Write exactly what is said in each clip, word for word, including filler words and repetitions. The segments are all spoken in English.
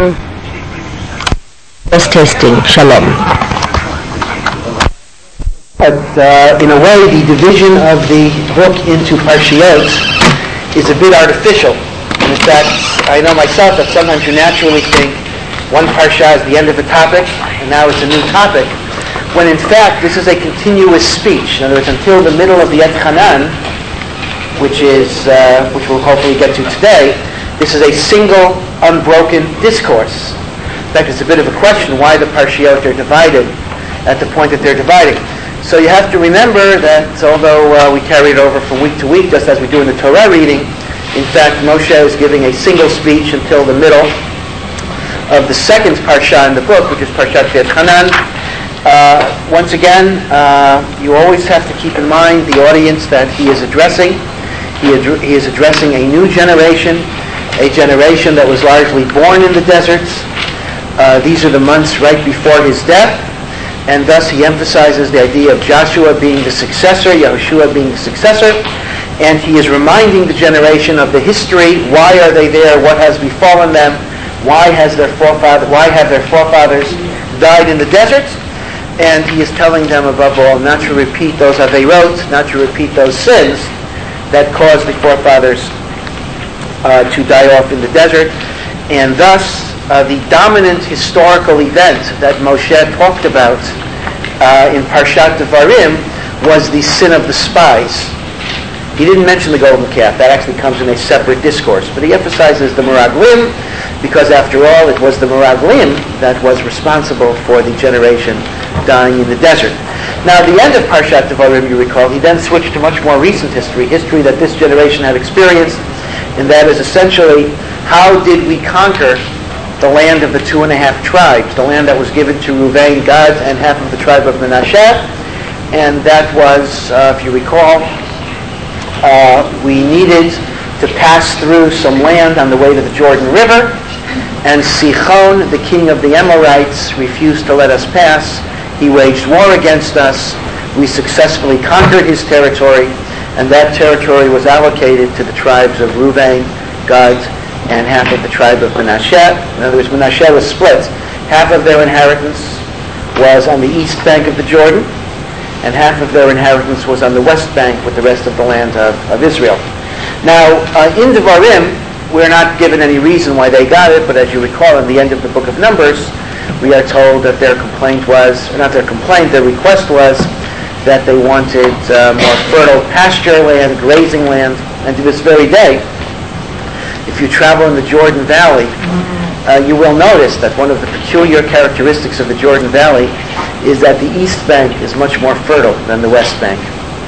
Just tasting. Shalom. But uh, in a way, the division of the book into parshiot is a bit artificial. And in fact, I know myself that sometimes you naturally think one parsha is the end of a topic, and now it's a new topic, when in fact this is a continuous speech. In other words, until the middle of the Etchanan, which is uh, which we'll hopefully get to today, this is a single, unbroken discourse. In fact, it's a bit of a question why the parshiot are divided at the point that they're dividing. So you have to remember that although uh, we carry it over from week to week, just as we do in the Torah reading, in fact, Moshe is giving a single speech until the middle of the second parsha in the book, which is Parshat V'etchanan. Uh, once again, uh, you always have to keep in mind the audience that he is addressing. He, ad- he is addressing a new generation, a generation that was largely born in the deserts. Uh, these are the months right before his death. And thus he emphasizes the idea of Joshua being the successor, Yahushua being the successor, and he is reminding the generation of the history. Why are they there? What has befallen them? Why has their forefather? Why have their forefathers died in the desert? And he is telling them, above all, not to repeat those aveirot, not to repeat those sins that caused the forefathers uh, to die off in the desert, and thus. Uh, the dominant historical event that Moshe talked about uh, in Parshat Devarim was the sin of the spies. He didn't mention the golden calf. That actually comes in a separate discourse. But he emphasizes the Meraglim because, after all, it was the Meraglim that was responsible for the generation dying in the desert. Now, at the end of Parshat Devarim, you recall, he then switched to much more recent history, history that this generation had experienced, and that is essentially how did we conquer the land of the two and a half tribes, the land that was given to Ruvain, Gad, and half of the tribe of Menashe. And that was, uh, if you recall, uh, we needed to pass through some land on the way to the Jordan River, and Sichon, the king of the Amorites, refused to let us pass. He waged war against us. We successfully conquered his territory, and that territory was allocated to the tribes of Ruvain, Gad, and half of the tribe of Menashe. In other words, Menashe was split. Half of their inheritance was on the east bank of the Jordan, and half of their inheritance was on the west bank with the rest of the land of, of Israel. Now, uh, in Devarim, we're not given any reason why they got it, but as you recall, in the end of the book of Numbers, we are told that their complaint was, not their complaint, their request was that they wanted uh, more fertile pasture land, grazing land, and to this very day, if you travel in the Jordan Valley, uh, you will notice that one of the peculiar characteristics of the Jordan Valley is that the east bank is much more fertile than the west bank.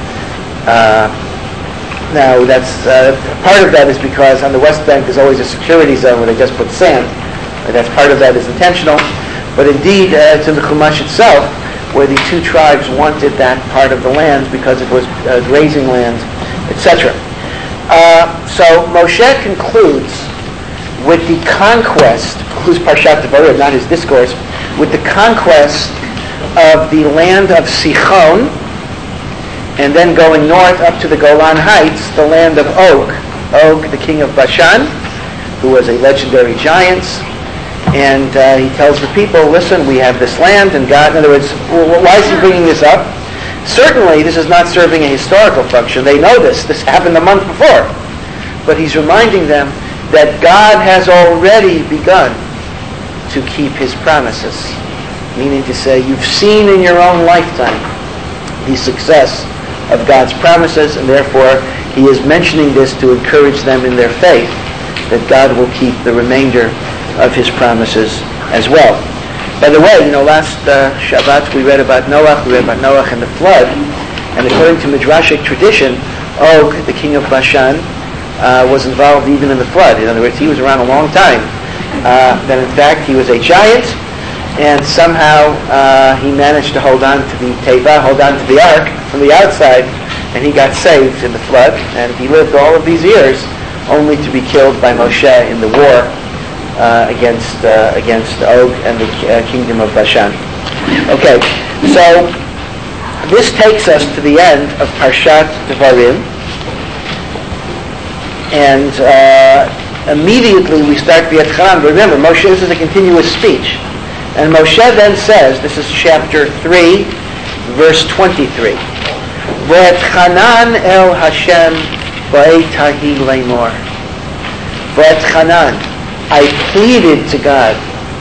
Uh, now, that's uh, part of that is because on the west bank there's always a security zone where they just put sand. And that's part of that is intentional. But indeed, uh, it's in the Chumash itself where the two tribes wanted that part of the land because it was uh, grazing land, et cetera. Uh, so Moshe concludes with the conquest, who's Parshat Devarim, not his discourse, with the conquest of the land of Sichon, and then going north up to the Golan Heights, the land of Og, Og, the king of Bashan, who was a legendary giant. And uh, he tells the people, listen, we have this land, and God, in other words, why is he bringing this up? Certainly, this is not serving a historical function. They know this. This happened a month before. But he's reminding them that God has already begun to keep his promises. Meaning to say, you've seen in your own lifetime the success of God's promises, and therefore he is mentioning this to encourage them in their faith that God will keep the remainder of his promises as well. By the way, you know, last uh, Shabbat we read about Noah, we read about Noah and the flood, and according to Midrashic tradition, Og, the king of Bashan, uh, was involved even in the flood. In other words, he was around a long time. Uh, that in fact he was a giant, and somehow uh, he managed to hold on to the teva, hold on to the ark from the outside, and he got saved in the flood, and he lived all of these years only to be killed by Moshe in the war Uh, against uh, against Og and the uh, kingdom of Bashan. Okay, so this takes us to the end of Parshat Devarim, and uh, immediately we start the Etchanan. Remember, Moshe, this is a continuous speech. And Moshe then says, this is chapter three, verse twenty-three, V'etchanan el Hashem ba'etahi leimor. V'etchanan, I pleaded to God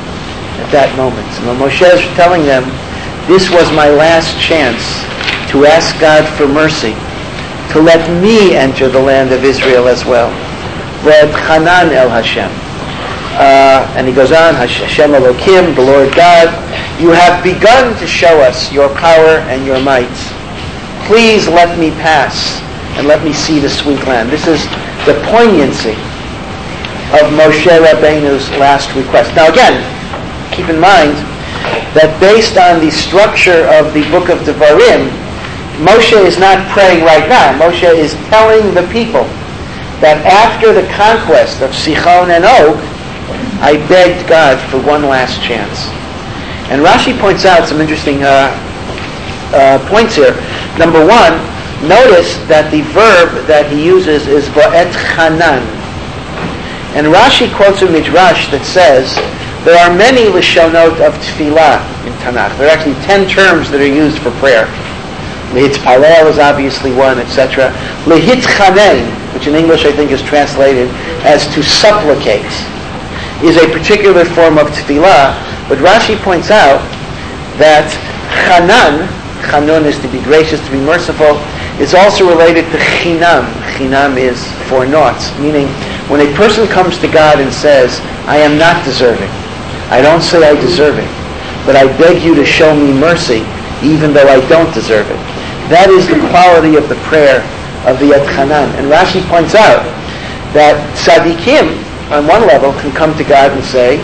at that moment. So Moshe is telling them, this was my last chance to ask God for mercy, to let me enter the land of Israel as well. V'etchanan el Hashem. Uh, and he goes on, Hashem Elokim, the Lord God, you have begun to show us your power and your might. Please let me pass and let me see the sweet land. This is the poignancy of Moshe Rabbeinu's last request. Now again, keep in mind that based on the structure of the book of Devarim, Moshe is not praying right now. Moshe is telling the people that after the conquest of Sichon and Og, I begged God for one last chance. And Rashi points out some interesting uh, uh, points here. Number one, notice that the verb that he uses is va'et chanan. And Rashi quotes a midrash that says there are many lishonot of tefillah in Tanakh. There are actually ten terms that are used for prayer. Lehitpalel is obviously one, et cetera. Lehitchanen, which in English I think is translated as to supplicate, is a particular form of tefillah, but Rashi points out that chanan, chanun is to be gracious, to be merciful, is also related to chinam. Chinam is for naught, meaning when a person comes to God and says, I am not deserving, I don't say I deserve it, but I beg you to show me mercy, even though I don't deserve it. That is the quality of the prayer of the Etchanan. And Rashi points out that tzaddikim, on one level, can come to God and say,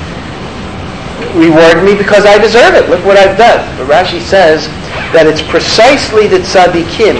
reward me because I deserve it. Look what I've done. But Rashi says that it's precisely the tzaddikim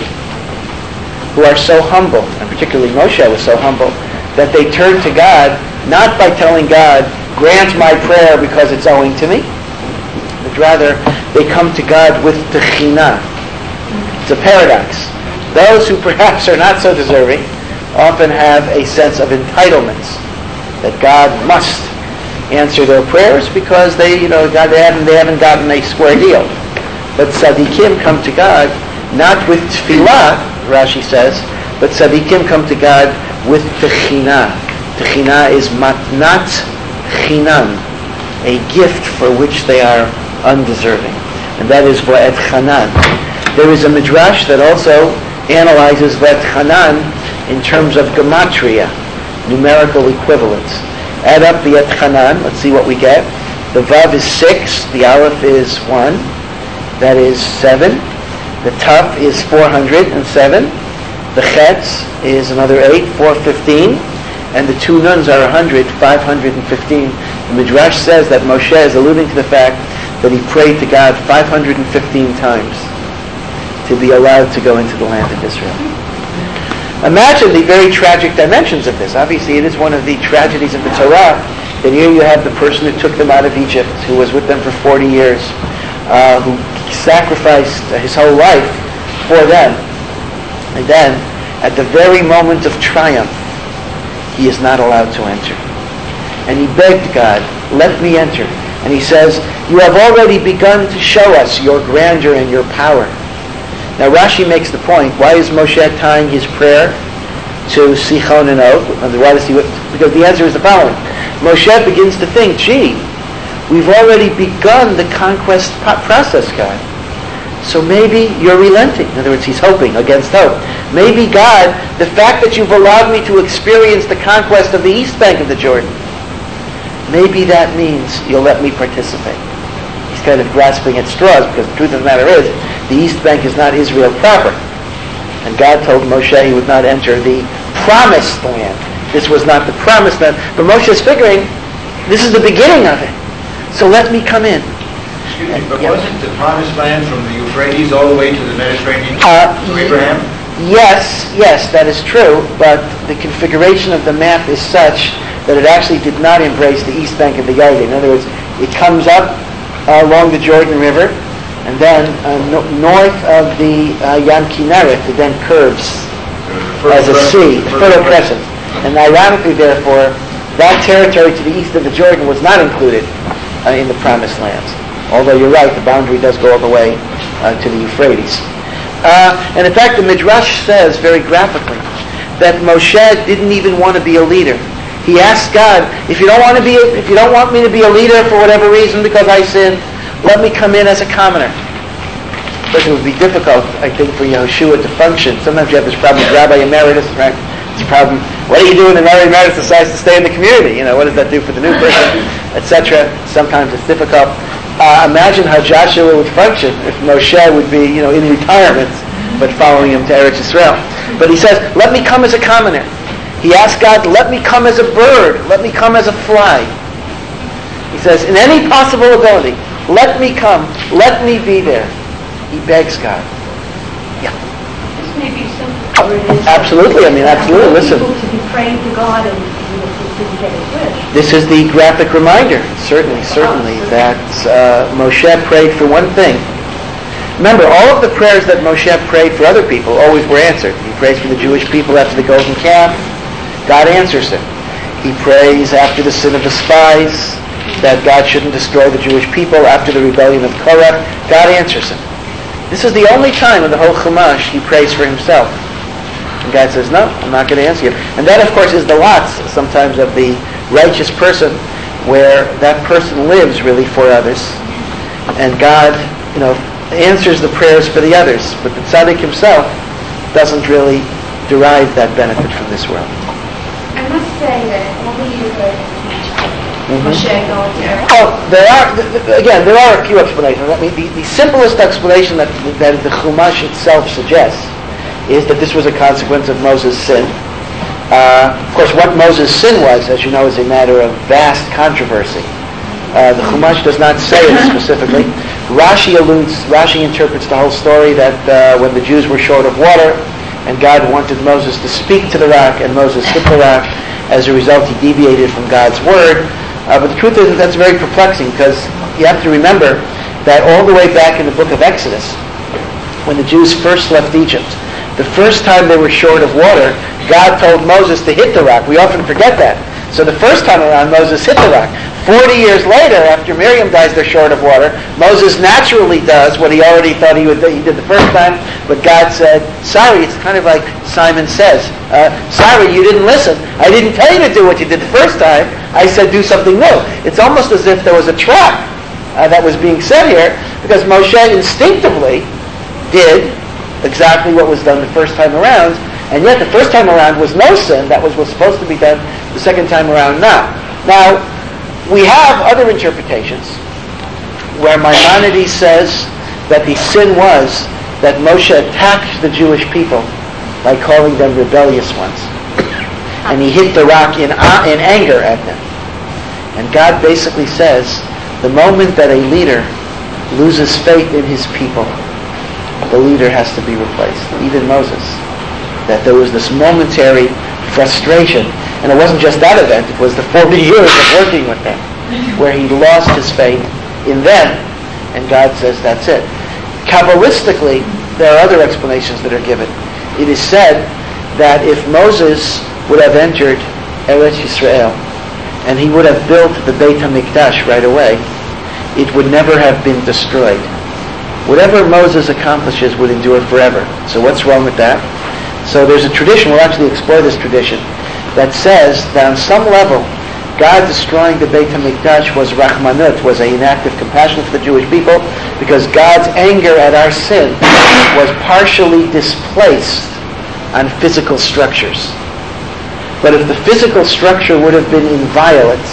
who are so humble, and particularly Moshe was so humble, that they turn to God not by telling God, grant my prayer because it's owing to me, but rather they come to God with techina. It's a paradox. Those who perhaps are not so deserving often have a sense of entitlement, that God must answer their prayers because they, you know, God, they haven't, they haven't gotten a square deal. But tzaddikim come to God not with tefillah, Rashi says, but tzaddikim come to God with techina. Techina is matnat chinam, a gift for which they are undeserving, and that is va'et chanan. There is a midrash that also analyzes va'et chanan in terms of gematria, numerical equivalents. Add up the Etchanan, let's see what we get. The Vav is six, the Aleph is one, that is seven. The Tav is four hundred seven. The Chetz is another eight, four hundred fifteen. And the two Nuns are one hundred, five hundred fifteen. The Midrash says that Moshe is alluding to the fact that he prayed to God five hundred fifteen times to be allowed to go into the land of Israel. Imagine the very tragic dimensions of this. Obviously, it is one of the tragedies of the Torah. And here you have the person who took them out of Egypt, who was with them for forty years, uh, who sacrificed his whole life for them. And then, at the very moment of triumph, he is not allowed to enter. And he begged God, let me enter. And he says, you have already begun to show us your grandeur and your power. Now Rashi makes the point, why is Moshe tying his prayer to Sichon and Og? Why does he, because the answer is the following. Moshe begins to think, gee, we've already begun the conquest process, God. So maybe you're relenting. In other words, he's hoping against hope. Maybe God, the fact that you've allowed me to experience the conquest of the east bank of the Jordan, maybe that means you'll let me participate. He's kind of grasping at straws, because the truth of the matter is, the East Bank is not Israel proper. And God told Moshe he would not enter the promised land. This was not the promised land. But Moshe is figuring, this is the beginning of it. So let me come in. Excuse me, but yeah. Wasn't the promised land from the Euphrates all the way to the Mediterranean, uh, to Abraham? Yes, yes, that is true. But the configuration of the map is such that it actually did not embrace the East Bank of the Yarden. In other words, it comes up uh, along the Jordan River, and then uh, no, north of the uh, Yam Kinneret, it then curves as a sea, the Fertile Crescent. And ironically, therefore, that territory to the east of the Jordan was not included uh, in the Promised Land. Although you're right, the boundary does go all the way uh, to the Euphrates. Uh, and in fact, the Midrash says very graphically that Moshe didn't even want to be a leader. He asked God, if you don't want to be, a, if you don't want me to be a leader for whatever reason because I sinned, let me come in as a commoner. But it would be difficult, I think, for Yehoshua to function. Sometimes you have this problem with Rabbi Emeritus, right? It's a problem. What do you do when the Rabbi Emeritus decides to stay in the community? You know, what does that do for the new person, et cetera? Sometimes it's difficult. Uh, imagine how Joshua would function if Moshe would be, you know, in retirement, but following him to Eretz Yisrael. But he says, let me come as a commoner. He asked God, let me come as a bird. Let me come as a fly. He says, in any possible ability, let me come. Let me be there. He begs God. Yeah. This may be simple. Or it is Absolutely. I mean, absolutely. Listen. People to be praying to God and to get his wish. This is the graphic reminder, certainly, certainly, that uh, Moshe prayed for one thing. Remember, all of the prayers that Moshe prayed for other people always were answered. He prays for the Jewish people after the golden calf. God answers him. He prays after the sin of the spies, that God shouldn't destroy the Jewish people after the rebellion of Korah. God answers him. This is the only time in the whole Chumash he prays for himself. And God says, no, I'm not going to answer you. And that, of course, is the lots sometimes of the righteous person, where that person lives really for others. And God, you know, answers the prayers for the others. But the tzaddik himself doesn't really derive that benefit from this world. I must say that all the years I Mm-hmm. Moshe going there. Oh, there are, th- th- again, there are a few explanations. I mean, the, the simplest explanation that, that the Chumash itself suggests is that this was a consequence of Moses' sin. Uh, of course, what Moses' sin was, as you know, is a matter of vast controversy. Uh, the Chumash does not say it specifically. Rashi alludes, Rashi interprets the whole story that uh, when the Jews were short of water, and God wanted Moses to speak to the rock, and Moses hit the rock. As a result, he deviated from God's word. Uh, but the truth is that that's very perplexing, because you have to remember that all the way back in the book of Exodus, when the Jews first left Egypt, the first time they were short of water, God told Moses to hit the rock. We often forget that. So the first time around, Moses hit the rock. Forty years later, after Miriam dies, they're short of water. Moses naturally does what he already thought he would do. He did the first time, but God said, sorry, it's kind of like Simon says, uh, sorry, you didn't listen. I didn't tell you to do what you did the first time. I said do something new. It's almost as if there was a trap uh, that was being set here, because Moshe instinctively did exactly what was done the first time around, and yet the first time around was no sin. That was what's supposed to be done. The second time around, not. Now, we have other interpretations where Maimonides says that the sin was that Moshe attacked the Jewish people by calling them rebellious ones. And he hit the rock in, uh, in anger at them. And God basically says, the moment that a leader loses faith in his people, the leader has to be replaced. Even Moses. That there was this momentary frustration. And it wasn't just that event, it was the forty years of working with them, where he lost his faith in them, and God says, that's it. Kabbalistically, there are other explanations that are given. It is said that if Moses would have entered Eretz Yisrael, and he would have built the Beit HaMikdash right away, it would never have been destroyed. Whatever Moses accomplishes would endure forever. So what's wrong with that? So there's a tradition, we'll actually explore this tradition, that says that on some level, God destroying the Beit HaMikdash was Rachmanut, was an act of compassion for the Jewish people, because God's anger at our sin was partially displaced on physical structures. But if the physical structure would have been inviolate,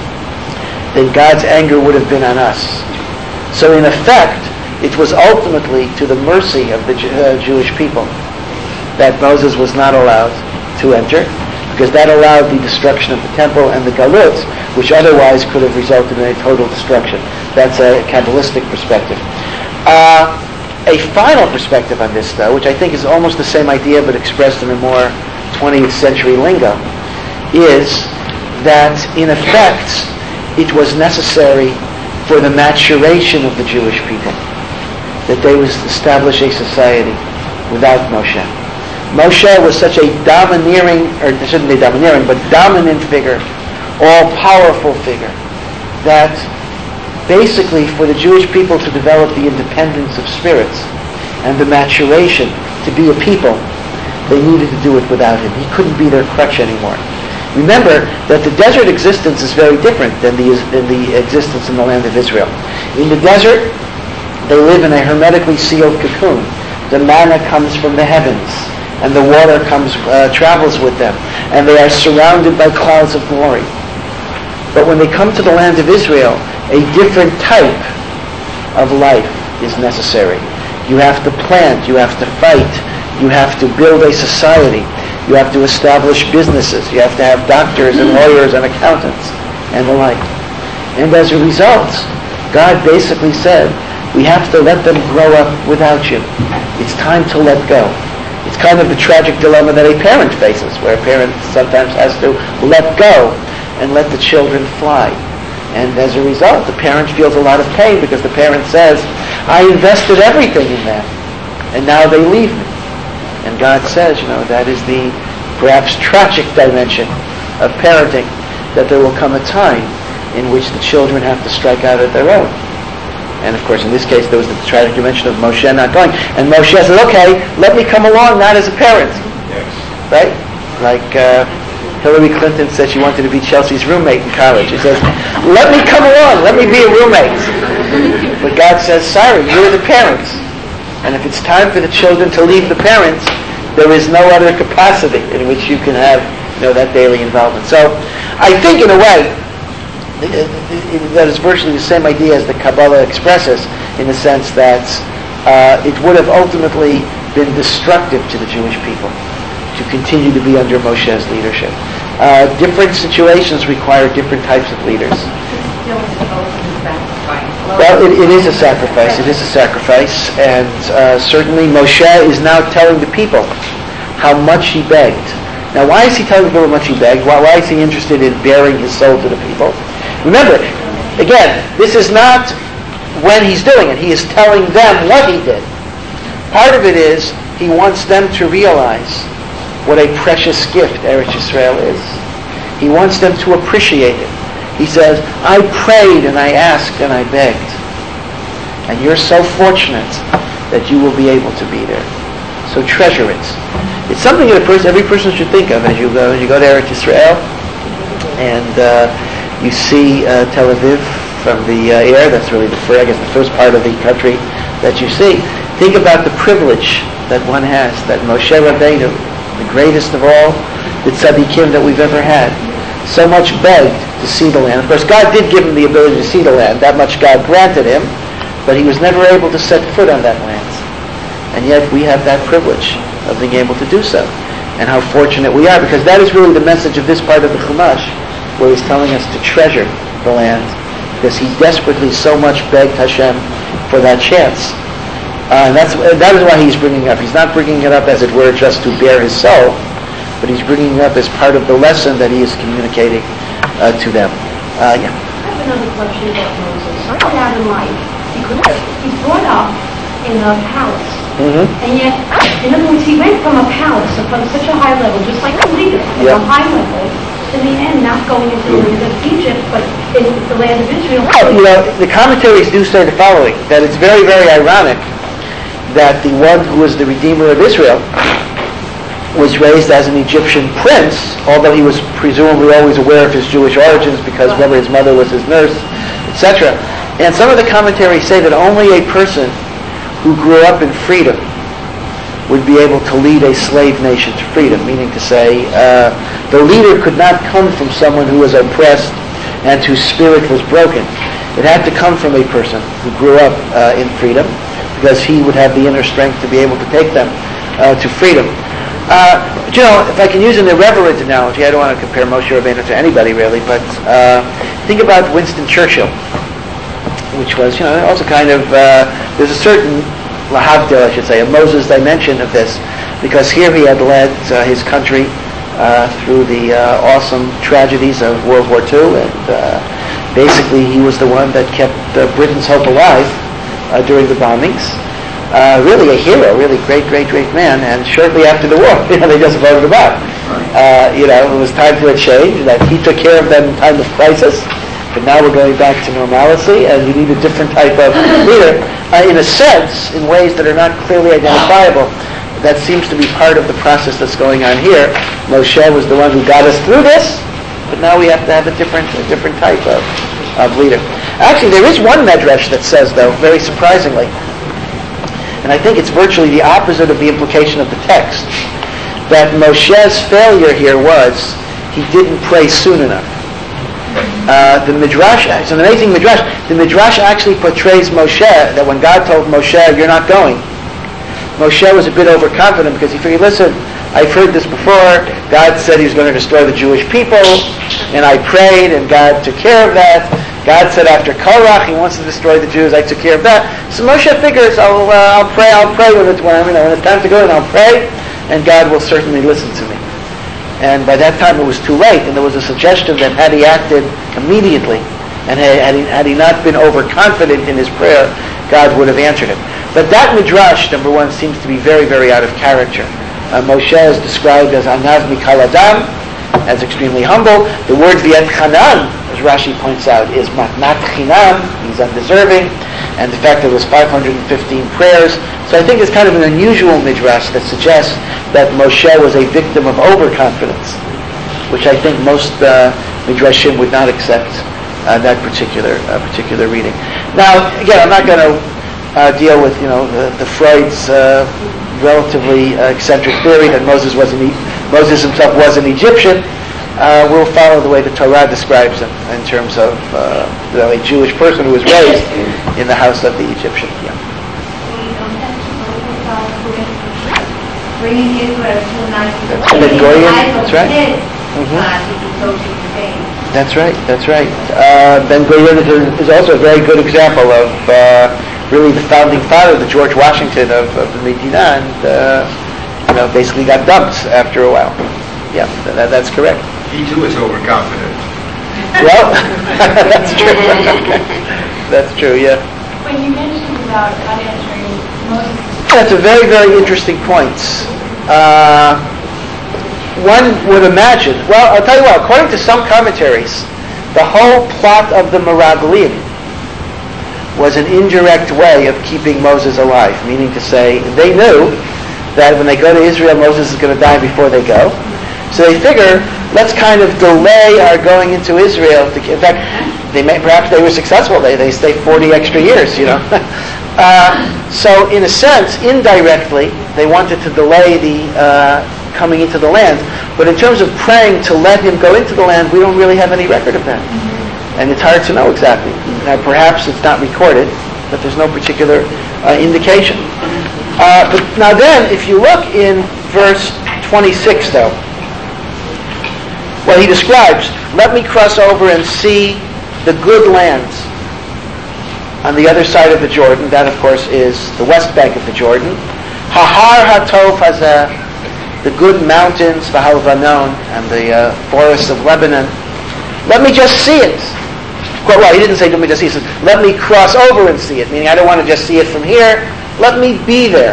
then God's anger would have been on us. So in effect, it was ultimately to the mercy of the uh, Jewish people that Moses was not allowed to enter, because that allowed the destruction of the temple and the galut, which otherwise could have resulted in a total destruction. That's a Kabbalistic perspective. Uh, a final perspective on this, though, which I think is almost the same idea but expressed in a more twentieth century lingo, is that, in effect, it was necessary for the maturation of the Jewish people that they would establish a society without Moshe. Moshe was such a domineering, or I shouldn't say domineering, but dominant figure, all-powerful figure, that basically for the Jewish people to develop the independence of spirits and the maturation to be a people, they needed to do it without him. He couldn't be their crutch anymore. Remember that the desert existence is very different than the, than the existence in the land of Israel. In the desert, they live in a hermetically sealed cocoon. The manna comes from the heavens, and the water comes, uh, travels with them, and they are surrounded by clouds of glory. But when they come to the land of Israel, a different type of life is necessary. You have to plant, you have to fight, you have to build a society, you have to establish businesses, you have to have doctors and lawyers and accountants and the like. And as a result, God basically said, we have to let them grow up without you. It's time to let go. It's kind of the tragic dilemma that a parent faces, where a parent sometimes has to let go and let the children fly. And as a result, the parent feels a lot of pain because the parent says, I invested everything in them, and now they leave me. And God says, you know, that is the perhaps tragic dimension of parenting, that there will come a time in which the children have to strike out at their own. And of course, in this case, there was the tragic dimension of Moshe not going. And Moshe says, okay, let me come along, not as a parent. Yes. Right? Like uh, Hillary Clinton said she wanted to be Chelsea's roommate in college. She says, let me come along, let me be a roommate. But God says, sorry, you're the parents. And if it's time for the children to leave the parents, there is no other capacity in which you can have, you know, that daily involvement. So I think in a way, that is virtually the same idea as the Kabbalah expresses, in the sense that uh, it would have ultimately been destructive to the Jewish people to continue to be under Moshe's leadership. Uh, different situations require different types of leaders. Well, it, it is a sacrifice. It is a sacrifice, and uh, certainly Moshe is now telling the people how much he begged. Now, why is he telling the people how much he begged? Why, why is he interested in bearing his soul to the people? Remember, again, this is not when he's doing it. He is telling them what he did. Part of it is he wants them to realize what a precious gift Eretz Yisrael is. He wants them to appreciate it. He says, I prayed and I asked and I begged. And you're so fortunate that you will be able to be there. So treasure it. It's something that a person, every person should think of as you go. As you go to Eretz Yisrael, and uh, you see uh, Tel Aviv from the uh, air. That's really the first, I guess, the first part of the country that you see. Think about the privilege that one has. That Moshe Rabbeinu, the greatest of all the tzaddikim that we've ever had, so much begged to see the land. Of course, God did give him the ability to see the land. That much God granted him, but he was never able to set foot on that land. And yet we have that privilege of being able to do so. And how fortunate we are, because that is really the message of this part of the Chumash, where he's telling us to treasure the land, because he desperately so much begged Hashem for that chance. Uh, and that's that is why he's bringing it up. He's not bringing it up, as it were, just to bear his soul, but he's bringing it up as part of the lesson that he is communicating uh, to them. Uh, yeah. I have another question about Moses. Started out in life, because he's brought up in a palace. Mm-hmm. And yet, in other words, he went from a palace, from such a high level, just like a leader, from Yep. a high level, in the end, not going into the land of Egypt, but in the land of Israel. Well, you know, the commentaries do say the following, that it's very, very ironic that the one who was the Redeemer of Israel was raised as an Egyptian prince, although he was presumably always aware of his Jewish origins, because remember his mother was his nurse, et cetera. And some of the commentaries say that only a person who grew up in freedom would be able to lead a slave nation to freedom, meaning to say uh, the leader could not come from someone who was oppressed and whose spirit was broken. It had to come from a person who grew up uh, in freedom, because he would have the inner strength to be able to take them uh, to freedom. Uh, but, you know, if I can use an irreverent analogy, I don't want to compare Moshe Rabbeinu to anybody really, but uh, think about Winston Churchill, which was, you know, also kind of, uh, there's a certain lahavdil, I should say, a Moses dimension of this, because here he had led uh, his country uh, through the uh, awesome tragedies of World War Two, and uh, basically he was the one that kept uh, Britain's hope alive uh, during the bombings. uh, really a hero, really great, great, great man. And shortly after the war, you know, they just voted him out. Uh, you know, it was time for a change. That he took care of them in time of crisis, but now we're going back to normalcy, and you need a different type of leader. Uh, in a sense, in ways that are not clearly identifiable, that seems to be part of the process that's going on here. Moshe was the one who got us through this, but now we have to have a different, a different type of, of leader. Actually, there is one medrash that says, though, very surprisingly, and I think it's virtually the opposite of the implication of the text, that Moshe's failure here was he didn't pray soon enough. Uh, the Midrash, it's an amazing Midrash. The Midrash actually portrays Moshe, that when God told Moshe, you're not going, Moshe was a bit overconfident because he figured, listen, I've heard this before. God said he was going to destroy the Jewish people, and I prayed, and God took care of that. God said after Korach, he wants to destroy the Jews. I took care of that. So Moshe figures, I'll, uh, I'll pray, I'll pray when it's, when, you know, when it's time to go, and I'll pray, and God will certainly listen to me. And by that time it was too late, and there was a suggestion that had he acted immediately, and had he, had he not been overconfident in his prayer, God would have answered him. But that Midrash, number one, seems to be very, very out of character. Uh, Moshe is described as Anav Mikal Adam, as extremely humble. The word V'et Chanan, as Rashi points out, is Matnat Chinam, he's undeserving, and the fact that it was five hundred fifteen prayers. So I think it's kind of an unusual Midrash that suggests that Moshe was a victim of overconfidence, which I think most uh, Midrashim would not accept uh, that particular uh, particular reading. Now, again, I'm not going to uh, deal with you know the, the Freud's uh, relatively uh, eccentric theory that Moses was an e- Moses himself was an Egyptian. Uh, we'll follow the way the Torah describes him in terms of uh, you know, a Jewish person who was raised in the house of the Egyptian. Yeah. Bringing Israel to ninety. Ben Gurion, that's right. Mm-hmm. That's right. That's right. Uh, Ben Gurion is also a very good example of uh, really the founding father, the George Washington of, of the Medina, and uh, you know basically got dumped after a while. Yeah, that, that's correct. He too is overconfident. Well, that's true. That's true. Yeah. When you mentioned about God answering Moses. That's a very, very interesting point. Uh, one would imagine, well, I'll tell you what, according to some commentaries, the whole plot of the Meraglim was an indirect way of keeping Moses alive, meaning to say, they knew that when they go to Israel, Moses is going to die before they go. So they figure, let's kind of delay our going into Israel. To, in fact, they may, perhaps they were successful. They they stayed forty extra years, you know. uh, so in a sense, indirectly, they wanted to delay the uh, coming into the land. But in terms of praying to let him go into the land, we don't really have any record of that. And it's hard to know exactly. Now, perhaps it's not recorded, but there's no particular uh, indication. Uh, but now then, if you look in verse twenty-six, though, well, he describes, let me cross over and see the good lands on the other side of the Jordan. That, of course, is the west bank of the Jordan. Hahar Hatov Hazeh, the good mountains, Vahalvanon, and the uh, forests of Lebanon. Let me just see it. Well, he didn't say let me just see it. He said, let me cross over and see it, meaning I don't want to just see it from here. Let me be there.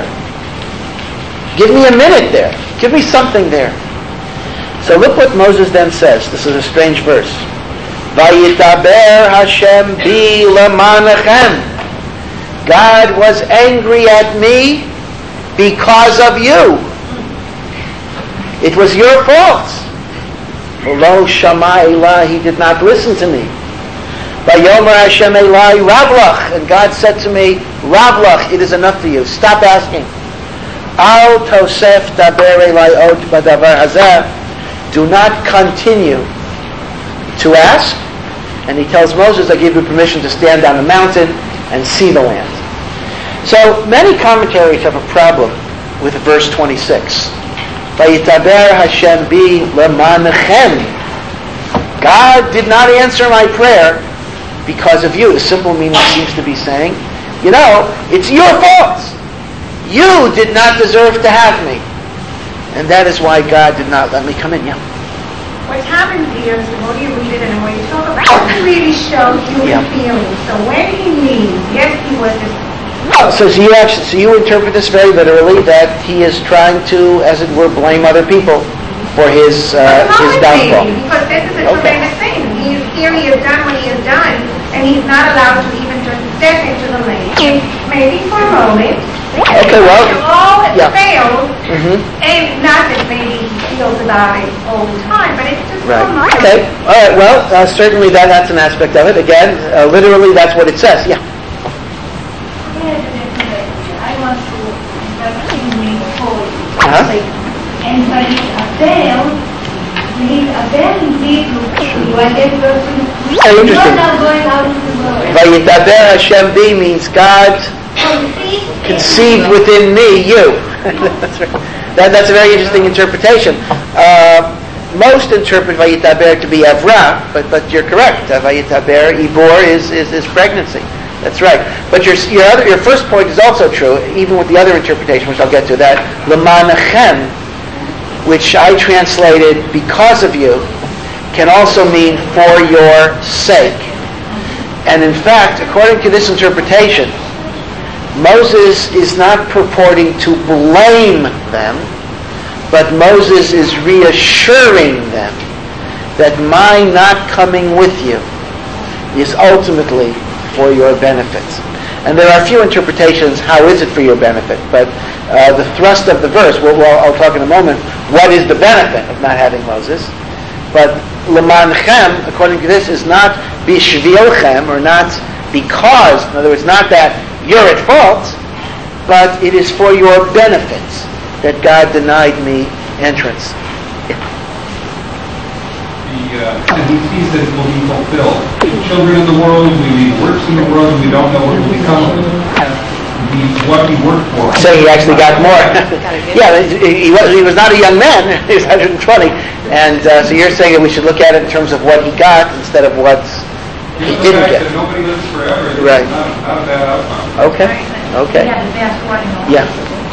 Give me a minute there. Give me something there. So look what Moses then says. This is a strange verse. Vayitaber Hashem bi lemanechem. God was angry at me because of you. It was your fault. Lo shama Elah, he did not listen to me. Vayomer Hashem Elai Ravlach, and God said to me, Ravlach, it is enough for you. Stop asking. Al tosef daber Elai od badavar hazeh. Do not continue to ask. And he tells Moses, I give you permission to stand on the mountain and see the land. So many commentaries have a problem with verse twenty-six. Vayitaber Hashem bi lemanechem. God did not answer my prayer because of you. The simple meaning seems to be saying, you know, it's your fault. You did not deserve to have me. And that is why God did not let me come in. Yeah. What's happened here is the more you read it and the more you talk about it, it really shows human Yeah. feelings. So when he means, yes, he was Oh, so, so you actually, so you interpret this very literally that he is trying to, as it were, blame other people for his uh, Well, his it's not downfall. maybe, because this is a Okay. tremendous thing. He's here, he has done what he has done, and he's not allowed to even just step into the lane. Maybe for a moment. Okay, well, All has yeah. failed, Mm-hmm. and not that maybe he feels about it all the time, but it's just for Right. a moment. Okay. All right. Well, uh, certainly that that's an aspect of it. Again, uh, literally, that's what it says. Yeah. I want to continue forward. Uh-huh. And by Abel, means Abel indeed when that person Oh, is interesting. not going out into the world. Vayitaber Hashem bi means God conceived within me, you. that's, right. that, that's a very interesting interpretation. Uh, most interpret Vayitaber to be Avra, but but you're correct. Uh, Vayitaber, Ibor is, is is pregnancy. That's right. But your your other, your first point is also true, even with the other interpretation, which I'll get to. That L'manachem, which I translated because of you, can also mean for your sake. And in fact, according to this interpretation, Moses is not purporting to blame them, but Moses is reassuring them that my not coming with you is ultimately for your benefits. And there are a few interpretations, how is it for your benefit? But uh, the thrust of the verse, well, well, I'll talk in a moment, what is the benefit of not having Moses? But L'manchem, according to this, is not bishvilchem, or not because, in other words, not that you're at fault, but it is for your benefits that God denied me entrance. The, uh, and he sees that it will be fulfilled. Children in the world, we leave works in the world, we don't know what will become of them. He's what he worked for. So he actually got more. yeah, he, he, was, he was not a young man. He was one hundred twenty. And uh, so you're saying that we should look at it in terms of what he got instead of what he Given the didn't fact get. that nobody lives forever, it's Right. not, not a bad outcome. Okay, okay. Yeah, the best one. Yeah.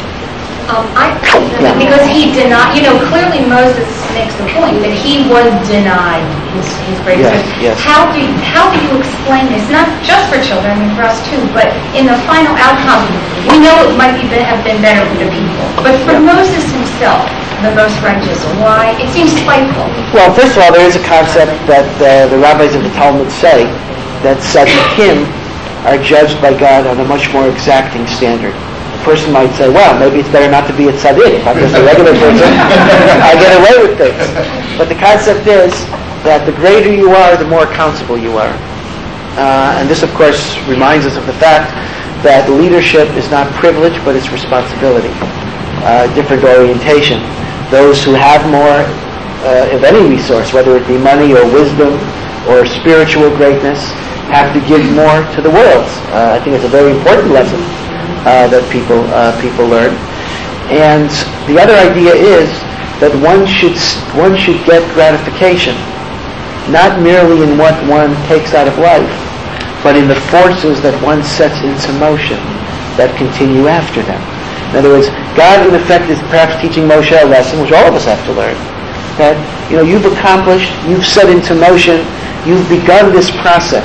Um, I, Yeah. because he denied, you know, clearly Moses makes the point that he was denied his, his greatness. Yes, yes. How do, how do you explain this? Not just for children, I mean for us too, but in the final outcome, we know it might be, have been better for the people. But for Yeah. Moses himself, the most righteous, why? It seems spiteful. Well, first of all, there is a concept that uh, the rabbis of the Talmud say that tzaddikim are judged by God on a much more exacting standard. A person might say, well, maybe it's better not to be a tzaddik. If I'm just a regular person, I get away with things. But the concept is that the greater you are, the more accountable you are. Uh, and this, of course, reminds us of the fact that leadership is not privilege, but it's responsibility. Uh, different orientation. Those who have more uh, of any resource, whether it be money or wisdom or spiritual greatness, have to give more to the world. Uh, I think it's a very important lesson uh, that people uh, people learn. And the other idea is that one should one should get gratification, not merely in what one takes out of life, but in the forces that one sets into motion that continue after them. In other words, God in effect is perhaps teaching Moshe a lesson, which all of us have to learn. That, you know, you've accomplished, you've set into motion, you've begun this process.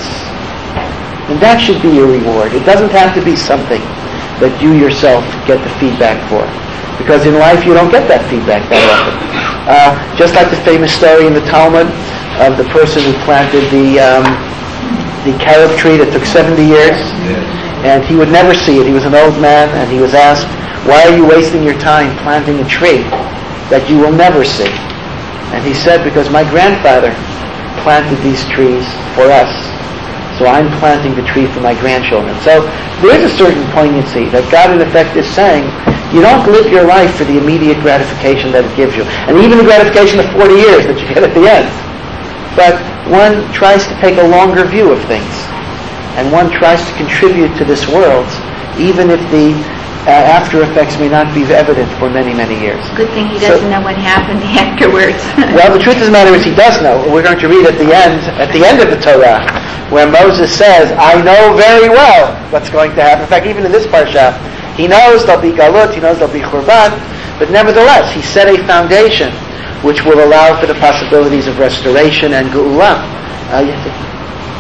And that should be your reward. It doesn't have to be something that you yourself get the feedback for. Because in life you don't get that feedback that often. Uh, just like the famous story in the Talmud of the person who planted the um, the carob tree that took seventy years, and he would never see it. He was an old man, and he was asked, why are you wasting your time planting a tree that you will never see? And he said, because my grandfather planted these trees for us, so I'm planting the tree for my grandchildren. So there is a certain poignancy that God in effect is saying, you don't live your life for the immediate gratification that it gives you, and even the gratification of forty years that you get at the end. But one tries to take a longer view of things, and one tries to contribute to this world, even if the uh, after effects may not be evident for many, many years. Good thing he So- doesn't know what happened afterwards. Well, the truth of the matter is he does know. We're going to read at the end, at the end of the Torah, where Moses says, I know very well what's going to happen. In fact, even in this parsha, he knows there'll be galut, he knows there'll be churban, but nevertheless, he set a foundation which will allow for the possibilities of restoration and geula. Uh, you have to-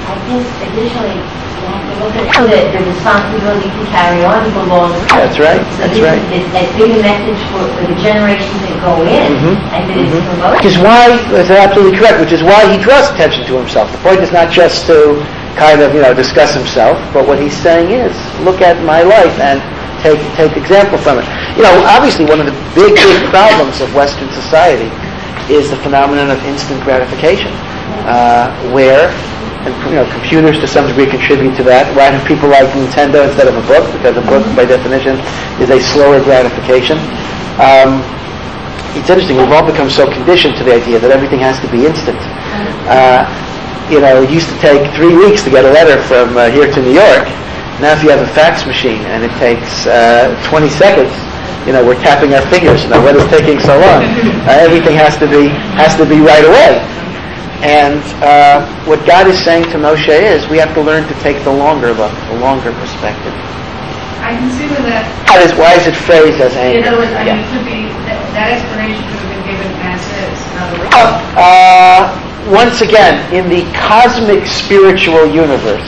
I think additionally, you have to look at so that the responsibility to carry on belongs to us. That's right, So that's this right. is as big a message for, for the generations that go in Mhm, as it is mhm. for most. Which is why, that's absolutely correct, which is why he draws attention to himself. The point is not just to kind of, you know, discuss himself, but what he's saying is, look at my life and take take example from it. You know, obviously one of the big, big problems of Western society is the phenomenon of instant gratification, uh, where, and, you know, computers to some degree contribute to that. Why do people like Nintendo instead of a book? Because a book, by definition, is a slower gratification. Um, it's interesting, we've all become so conditioned to the idea that everything has to be instant. Uh, you know, it used to take three weeks to get a letter from uh, here to New York. Now if you have a fax machine and it takes uh, twenty seconds, you know, we're tapping our fingers. Now what is taking so long? Uh, everything has to be has to be right away. And uh, what God is saying to Moshe is, we have to learn to take the longer look, the longer perspective. I can see where that, How is, why is it phrased as anger? in other words, I Yeah. mean, it could be, that, that explanation could have been given as is, in other words. Uh, once again, in the cosmic spiritual universe,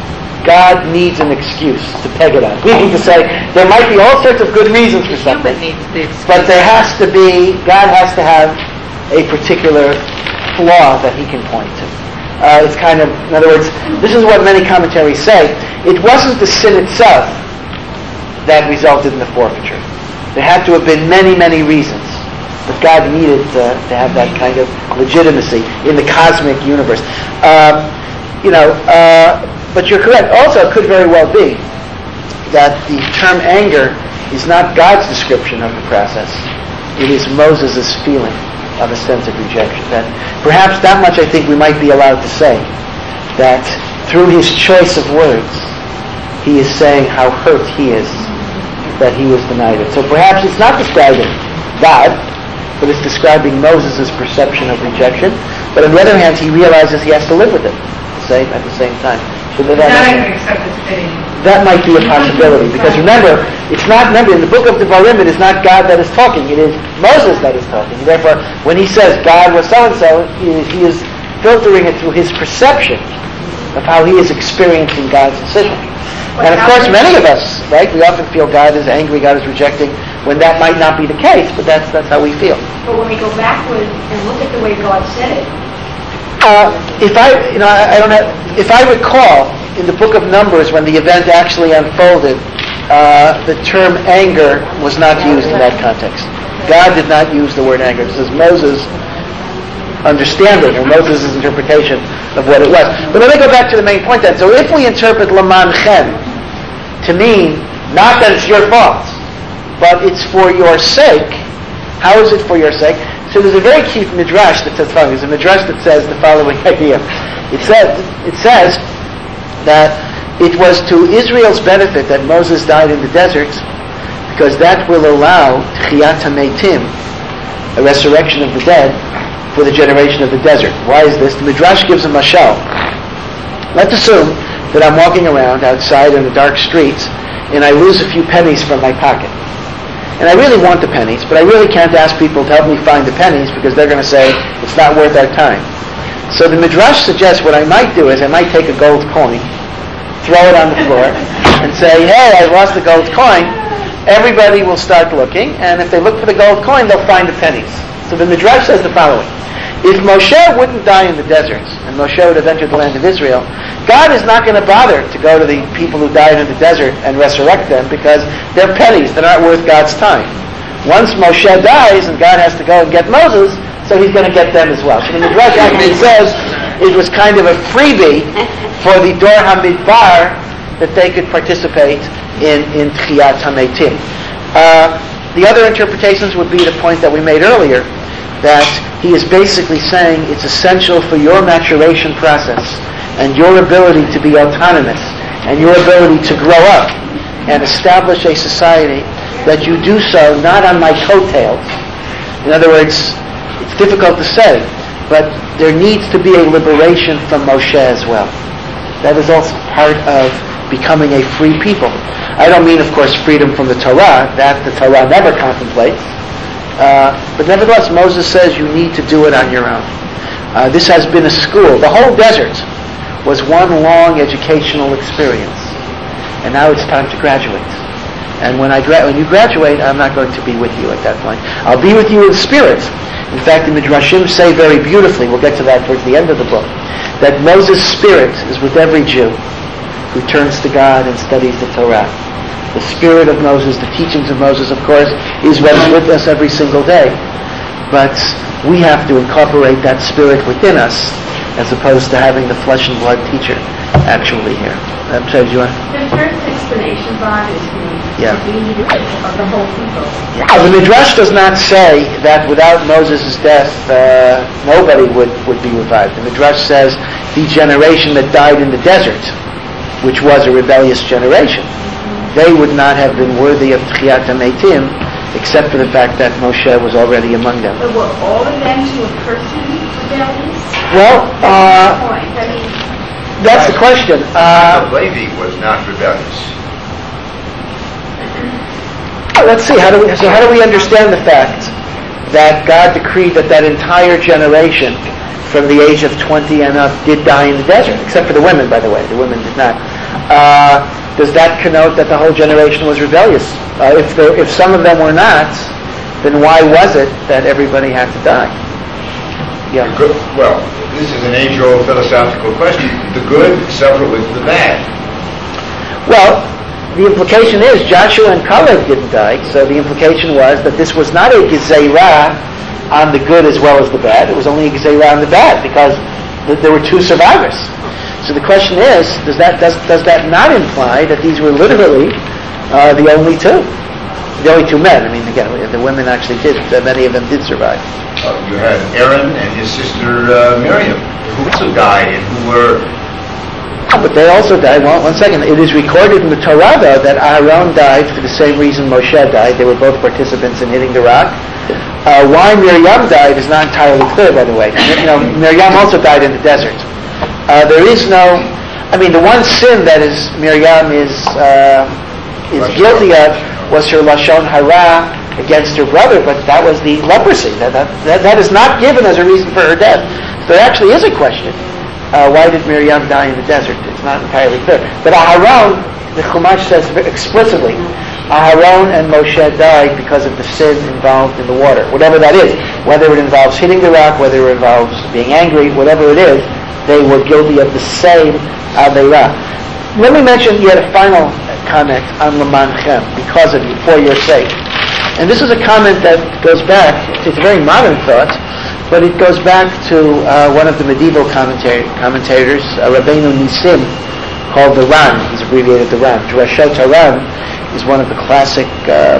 God needs an excuse to peg it on. Meaning to say, there might be all sorts of good reasons for something, but there has to be, God has to have a particular flaw that he can point to. Uh, it's kind of, in other words, this is what many commentaries say. It wasn't the sin itself that resulted in the forfeiture. There had to have been many, many reasons. But God needed uh, to have that kind of legitimacy in the cosmic universe. Um, you know, uh, but you're correct. Also, it could very well be that the term anger is not God's description of the process. It is Moses' feeling of a sense of rejection. That perhaps that much I think we might be allowed to say, that through his choice of words, he is saying how hurt he is that he was denied it. So perhaps it's not describing God, but it's describing Moses' perception of rejection. But on the other hand, he realizes he has to live with it same, at the same time. So that, Not that, even accept it's fitting. that might be a possibility. Because remember, it's not, remember, in the book of Devarim, it is not God that is talking. It is Moses that is talking. Therefore, when he says God was so-and-so, he, he is filtering it through his perception of how he is experiencing God's decision. And of course, many of us, right, we often feel God is angry, God is rejecting, when that might not be the case, but that's that's how we feel. But when we go backward and look at the way God said it, Uh, if I, you know, I, I don't have, if I recall, in the book of Numbers, when the event actually unfolded, uh, the term anger was not used in that context. God did not use the word anger. This is Moses' understanding, or Moses' interpretation of what it was. But let me go back to the main point then. So if we interpret Laman Chen to mean not that it's your fault, but it's for your sake, how is it for your sake? So there's a very cute midrash that says following. There's a midrash that says the following idea. It says, it says that it was to Israel's benefit that Moses died in the desert, because that will allow Tchiyat HaMeitim, a resurrection of the dead, for the generation of the desert. Why is this? The midrash gives a mashal. Let's assume that I'm walking around outside in the dark streets, and I lose a few pennies from my pocket. And I really want the pennies, but I really can't ask people to help me find the pennies because they're going to say it's not worth our time. So the midrash suggests what I might do is I might take a gold coin, throw it on the floor, and say, hey, I lost the gold coin. Everybody will start looking, and if they look for the gold coin, they'll find the pennies. So the midrash says the following. If Moshe wouldn't die in the deserts, and Moshe would have entered the land of Israel, God is not going to bother to go to the people who died in the desert and resurrect them because they're pennies, they're not worth God's time. Once Moshe dies and God has to go and get Moses, so he's going to get them as well. So the Midrash actually says it was kind of a freebie for the Dor HaMidbar that they could participate in, in Tchiyat HaMeitim. Uh, the other interpretations would be the point that we made earlier, that he is basically saying it's essential for your maturation process and your ability to be autonomous and your ability to grow up and establish a society that you do so not on my coattails. In other words, it's difficult to say, but there needs to be a liberation from Moshe as well. That is also part of becoming a free people. I don't mean, of course, freedom from the Torah. That the Torah never contemplates. Uh, but nevertheless, Moses says you need to do it on your own. Uh, this has been a school. The whole desert was one long educational experience. And now it's time to graduate. And when I gra- when you graduate, I'm not going to be with you at that point. I'll be with you in spirit. In fact, the Midrashim say very beautifully, we'll get to that towards the end of the book, that Moses' spirit is with every Jew who turns to God and studies the Torah. The spirit of Moses, the teachings of Moses, of course, is what is with us every single day. But we have to incorporate that spirit within us as opposed to having the flesh and blood teacher actually here. I'm sorry, do you want? The first explanation bothers me. Yeah. Of the whole people. Uh, the Midrash does not say that without Moses' death, uh, nobody would, would be revived. The Midrash says the generation that died in the desert, which was a rebellious generation, they would not have been worthy of Tchiyat HaMeitim, except for the fact that Moshe was already among them. But were all of them to a person rebellious? Well, uh, Point. I mean, that's the question. Uh, Levi was not rebellious. let's see. How do we? So how do we understand the fact that God decreed that that entire generation, from the age of twenty and up, did die in the desert, except for the women, by the way. The women did not. Uh, does that connote that the whole generation was rebellious? Uh, if there, if some of them were not, then why was it that everybody had to die? Yeah. The good, well, this is an age-old philosophical question. The good suffer with the bad. Well, the implication is Joshua and Caleb didn't die, so the implication was that this was not a gezeirah on the good as well as the bad. It was only a gezeirah on the bad because th- there were two survivors. So the question is, does that does does that not imply that these were literally uh, the only two, the only two men? I mean, again, the women actually did. Many of them did survive. Uh, you had Aaron and his sister uh, Miriam, who also died and who were. But they also died. Well, one second. It is recorded in the Torah, though, that Aaron died for the same reason Moshe died. They were both participants in hitting the rock. Uh, why Miriam died is not entirely clear, by the way. You know, Miriam also died in the desert. Uh, there is no. I mean, the one sin that is Miriam is uh, is guilty of was her lashon hara against her brother, but that was the leprosy. That that that, that is not given as a reason for her death. So there actually is a question. Uh, why did Miriam die in the desert? It's not entirely clear. But Aharon, the Chumash says explicitly, Aharon and Moshe died because of the sin involved in the water. Whatever that is, whether it involves hitting the rock, whether it involves being angry, whatever it is, they were guilty of the same Aveirah. Let me mention yet a final comment on L'manchem, because of you, for your sake. And this is a comment that goes back, it's a very modern thought, but it goes back to uh, one of the medieval commentar- commentators, uh, Rabbeinu Nisim, called the Ran. He's abbreviated the Ran. Drashot HaRan is one of the classic uh,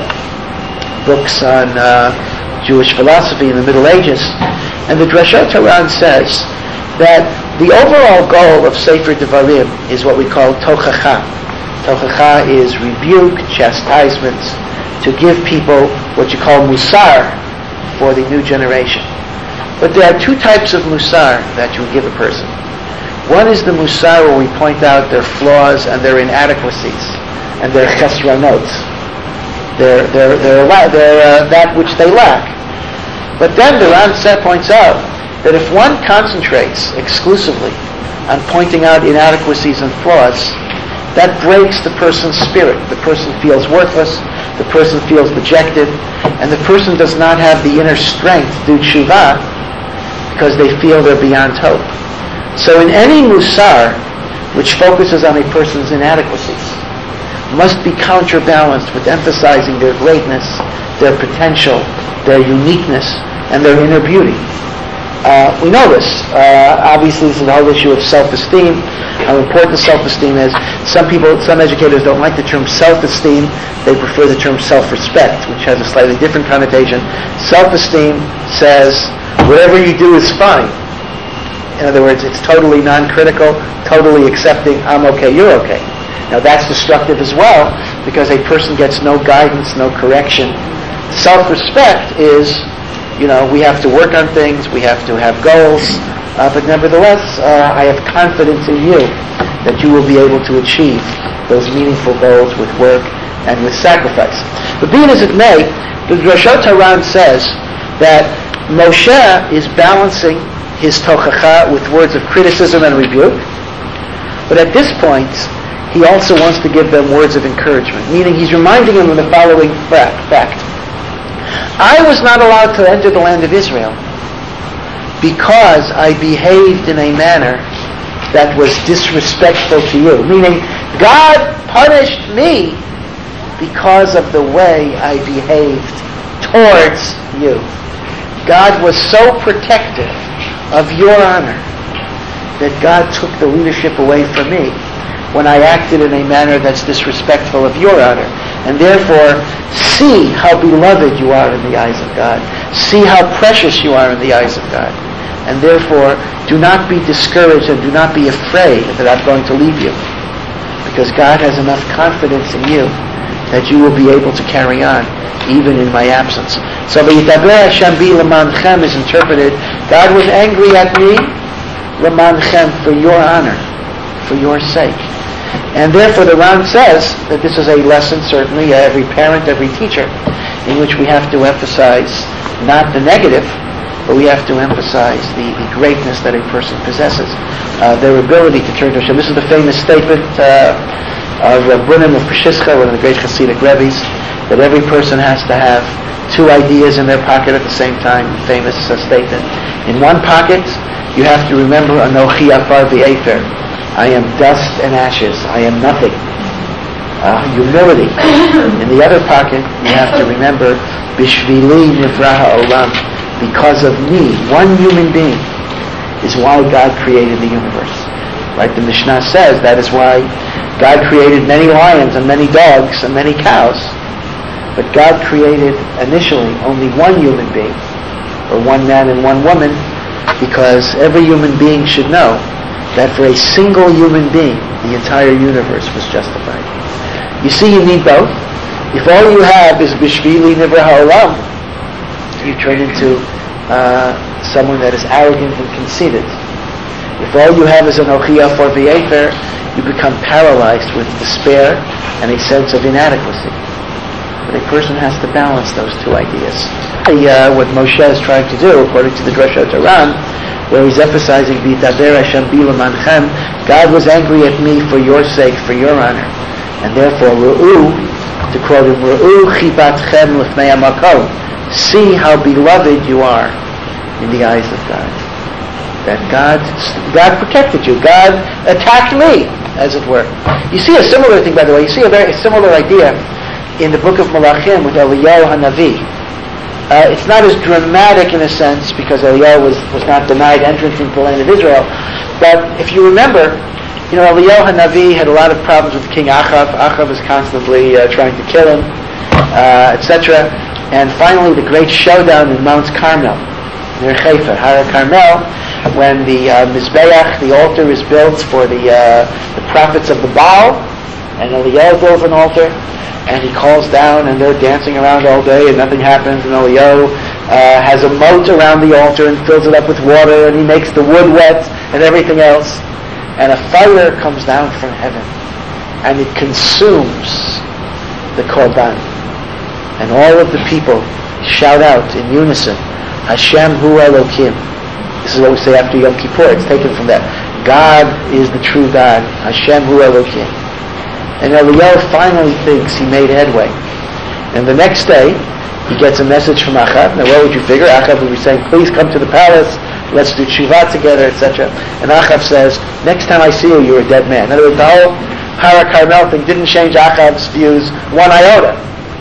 books on uh, Jewish philosophy in the Middle Ages. And the Drashot HaRan says that the overall goal of Sefer Devarim is what we call tochacha. Tochacha is rebuke, chastisement, to give people what you call musar for the new generation. But there are two types of musar that you give a person. One is the musar where we point out their flaws and their inadequacies and their chesranot, their, their, their, their, uh, that which they lack. But then the Ran points out that if one concentrates exclusively on pointing out inadequacies and flaws, that breaks the person's spirit. The person feels worthless, the person feels dejected, and the person does not have the inner strength to do tshuva because they feel they're beyond hope. So in any musar which focuses on a person's inadequacies must be counterbalanced with emphasizing their greatness, their potential, their uniqueness, and their inner beauty. Uh, we know this. Uh, obviously, this is the whole issue of self-esteem, how important self-esteem is. Some people, some educators don't like the term self-esteem. They prefer the term self-respect, which has a slightly different connotation. Self-esteem says, whatever you do is fine. In other words, it's totally non-critical, totally accepting, I'm okay, you're okay. Now that's destructive as well, because a person gets no guidance, no correction. Self-respect is, you know, we have to work on things, we have to have goals, uh, but nevertheless, uh, I have confidence in you that you will be able to achieve those meaningful goals with work and with sacrifice. But be it as it may, the Drashot HaRan says that Moshe is balancing his tochacha with words of criticism and rebuke, But at this point, he also wants to give them words of encouragement, meaning he's reminding them of the following fact. I was not allowed to enter the land of Israel because I behaved in a manner that was disrespectful to you. Meaning, God punished me because of the way I behaved towards you. God was so protective of your honor that God took the leadership away from me when I acted in a manner that's disrespectful of your honor. And therefore, see how beloved you are in the eyes of God. See how precious you are in the eyes of God. And therefore, do not be discouraged and do not be afraid that I'm going to leave you. Because God has enough confidence in you that you will be able to carry on even in my absence. So V'yitaber Hashem bi l'manchem is interpreted, God was angry at me, l'manchem, for your honor, for your sake. And therefore the Ran says that this is a lesson, certainly, every parent, every teacher, in which we have to emphasize not the negative, but we have to emphasize the, the greatness that a person possesses, uh, their ability to turn to Hashem. This is the famous statement uh, of Rabbunim of Pshischa, one of the great Hasidic Rebbe's, that every person has to have two ideas in their pocket at the same time. Famous uh, statement. In one pocket, you have to remember Anochi Afar V'Efer. I am dust and ashes. I am nothing. Uh, humility. In the other pocket, you have to remember Bishvili Nivra Ha'olam. Because of me, one human being, is why God created the universe. Right? The Mishnah says that is why God created many lions and many dogs and many cows. But God created initially only one human being, or one man and one woman, because every human being should know that for a single human being, the entire universe was justified. You see, you need both. If all you have is Bishvili Nivra Ha'olam, you turn into uh, someone that is arrogant and conceited. If all you have is Anochi Afar V'Efer, you become paralyzed with despair and a sense of inadequacy. But a person has to balance those two ideas. Uh, what Moshe is trying to do, according to the Drashot Aran, where he's emphasizing V'yitaber Hashem bi l'manchem, God was angry at me for your sake, for your honor. And therefore, Ru'u, to quote him, Ru'u chibatchem l'fnei hamakom, see how beloved you are in the eyes of God. That God, God protected you. God attacked me, as it were. You see a similar thing, by the way. You see a very similar idea in the book of Malachim with Eliyahu Hanavi. Uh, it's not as dramatic in a sense because Eliyahu was, was not denied entrance into the land of Israel. But if you remember, you know, Eliyahu Hanavi had a lot of problems with King Achav. Achav was constantly uh, trying to kill him, uh, et cetera. And finally, the great showdown in Mount Carmel, near Haifa, Har Carmel, when the uh, Mizbeach, the altar, is built for the uh, the prophets of the Baal, and Eliyahu builds an altar, and he calls down, and they're dancing around all day, and nothing happens, and Eliyahu uh, has a moat around the altar and fills it up with water, and he makes the wood wet and everything else, and a fire comes down from heaven, and it consumes the korban. And all of the people shout out in unison, Hashem Hu Elokim. This is what we say after Yom Kippur. It's taken from that. God is the true God. Hashem Hu Elokim. And Eliyahu finally thinks he made headway. And the next day, he gets a message from Achav. Now, what would you figure? Achav would be saying, please come to the palace. Let's do tshuva together, et cetera. And Achav says, next time I see you, you're a dead man. In other words, the whole Har Carmel thing didn't change Achav's views one iota.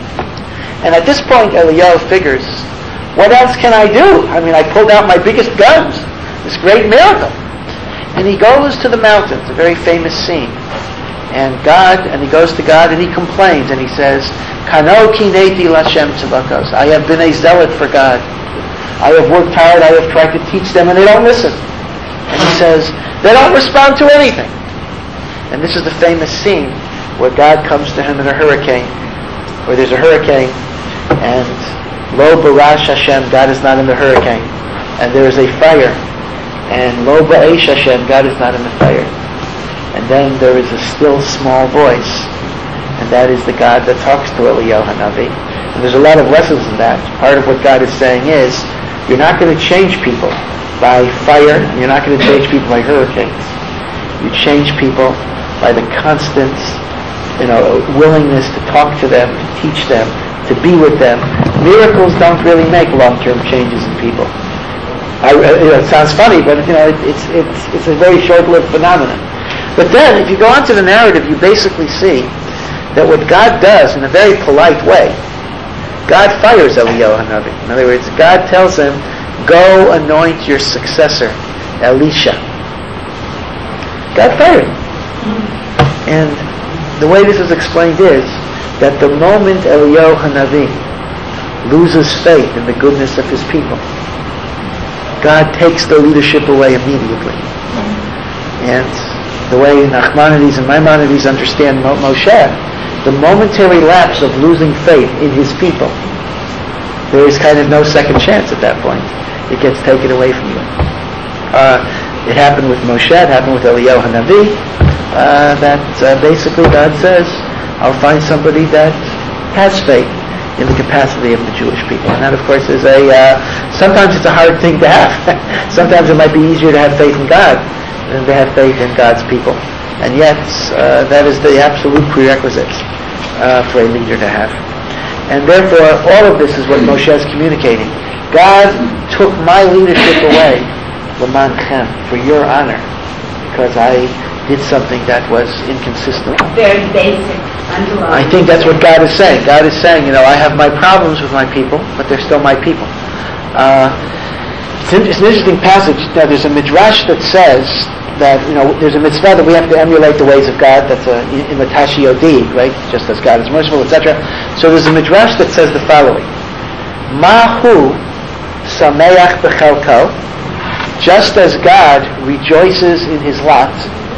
And at this point, Eliyahu figures, what else can I do? I mean, I pulled out my biggest guns, this great miracle. And he goes to the mountain. It's a very famous scene. And God, and he goes to God and he complains and he says, Kano kineti l'Hashem tzedakos. I have been a zealot for God. I have worked hard, I have tried to teach them, and they don't listen. And he says, they don't respond to anything. And this is the famous scene where God comes to him in a hurricane, where there's a hurricane, and Lo Barash Hashem, God is not in the hurricane. And there is a fire. And Lo Ba'esh Hashem, God is not in the fire. And then there is a still small voice. And that is the God that talks to Eliyahu Hanavi. And there's a lot of lessons in that. Part of what God is saying is, you're not going to change people by fire, and you're not going to change people by hurricanes. You change people by the constant, you know, willingness to talk to them, to teach them, to be with them. Miracles don't really make long-term changes in people. I, you know, it sounds funny, but you know, it, it's it's it's a very short-lived phenomenon. But then, if you go on to the narrative, you basically see that what God does in a very polite way, God fires Eliyahu Hanavi. In other words, God tells him, "Go anoint your successor, Elisha." God fired him. And the way this is explained is that the moment Eliyahu Hanavi loses faith in the goodness of his people, God takes the leadership away immediately. And the way Nachmanides and Maimonides understand Mo- Moshe, the momentary lapse of losing faith in his people, there is kind of no second chance at that point. It gets taken away from you. Uh, it happened with Moshe, it happened with Eliyahu Hanavi, uh, that uh, basically God says, I'll find somebody that has faith in the capacity of the Jewish people. And that, of course, is a, uh, sometimes it's a hard thing to have. Sometimes it might be easier to have faith in God than to have faith in God's people. And yet, uh, that is the absolute prerequisite uh, for a leader to have. And therefore, all of this is what Moshe is communicating. God took my leadership away, l'manchem, for your honor, because I did something that was inconsistent. Very basic, underlying. I think that's what God is saying. God is saying, you know, I have my problems with my people, but they're still my people. Uh, it's, an, it's an interesting passage. Now, there's a midrash that says that, you know, there's a mitzvah that we have to emulate the ways of God. That's a imitation Yodi, right? Just as God is merciful, et cetera. So there's a midrash that says the following: Mahu sameach bechelko, just as God rejoices in his lot,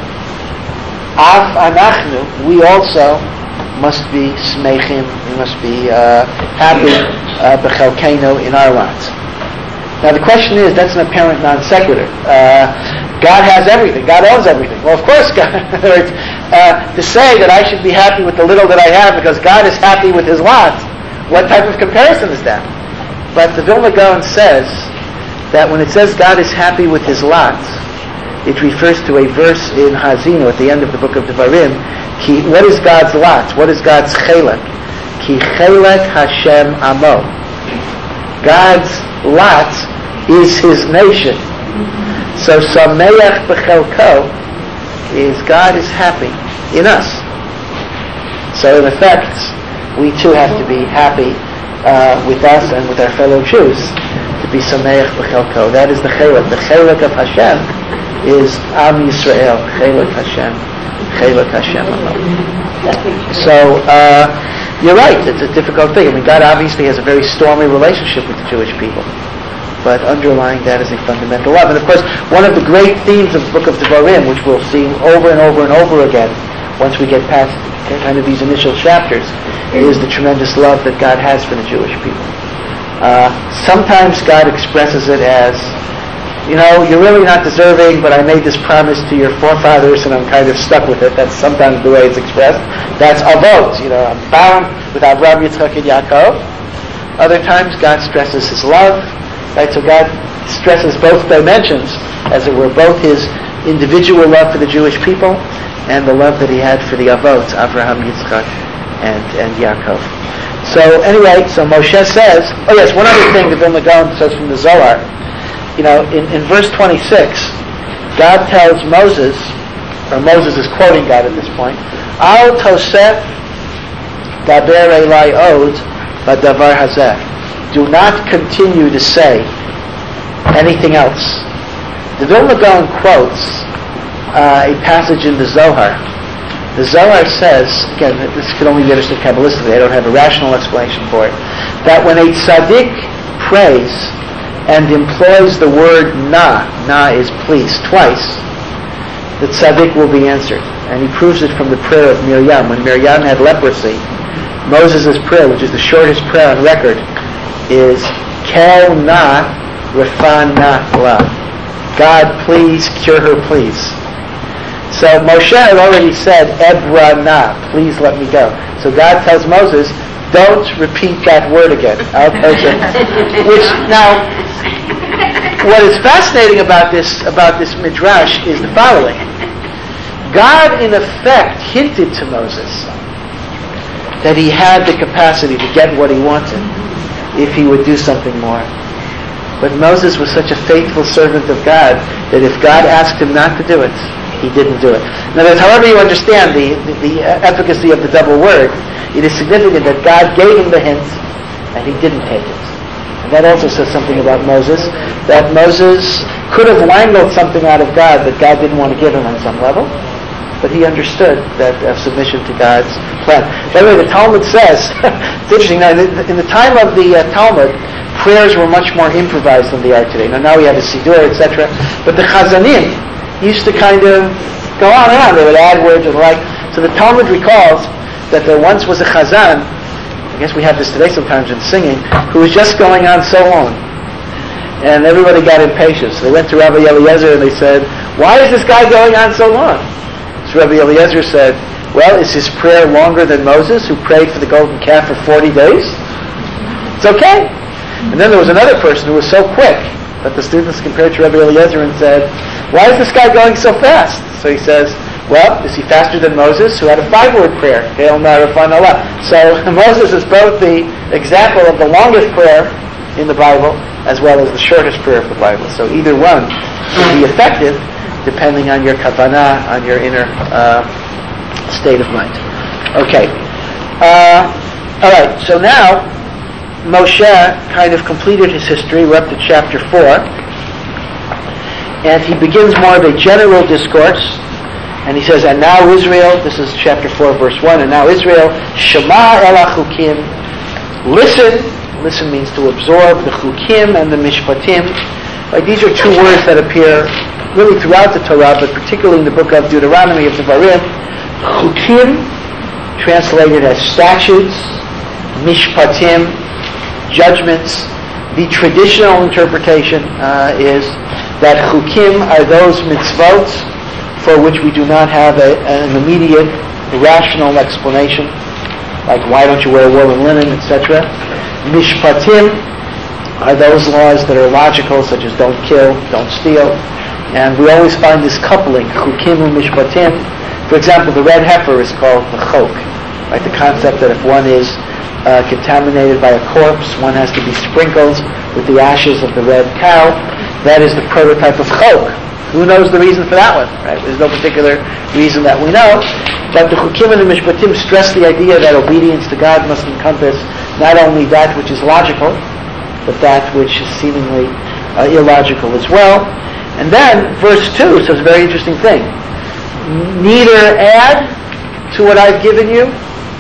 Af anachnu, we also must be smechim, we must be uh, happy bechelkeinu, uh, in our lots. Now the question is, that's an apparent non sequitur. Uh, God has everything. God owns everything. Well, of course, God. uh, to say that I should be happy with the little that I have because God is happy with his lot, what type of comparison is that? But the Vilna Gaon says that when it says God is happy with his lot, it refers to a verse in Hazinu at the end of the book of Devarim. Ki, what is God's lot? What is God's chelek? Ki chelek Hashem amo. God's lot is his nation. So sameach bechelko is God is happy in us. So in effect, we too have to be happy uh, with us and with our fellow Jews, to be sameach bechelko. That is the chelek. The chelek of Hashem is Am Yisrael, Chelek Hashem, Chelek Hashem. So, uh, you're right, it's a difficult thing. I mean, God obviously has a very stormy relationship with the Jewish people, but underlying that is a fundamental love. And of course, one of the great themes of the book of Devarim, which we'll see over and over and over again, once we get past kind of these initial chapters, is the tremendous love that God has for the Jewish people. Uh, sometimes God expresses it as, you know, you're really not deserving, but I made this promise to your forefathers and I'm kind of stuck with it. That's sometimes the way it's expressed. That's avot. You know, I'm bound with Abraham, Yitzchak, and Yaakov. Other times, God stresses his love. Right? So God stresses both dimensions, as it were, both his individual love for the Jewish people and the love that he had for the avot, Abraham, Yitzchak, and, and Yaakov. So anyway, so Moshe says, oh yes, one other thing the Vilna Gaon says from the Zohar. You know, in, in verse twenty-six, God tells Moses, or Moses is quoting God at this point, Al tosef daber elai od badavar hazeh. Do not continue to say anything else. The Vilna Gaon quotes uh, a passage in the Zohar. The Zohar says, again, this can only be understood Kabbalistically, I don't have a rational explanation for it, that when a tzaddik prays and employs the word na, na is please, twice, the tzaddik will be answered. And he proves it from the prayer of Miriam. When Miriam had leprosy, Moses' prayer, which is the shortest prayer on record, is Kel na refan na la. God, please, cure her, please. So Moshe had already said, Ebra na, please let me go. So God tells Moses, don't repeat that word again. Which, now, what is fascinating about this about this midrash is the following. God, in effect, hinted to Moses that he had the capacity to get what he wanted if he would do something more. But Moses was such a faithful servant of God that if God asked him not to do it, he didn't do it. In other words, however you understand the, the, the efficacy of the double word, it is significant that God gave him the hint and he didn't take it. And that also says something about Moses, that Moses could have wangled something out of God that God didn't want to give him on some level, but he understood that uh, submission to God's plan. By the way, the Talmud says, it's interesting, now, in the time of the uh, Talmud, prayers were much more improvised than they are today. Now, now we have a Siddur, et cetera. But the Chazanim used to kind of go on and on. They would add words and the like. So the Talmud recalls that there once was a Chazan, I guess we have this today sometimes in singing, who was just going on so long. And everybody got impatient. So they went to Rabbi Eliezer and they said, why is this guy going on so long? So Rabbi Eliezer said, well, is his prayer longer than Moses, who prayed for the golden calf for forty days? It's okay. And then there was another person who was so quick that the students compared to Rabbi Eliezer and said, why is this guy going so fast? So he says, well, is he faster than Moses, who had a five-word prayer? So Moses is both the example of the longest prayer in the Bible as well as the shortest prayer of the Bible. So either one can be effective depending on your kavanah, on your inner uh, state of mind. Okay. Uh, all right, so now Moshe kind of completed his history. We're up to chapter four. And he begins more of a general discourse. And he says, and now Israel, this is chapter four, verse one, and now Israel, Shema el ha-chukim, listen. Listen means to absorb the chukim and the mishpatim. Right, these are two words that appear really throughout the Torah, but particularly in the book of Deuteronomy of Devarim. Chukim, translated as statutes, mishpatim, judgments. The traditional interpretation uh, is that chukim are those mitzvot for which we do not have a, an immediate, rational explanation, like why don't you wear wool and linen, et cetera. Mishpatim are those laws that are logical, such as don't kill, don't steal. And we always find this coupling, chukim and mishpatim. For example, the red heifer is called the chok. Right? The concept that if one is uh, contaminated by a corpse, one has to be sprinkled with the ashes of the red cow. That is the prototype of chok. Who knows the reason for that one? Right? There's no particular reason that we know. But the chukim and the mishpatim stress the idea that obedience to God must encompass not only that which is logical, but that which is seemingly uh, illogical as well. And then, verse two says a very interesting thing. Neither add to what I've given you,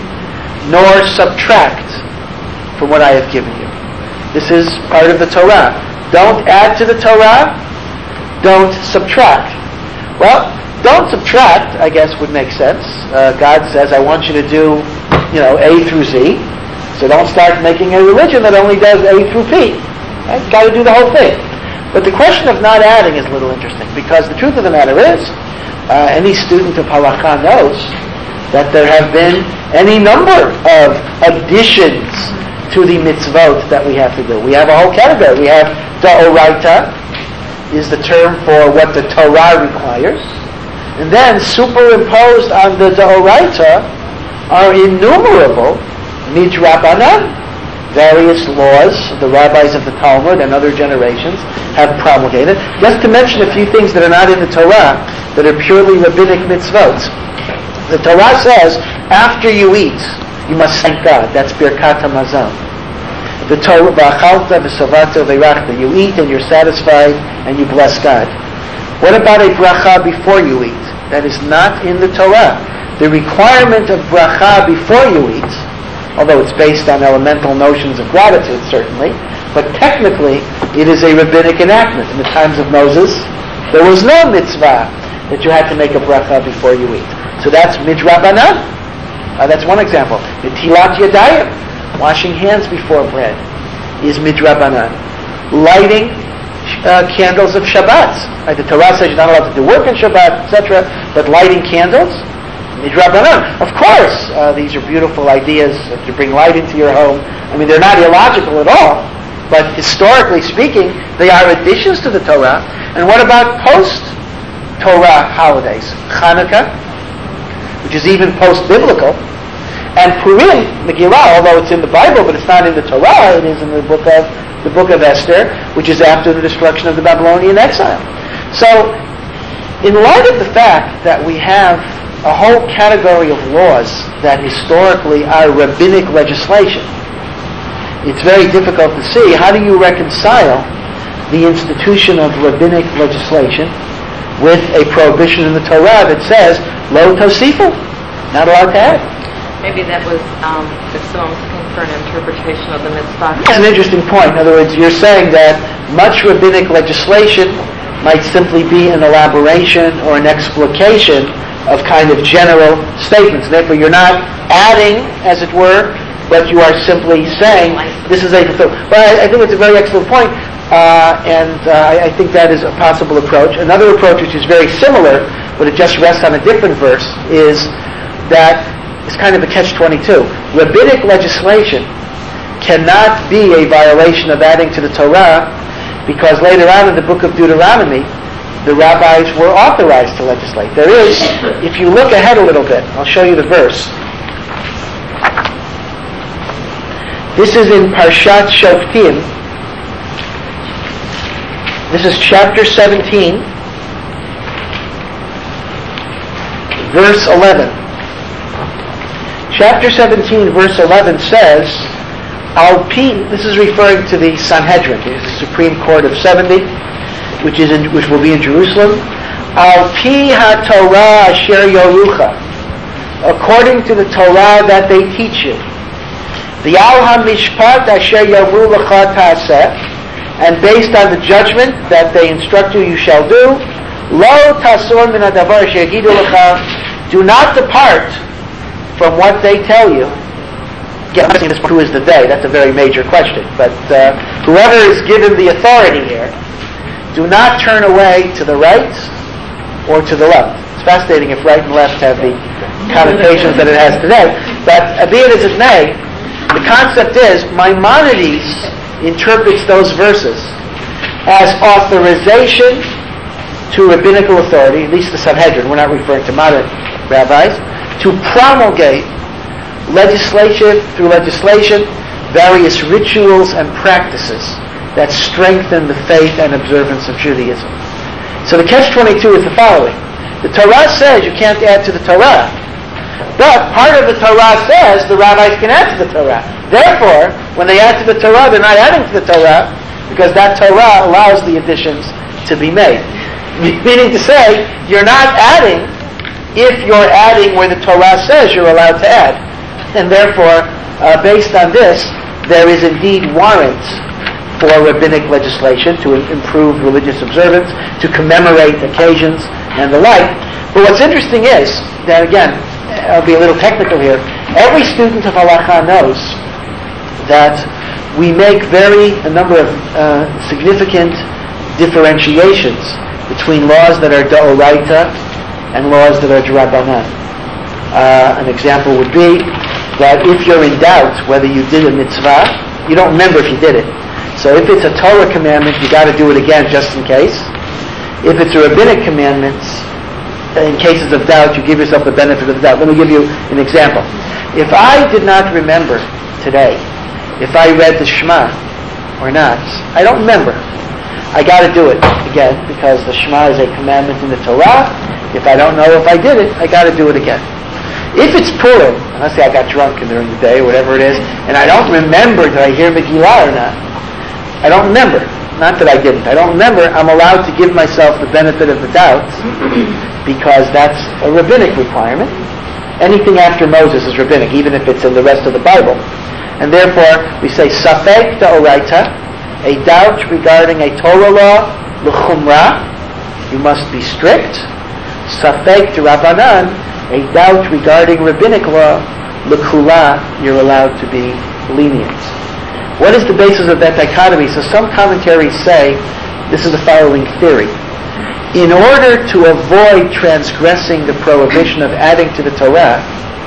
nor subtract from what I have given you. This is part of the Torah. Don't add to the Torah, don't subtract. Well, don't subtract, I guess, would make sense. Uh, God says, I want you to do, you know, A through Z. So don't start making a religion that only does A through P. Right? You've got to do the whole thing. But the question of not adding is a little interesting, because the truth of the matter is, uh, any student of halakha knows that there have been any number of additions to the mitzvot that we have to do. We have a whole category. We have da'oraita, is the term for what the Torah requires. And then superimposed on the da'oraita are innumerable midrabanan, various laws the rabbis of the Talmud and other generations have promulgated. Just to mention a few things that are not in the Torah, that are purely rabbinic mitzvot. The Torah says, after you eat, you must thank God. That's Birkat HaMazon. The Torah, v'achalta v'savata v'irachta. You eat and you're satisfied and you bless God. What about a bracha before you eat? That is not in the Torah. The requirement of bracha before you eat, although it's based on elemental notions of gratitude, certainly, but technically it is a rabbinic enactment. In the times of Moses, there was no mitzvah that you had to make a bracha before you eat. So that's midrabanan. Uh, that's one example. Netilat yadayim, washing hands before bread, is midrabanan. Lighting uh, candles of Shabbat. Right? The Torah says you're not allowed to do work on Shabbat, et cetera. But lighting candles, midrabanan. Of course, uh, these are beautiful ideas to bring light into your home. I mean, they're not illogical at all. But historically speaking, they are additions to the Torah. And what about post Torah holidays. Hanukkah, which is even post-biblical, and Purim, Megillah, although it's in the Bible, but it's not in the Torah, it is in the book of the book of Esther, which is after the destruction of the Babylonian exile. So, in light of the fact that we have a whole category of laws that historically are rabbinic legislation, it's very difficult to see how do you reconcile the institution of rabbinic legislation with a prohibition in the Torah that says, Lo Tosifu, not allowed to add. Maybe that was, um, if someone was looking for an interpretation of the mitzvah. That's an interesting point. In other words, you're saying that much rabbinic legislation might simply be an elaboration or an explication of kind of general statements. Therefore, you're not adding, as it were, but you are simply saying, this is a... But I, I think it's a very excellent point, uh, and uh, I, I think that is a possible approach. Another approach, which is very similar, but it just rests on a different verse, is that it's kind of a catch twenty-two. Rabbinic legislation cannot be a violation of adding to the Torah, because later on in the book of Deuteronomy, the rabbis were authorized to legislate. There is, if you look ahead a little bit, I'll show you the verse. This is in Parshat Shoftim. This is chapter seventeen, verse eleven. Chapter seventeen, verse eleven says, Al-Pi, this is referring to the Sanhedrin, the Supreme Court of seventy, which is in, which will be in Jerusalem. Al-Pi ha-Torah asher yorucha, according to the Torah that they teach you. The al-ha-mishpat asher yavu lecha ta'aseh, and based on the judgment that they instruct you, you shall do. Lo tasor min hadavar asher yagidu lecha, do not depart from what they tell you. Again, I'm asking this, who is the they? That's a very major question. But uh, whoever is given the authority here, do not turn away to the right or to the left. It's fascinating if right and left have the connotations that it has today. But uh, be it as it may, the concept is, Maimonides interprets those verses as authorization to rabbinical authority, at least the Sanhedrin, we're not referring to modern rabbis, to promulgate legislation through legislation, various rituals and practices that strengthen the faith and observance of Judaism. So the catch twenty-two is the following. The Torah says you can't add to the Torah, but part of the Torah says the rabbis can add to the Torah. Therefore, when they add to the Torah, they're not adding to the Torah because that Torah allows the additions to be made. Meaning to say, you're not adding if you're adding where the Torah says you're allowed to add. And therefore, uh, based on this, there is indeed warrant for rabbinic legislation to improve religious observance, to commemorate occasions and the like. But what's interesting is that, again, I'll be a little technical here, every student of Halakha knows that we make very a number of uh, significant differentiations between laws that are d'oraita and laws that are d'Rabbanan. Uh, an example would be that if you're in doubt whether you did a mitzvah, you don't remember if you did it. So if it's a Torah commandment, you got to do it again just in case. If it's a rabbinic commandment, in cases of doubt, you give yourself the benefit of the doubt. Let me give you an example. If I did not remember today if I read the Shema or not, I don't remember. I got to do it again because the Shema is a commandment in the Torah. If I don't know if I did it, I got to do it again. If it's Purim, and let's say I got drunk during the day, whatever it is, and I don't remember did I hear Megillah or not, I don't remember. Not that I didn't. I don't remember. I'm allowed to give myself the benefit of the doubt because that's a rabbinic requirement. Anything after Moses is rabbinic, even if it's in the rest of the Bible. And therefore, we say, Safek da'oraita, a doubt regarding a Torah law, l'chumrah, you must be strict. Safek d'Rabbanan, a doubt regarding rabbinic law, l'kula, you're allowed to be lenient. What is the basis of that dichotomy? So some commentaries say, this is the following theory. In order to avoid transgressing the prohibition of adding to the Torah,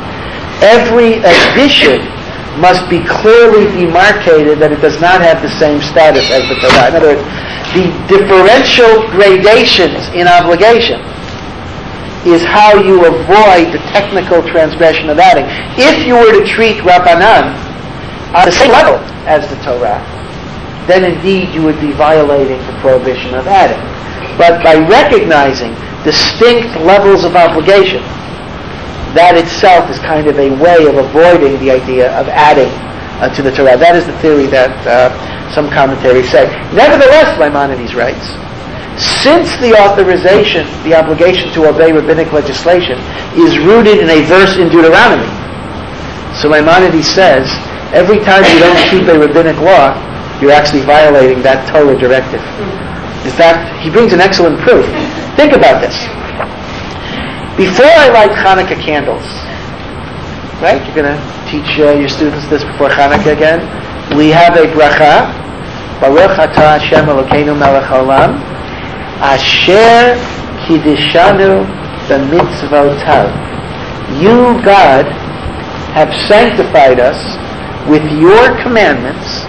every addition must be clearly demarcated that it does not have the same status as the Torah. In other words, the differential gradations in obligation is how you avoid the technical transgression of adding. If you were to treat Rabbanan on the same level as the Torah, then indeed you would be violating the prohibition of adding. But by recognizing distinct levels of obligation, that itself is kind of a way of avoiding the idea of adding uh, to the Torah. That is the theory that uh, some commentaries say. Nevertheless, Maimonides writes, since the authorization, the obligation to obey rabbinic legislation, is rooted in a verse in Deuteronomy, so Maimonides says, every time you don't keep a rabbinic law, you're actually violating that Torah directive. In fact, he brings an excellent proof. Think about this. Before I light Hanukkah candles, right? You're going to teach uh, your students this before Hanukkah again. We have a bracha, Baruch Atah Hashem Elokeinu Melech Haolam, Asher Kiddishanu B'mitzvotav. You, God, have sanctified us with your commandments,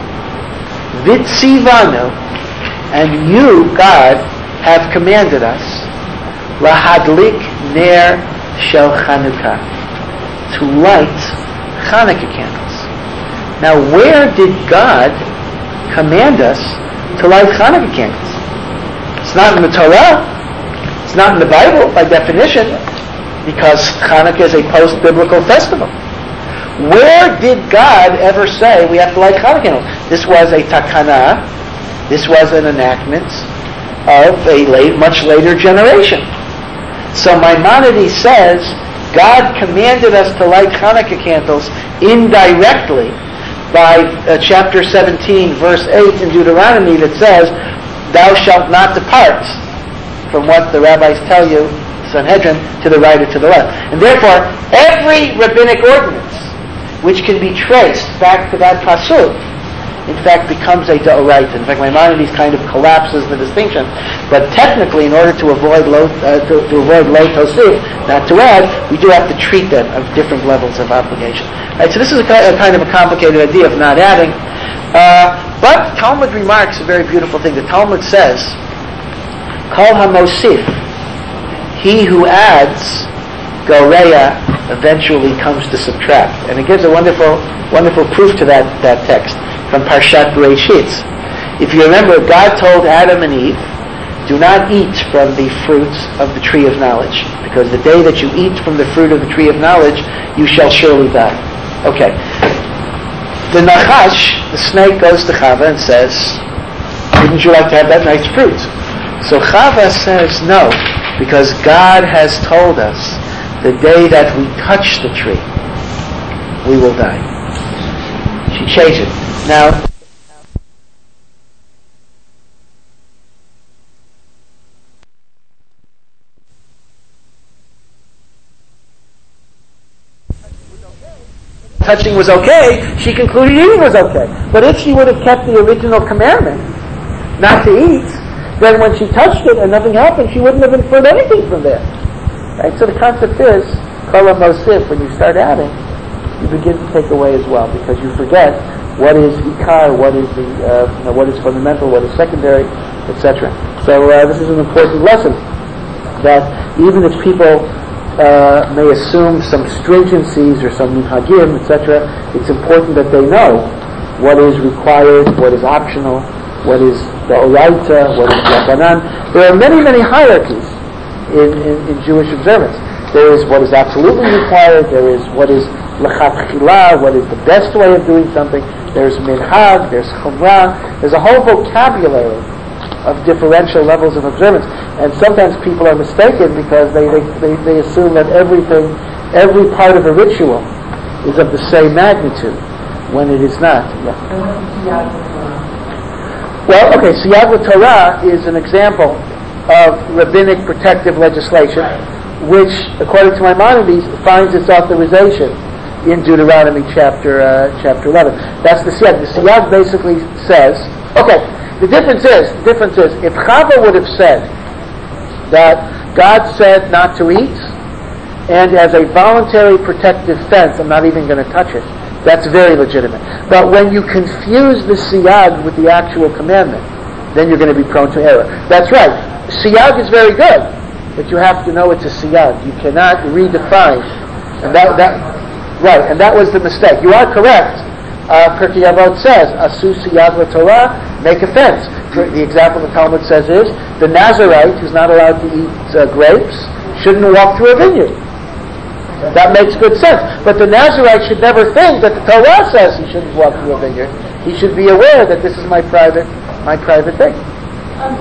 Vitzivanu, and you, God, have commanded us, Lahadlik Ner Shel Chanukah, to light Hanukkah candles. Now, where did God command us to light Hanukkah candles? It's not in the Torah. It's not in the Bible, by definition, because Hanukkah is a post-biblical festival. Where did God ever say we have to light Hanukkah candles? This was a takana. This was an enactment of a late, much later generation. So Maimonides says God commanded us to light Hanukkah candles indirectly by uh, chapter seventeen, verse eight in Deuteronomy that says, thou shalt not depart from what the rabbis tell you, Sanhedrin, to the right or to the left. And therefore, every rabbinic ordinance which can be traced back to that pasuk, in fact, becomes a d'oraita. In fact, Maimonides kind of collapses the distinction. But technically, in order to avoid lo, uh, to, to avoid lo tosif, not to add, we do have to treat them of different levels of obligation. Right, so this is a, a kind of a complicated idea of not adding. Uh, but Talmud remarks a very beautiful thing. The Talmud says, Kol hamosif, he who adds, goreya, eventually comes to subtract. And it gives a wonderful, wonderful proof to that, that text from Parshat Bereshit. If you remember, God told Adam and Eve, do not eat from the fruits of the tree of knowledge, because the day that you eat from the fruit of the tree of knowledge, you shall surely die. Okay. The Nachash, the snake, goes to Chava and says, wouldn't you like to have that nice fruit? So Chava says, no, because God has told us the day that we touch the tree, we will die. She changed it. Now, touching was okay, she concluded eating was okay. But if she would have kept the original commandment not to eat, then when she touched it and nothing happened, she wouldn't have inferred anything from there. Right? So the concept is, kol hamosif, when you start adding, you begin to take away as well, because you forget what is ikar, what is the, uh, you know, what is fundamental, what is secondary, et cetera. So uh, this is an important lesson, that even if people uh, may assume some stringencies or some minhagim, et cetera, it's important that they know what is required, what is optional, what is the oraita, what is rabbanan. There are many, many hierarchies in, in, in Jewish observance. There is what is absolutely required, there is what is l'chatchila, what is the best way of doing something, there's minhag, there's chumrah, there's a whole vocabulary of differential levels of observance. And sometimes people are mistaken because they, they, they, they assume that everything, every part of a ritual is of the same magnitude, when it is not. Yeah. Well, okay, Siyag Torah is an example of rabbinic protective legislation, which, according to Maimonides, finds its authorization in Deuteronomy chapter uh, chapter eleven. That's the Siyag. The Siyag basically says, okay, the difference is, the difference is, if Chava would have said that God said not to eat, and as a voluntary protective fence, I'm not even going to touch it, that's very legitimate. But when you confuse the siyag with the actual commandment, then you're going to be prone to error. That's right. Siyag is very good. that you have to know it's a siyag. You cannot redefine. And that, that, right, and that was the mistake. You are correct. Uh, Pirkei Avot says, Asu siyag l'Torah, make a fence. For the example the Talmud says is, the Nazarite who's not allowed to eat uh, grapes shouldn't walk through a vineyard. That makes good sense. But the Nazarite should never think that the Torah says he shouldn't walk through a vineyard. He should be aware that this is my private, my private thing. Um,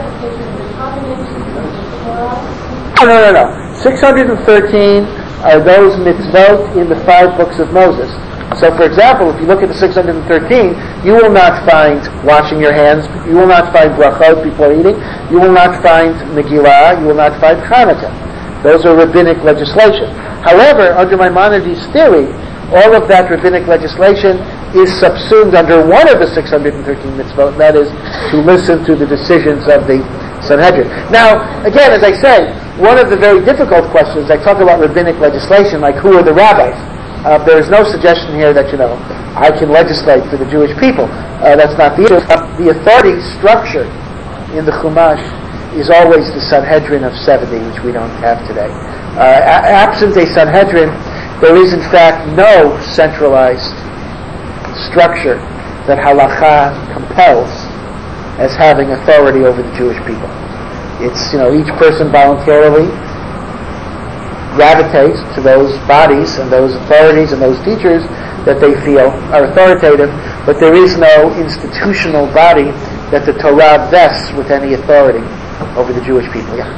No, no, no, no. six hundred thirteen are those mitzvot in the five books of Moses. So, for example, if you look at the six hundred thirteen, you will not find washing your hands, you will not find brachot before eating, you will not find Megillah, you will not find Hanukkah. Those are rabbinic legislation. However, under Maimonides' theory, all of that rabbinic legislation is subsumed under one of the six hundred thirteen mitzvot, and that is to listen to the decisions of the Sanhedrin. Now, again, as I say, one of the very difficult questions, I talk about rabbinic legislation, like who are the rabbis? Uh, there is no suggestion here that, you know, I can legislate for the Jewish people. Uh, that's not the issue. Uh, the authority structure in the Chumash is always the Sanhedrin of seventy, which we don't have today. Uh, a- absent a Sanhedrin, there is in fact no centralized structure that halacha compels as having authority over the Jewish people. It's, you know, each person voluntarily gravitates to those bodies and those authorities and those teachers that they feel are authoritative, but there is no institutional body that the Torah vests with any authority over the Jewish people. Yeah.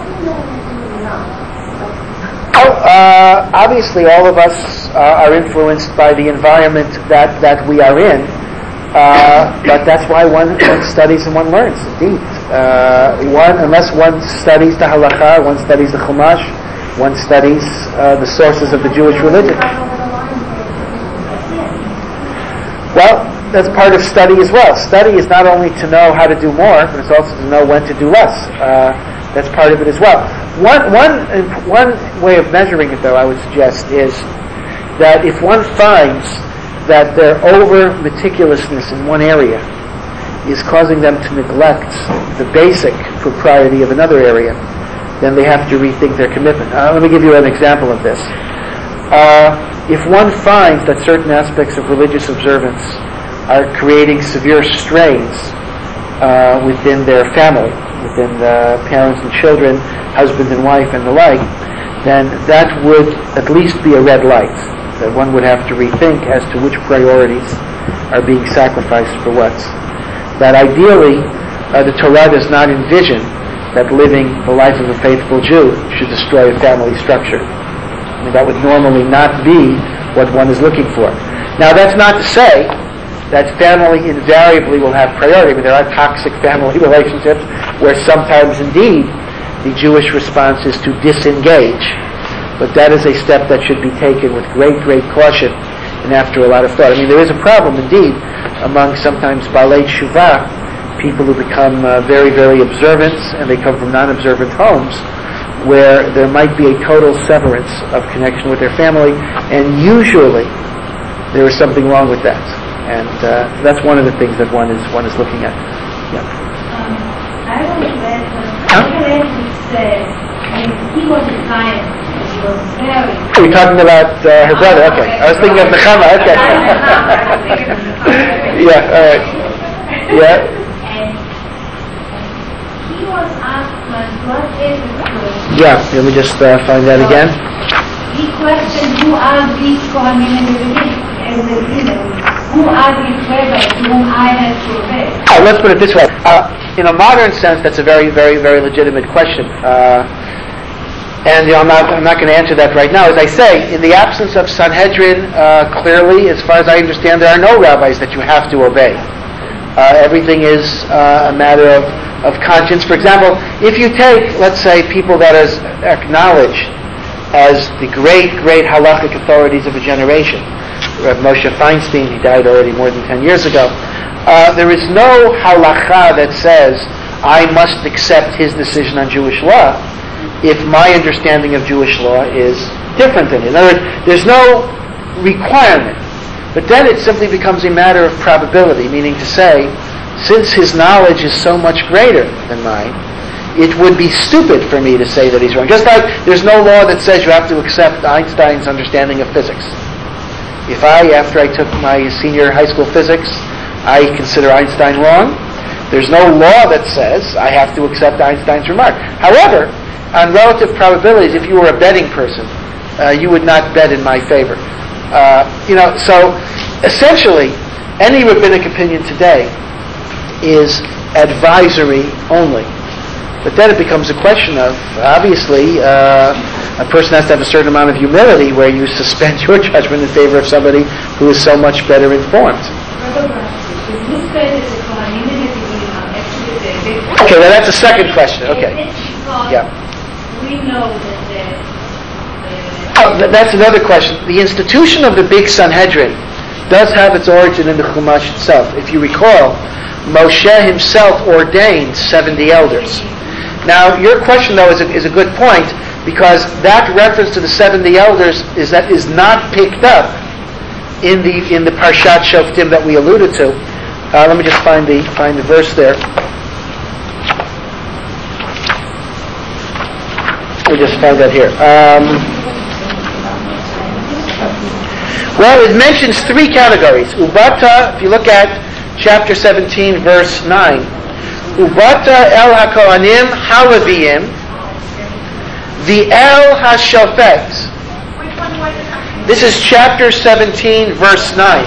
Oh, uh, obviously all of us uh, are influenced by the environment that, that we are in, uh, but that's why one, one studies and one learns, indeed. Uh, one, unless one studies the halakha, one studies the Chumash, one studies uh, the sources of the Jewish religion. Well, that's part of study as well. Study is not only to know how to do more, but it's also to know when to do less. Uh, that's part of it as well. One, one, one way of measuring it, though, I would suggest, is that if one finds that their over meticulousness in one area is causing them to neglect the basic propriety of another area, then they have to rethink their commitment. Uh, let me give you an example of this. Uh, if one finds that certain aspects of religious observance are creating severe strains uh, within their family, within the parents and children, husband and wife and the like, then that would at least be a red light, that one would have to rethink as to which priorities are being sacrificed for what. That ideally, uh, the Torah does not envision that living the life of a faithful Jew should destroy a family structure. I mean, that would normally not be what one is looking for. Now, that's not to say that family invariably will have priority. I mean, there are toxic family relationships where sometimes, indeed, the Jewish response is to disengage. But that is a step that should be taken with great, great caution and after a lot of thought. I mean, there is a problem, indeed, among sometimes Balei Shuvah, people who become uh, very, very observant, and they come from non-observant homes, where there might be a total severance of connection with their family, and usually there is something wrong with that. And uh, that's one of the things that one is one is looking at. Yeah. Um, I was read, I read this, uh, I mean, he was a scientist, he was very... Are you talking about uh, her brother? Okay. I was thinking of Nechama, okay. Yeah, all right. Yeah. And he was asked, what is it? Yeah, let me just uh, find that again. He questioned who are these Kohanim and the Levites, who are these rabbis to whom I have to obey? Oh, let's put it this way. Uh, in a modern sense, that's a very, very, very legitimate question. Uh, and you know, I'm not, I'm not going to answer that right now. As I say, in the absence of Sanhedrin, uh, clearly, as far as I understand, there are no rabbis that you have to obey. Uh, everything is uh, a matter of, of conscience. For example, if you take, let's say, people that are acknowledged as the great, great halachic authorities of a generation, Rav Moshe Feinstein, he died already more than ten years ago, uh, there is no halacha that says, I must accept his decision on Jewish law if my understanding of Jewish law is different than his. In other words, there's no requirement. But then it simply becomes a matter of probability, meaning to say, since his knowledge is so much greater than mine, it would be stupid for me to say that he's wrong. Just like there's no law that says you have to accept Einstein's understanding of physics. If I, after I took my senior high school physics, I consider Einstein wrong, there's no law that says I have to accept Einstein's remark. However, on relative probabilities, if you were a betting person, uh, you would not bet in my favor. Uh, you know, so essentially, any rabbinic opinion today is advisory only. But then it becomes a question of, obviously, uh, a person has to have a certain amount of humility where you suspend your judgment in favor of somebody who is so much better informed. Okay, well that's a second question. Okay. Yeah. We know that the, oh, th- that's another question. The institution of the big Sanhedrin does have its origin in the Chumash itself. If you recall, Moshe himself ordained seventy elders. Now, your question, though, is a, is a good point, because that reference to the seventy elders is that is not picked up in the in the Parshat Shoftim that we alluded to. Uh, let me just find the find the verse there. We just found that here. Um, well, it mentions three categories. Ubata, if you look at chapter seventeen, verse nine. Ubata el ha-kohanim ha-leviim the el ha-shofet. This is chapter seventeen, verse nine.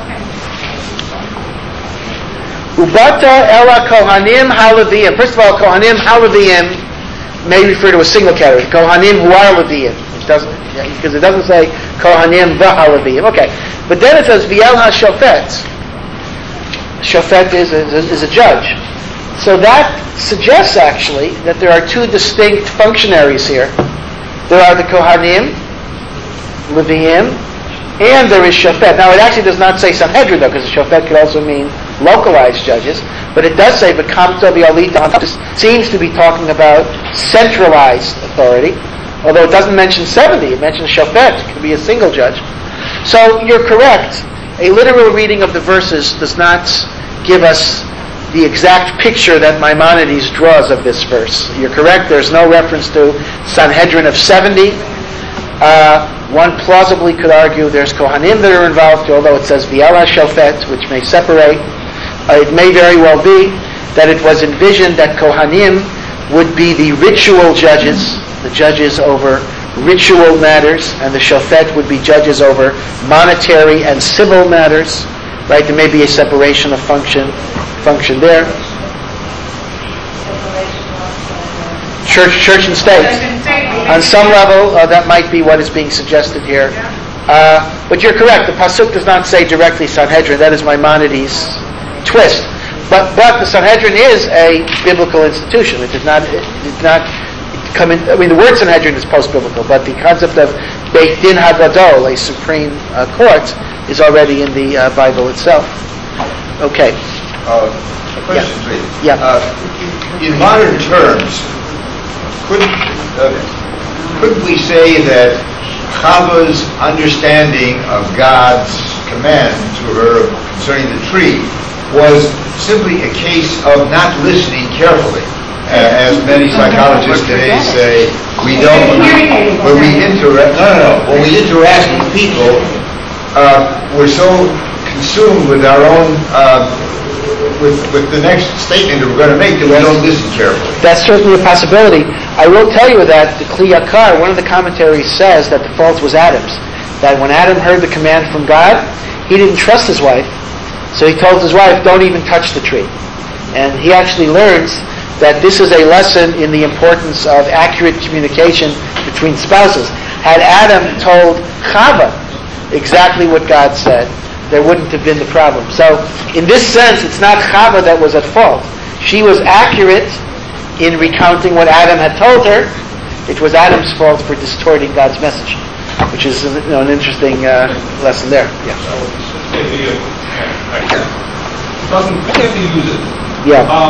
Ubata el ha-kohanim ha-leviim. First of all, kohanim ha-leviim may refer to a single category. Kohanim hu are leviim, which doesn't, because it doesn't say kohanim v'ha-leviim. Okay, but then it says v'el ha-shofet. Shofet is a, is a judge. So that suggests actually that there are two distinct functionaries here. There are the Kohanim, Leviim, and there is Shofet. Now it actually does not say Sanhedrin though, because Shofet could also mean localized judges, but it does say V'kamta v'alita. This seems to be talking about centralized authority, although it doesn't mention seventy, it mentions Shofet, it could be a single judge. So you're correct. A literal reading of the verses does not give us the exact picture that Maimonides draws of this verse. You're correct, there's no reference to Sanhedrin of seventy. Uh, one plausibly could argue there's Kohanim that are involved, although it says V'el ha-shofet, which may separate. Uh, it may very well be that it was envisioned that Kohanim would be the ritual judges, the judges over ritual matters, and the Shofet would be judges over monetary and civil matters. Right, there may be a separation of function function there. Church, church and state. On some level, uh, that might be what is being suggested here. Uh, but you're correct. The pasuk does not say directly Sanhedrin. That is Maimonides' twist. But but the Sanhedrin is a biblical institution. It did not it did not come in. I mean, the word Sanhedrin is post-biblical, but the concept of Beit Din HaGadol, a supreme uh, court, is already in the uh, Bible itself. Okay. Uh, a question, yeah. please. Yeah. Uh, in modern terms, could uh, could we say that Chava's understanding of God's command to her concerning the tree was simply a case of not listening carefully? Uh, as many psychologists today say, we don't, when we interact, no, no, no, when we interact with people, uh, we're so consumed with our own, uh, with with the next statement that we're going to make that we don't listen carefully. That's certainly a possibility. I will tell you that the Kli Yakar, one of the commentaries says that the fault was Adam's. That when Adam heard the command from God, he didn't trust his wife, so he told his wife, don't even touch the tree. And he actually learns that this is a lesson in the importance of accurate communication between spouses. Had Adam told Chava exactly what God said, there wouldn't have been the problem. So, in this sense, it's not Chava that was at fault. She was accurate in recounting what Adam had told her. It was Adam's fault for distorting God's message, which is, you know, an interesting uh, lesson there. Yeah. Doesn't can't use it. Yeah. Um,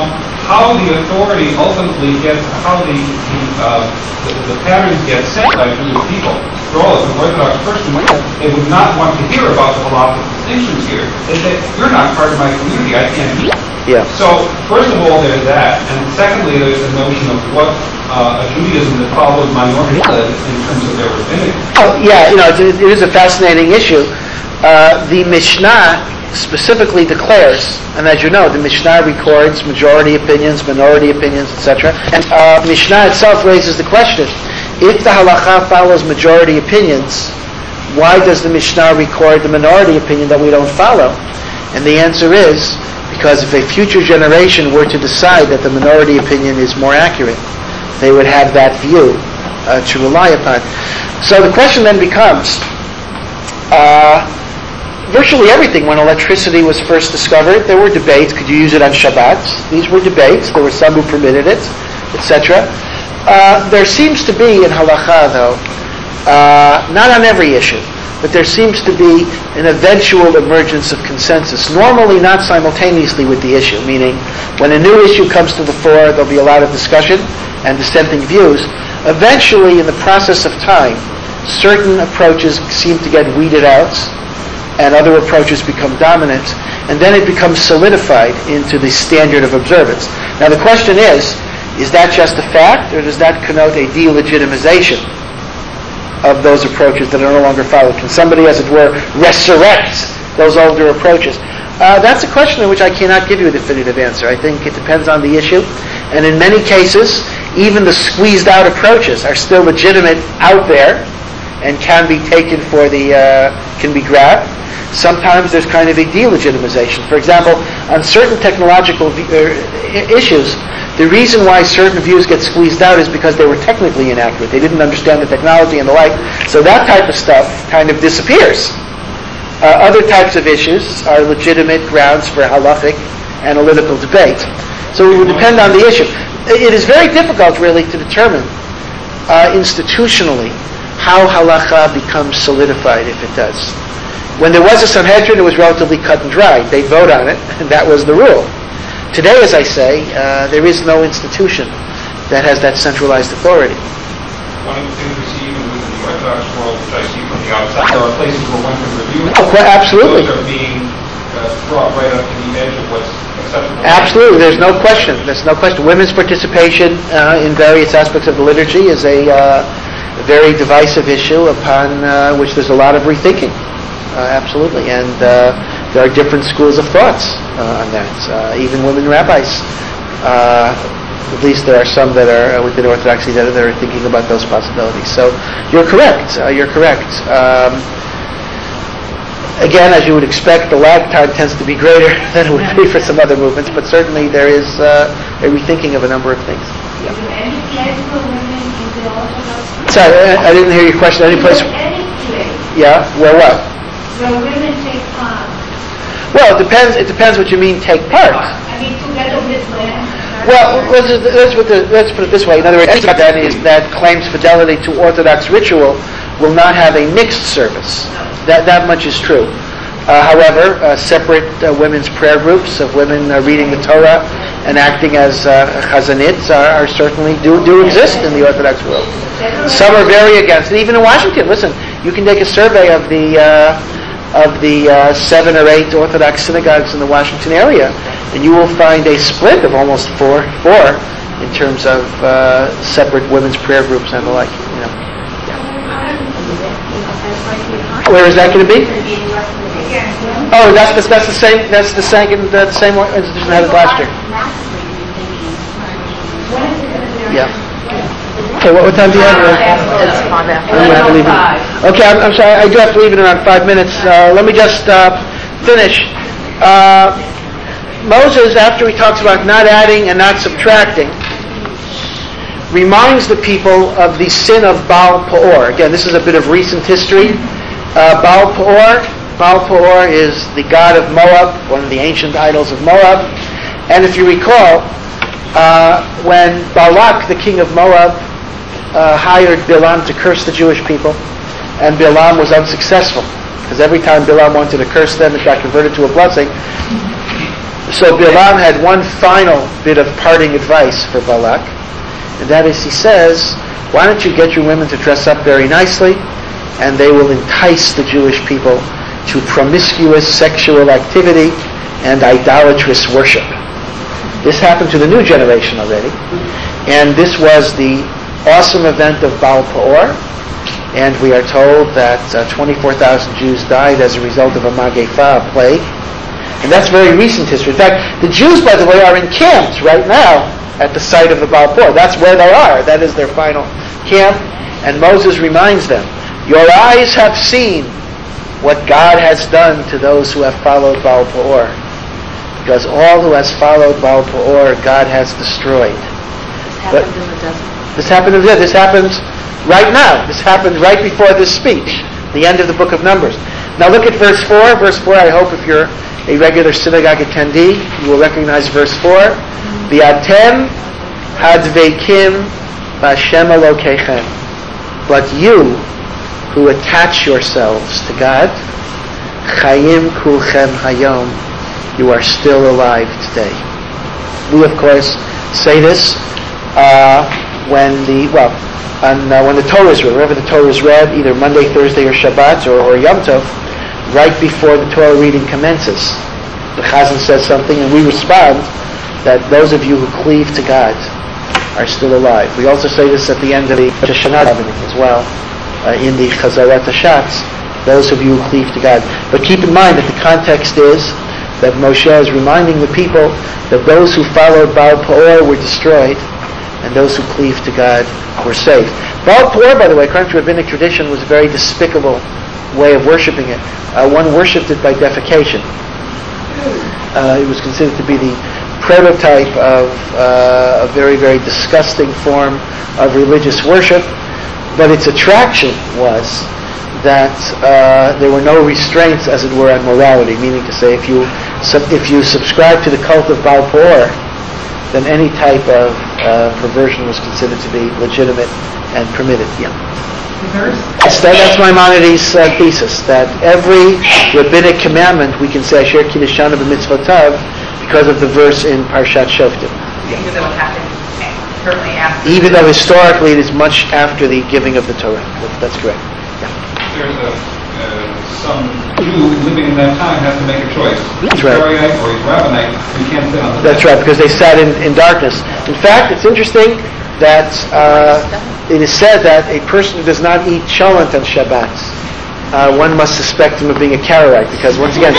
how the authority ultimately gets, how the the, uh, the, the patterns get set by Jewish people. For all, as an Orthodox person, they would not want to hear about the halachic distinctions here. They say, you're not part of my community, I can't meet. Yeah. So, first of all, there's that, and secondly, there's the notion of what uh, a Judaism that follows minority in terms of their rabbinic. Oh, yeah, you know, it, it is a fascinating issue. Uh, the Mishnah specifically declares, and as you know, the Mishnah records majority opinions, minority opinions, et cetera. And uh, Mishnah itself raises the question, if the halacha follows majority opinions, why does the Mishnah record the minority opinion that we don't follow? And the answer is, because if a future generation were to decide that the minority opinion is more accurate, they would have that view uh, to rely upon. So the question then becomes, uh, virtually everything, when electricity was first discovered, there were debates. Could you use it on Shabbat? These were debates. There were some who permitted it, et cetera. Uh, there seems to be in halacha, though, uh, not on every issue, but there seems to be an eventual emergence of consensus, normally not simultaneously with the issue, meaning when a new issue comes to the fore, there'll be a lot of discussion and dissenting views. Eventually, in the process of time, certain approaches seem to get weeded out, and other approaches become dominant, and then it becomes solidified into the standard of observance. Now the question is, is that just a fact, or does that connote a delegitimization of those approaches that are no longer followed? Can somebody, as it were, resurrect those older approaches? Uh, that's a question in which I cannot give you a definitive answer. I think it depends on the issue, and in many cases, even the squeezed out approaches are still legitimate out there, and can be taken for the, uh, can be grabbed. Sometimes there's kind of a delegitimization. For example, on certain technological v- uh, issues, the reason why certain views get squeezed out is because they were technically inaccurate. They didn't understand the technology and the like. So that type of stuff kind of disappears. Uh, other types of issues are legitimate grounds for halachic analytical debate. So it would depend on the issue. It is very difficult, really, to determine uh, institutionally how halacha becomes solidified, if it does. When there was a Sanhedrin, it was relatively cut and dry. They vote on it, and that was the rule. Today, as I say, uh, there is no institution that has that centralized authority. One of the things we see even within the Orthodox world, which I see from the outside, there are places where one can review it. Oh, quite, absolutely. Those are being uh, brought right up to the edge of what's acceptable. Absolutely, there's no question. There's no question. Women's participation uh, in various aspects of the liturgy is a uh, very divisive issue upon uh, which there's a lot of rethinking. Uh, absolutely, and uh, there are different schools of thoughts uh, on that. Uh, even women rabbis, uh, at least there are some that are within Orthodoxy that are thinking about those possibilities. So you're correct. Uh, you're correct. Um, again, as you would expect, the lag time tends to be greater than it would be for some other movements, but certainly there is uh, a rethinking of a number of things. Yeah. Any place for women in the Orthodox? Sorry, I, I didn't hear your question. Any place? Any place Yeah. Where what? where women take part. Well, it depends. It depends what you mean. Take part. I mean, together with men. Well, let's, let's, put the, let's put it this way. In other words, that is that claims fidelity to Orthodox ritual will not have a mixed service. That that much is true. Uh, however, uh, separate uh, women's prayer groups of women uh, reading the Torah and acting as uh, chazanits are, are certainly do do exist in the Orthodox world. Some are very against it. Even in Washington, listen, you can take a survey of the uh, of the uh, seven or eight Orthodox synagogues in the Washington area, and you will find a split of almost four four in terms of uh, separate women's prayer groups and the like. You know. Where is that going to be? Oh, that's the, that's the same. That's the second. The same institution that had it last year. Yeah. Okay. What, what time do you have? It's five after. I'm have to leave it. Okay. I'm, I'm sorry. I do have to leave in around five minutes. Uh, let me just uh, finish. Uh, Moses, after he talks about not adding and not subtracting, reminds the people of the sin of Baal Peor. Again, this is a bit of recent history. Uh, Baal Peor. Baal Peor is the god of Moab, one of the ancient idols of Moab. And if you recall, uh, when Balak, the king of Moab, uh, hired Bilam to curse the Jewish people, and Bilam was unsuccessful, because every time Bilam wanted to curse them, it got converted to a blessing. So Bilam had one final bit of parting advice for Balak, and that is, he says, why don't you get your women to dress up very nicely, and they will entice the Jewish people to promiscuous sexual activity and idolatrous worship. This happened to the new generation already, and this was the awesome event of Baal Peor, and we are told that uh, twenty-four thousand Jews died as a result of a Mageifa, a plague, and that's very recent history. In fact, the Jews, by the way, are encamped right now at the site of the Baal Peor. That's where they are. That is their final camp, and Moses reminds them, your eyes have seen what God has done to those who have followed Baal Peor. Because all who has followed Baal Peor, God has destroyed. Happened in the desert. This happened in the This happens right now. This happened right before this speech, the end of the book of Numbers. Now look at verse four. Verse four, I hope if you're a regular synagogue attendee, you will recognize verse four. V'atem hadvekim b'Hashem Elokeichem. But you who attach yourselves to God, Chayim kulchem hayom, you are still alive today. We, of course, say this uh, when the well, on, uh, when the Torah is read, whenever the Torah is read, either Monday, Thursday, or Shabbat, or, or Yom Tov, right before the Torah reading commences. The Chazan says something, and we respond that those of you who cleave to God are still alive. We also say this at the end of the Rosh Hashanah as well, uh, in the Chazarat Hashatz, those of you who cleave to God. But keep in mind that the context is that Moshe is reminding the people that those who followed Baal Peor were destroyed, and those who cleave to God were saved. Baal Peor, by the way, according to rabbinic tradition, was a very despicable way of worshiping it. Uh, one worshipped it by defecation. Uh, it was considered to be the prototype of uh, a very, very disgusting form of religious worship, but its attraction was that uh, there were no restraints, as it were, on morality, meaning to say, if you sub- if you subscribe to the cult of Baal Peor, then any type of uh, perversion was considered to be legitimate and permitted. Yeah. That's, that, that's Maimonides' uh, thesis, that every rabbinic commandment we can say Asher Kiddushan b'mitzvotav because of the verse in Parshat Shoftim. Even though it happened certainly after. Even though historically it is much after the giving of the Torah. That, that's correct. There's a, uh, some Jew living in that time has to make a choice. That's He's right. Karaite or he's Rabbinite, he can't sit on the That's right, because they sat in, in darkness. In fact, it's interesting that uh, it is said that a person who does not eat cholent on Shabbat, uh, one must suspect him of being a Karaite, because once again,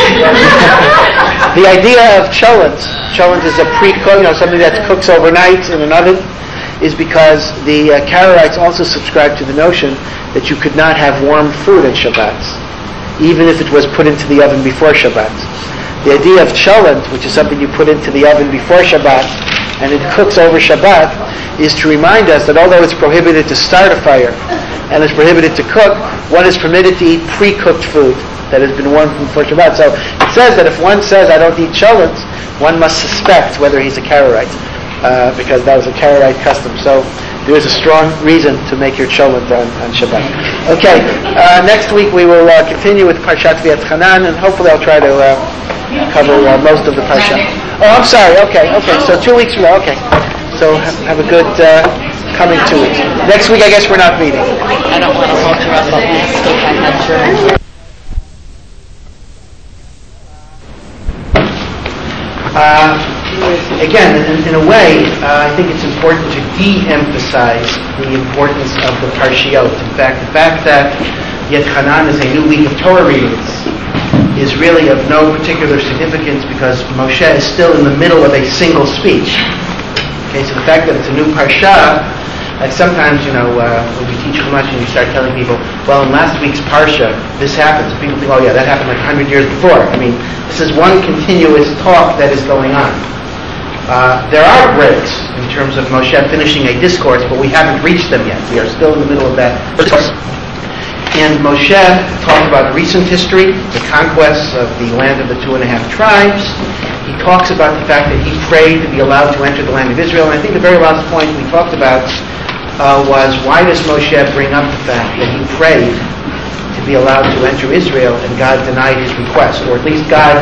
the idea of cholent, cholent is a pre-cook, you know, something that cooks overnight in an oven, is because the uh, Karaites also subscribe to the notion that you could not have warm food on Shabbat, even if it was put into the oven before Shabbat. The idea of cholent, which is something you put into the oven before Shabbat, and it cooks over Shabbat, is to remind us that although it's prohibited to start a fire, and it's prohibited to cook, one is permitted to eat pre-cooked food that has been warmed before Shabbat. So it says that if one says, I don't eat cholent, one must suspect whether he's a Karaite. Uh, because that was a Karaite custom. So there is a strong reason to make your cholent on, on Shabbat. Okay, uh, next week we will uh, continue with Parshat V'Etchanan, and hopefully I'll try to uh, cover uh, most of the Parshat. Oh, I'm sorry. Okay, okay. So two weeks from now. Okay. So have, have a good uh, coming two weeks. Next week, I guess we're not meeting. I don't want to hold you up, but last week I had German. Uh, again, in, in a way, uh, I think it's important to de-emphasize the importance of the Parshiot. In fact, the fact that V'Etchanan is a new week of Torah readings is really of no particular significance because Moshe is still in the middle of a single speech. Okay, so the fact that it's a new Parsha, like sometimes, you know, uh, when we teach Chumash and you start telling people, well, in last week's Parsha, this happens. People think, oh yeah, that happened like a hundred years before. I mean, this is one continuous talk that is going on. Uh, there are breaks in terms of Moshe finishing a discourse, but we haven't reached them yet. We are still in the middle of that discourse. And Moshe talked about recent history, the conquests of the land of the two and a half tribes. He talks about the fact that he prayed to be allowed to enter the land of Israel. And I think the very last point we talked about uh, was, why does Moshe bring up the fact that he prayed to be allowed to enter Israel and God denied his request? Or at least God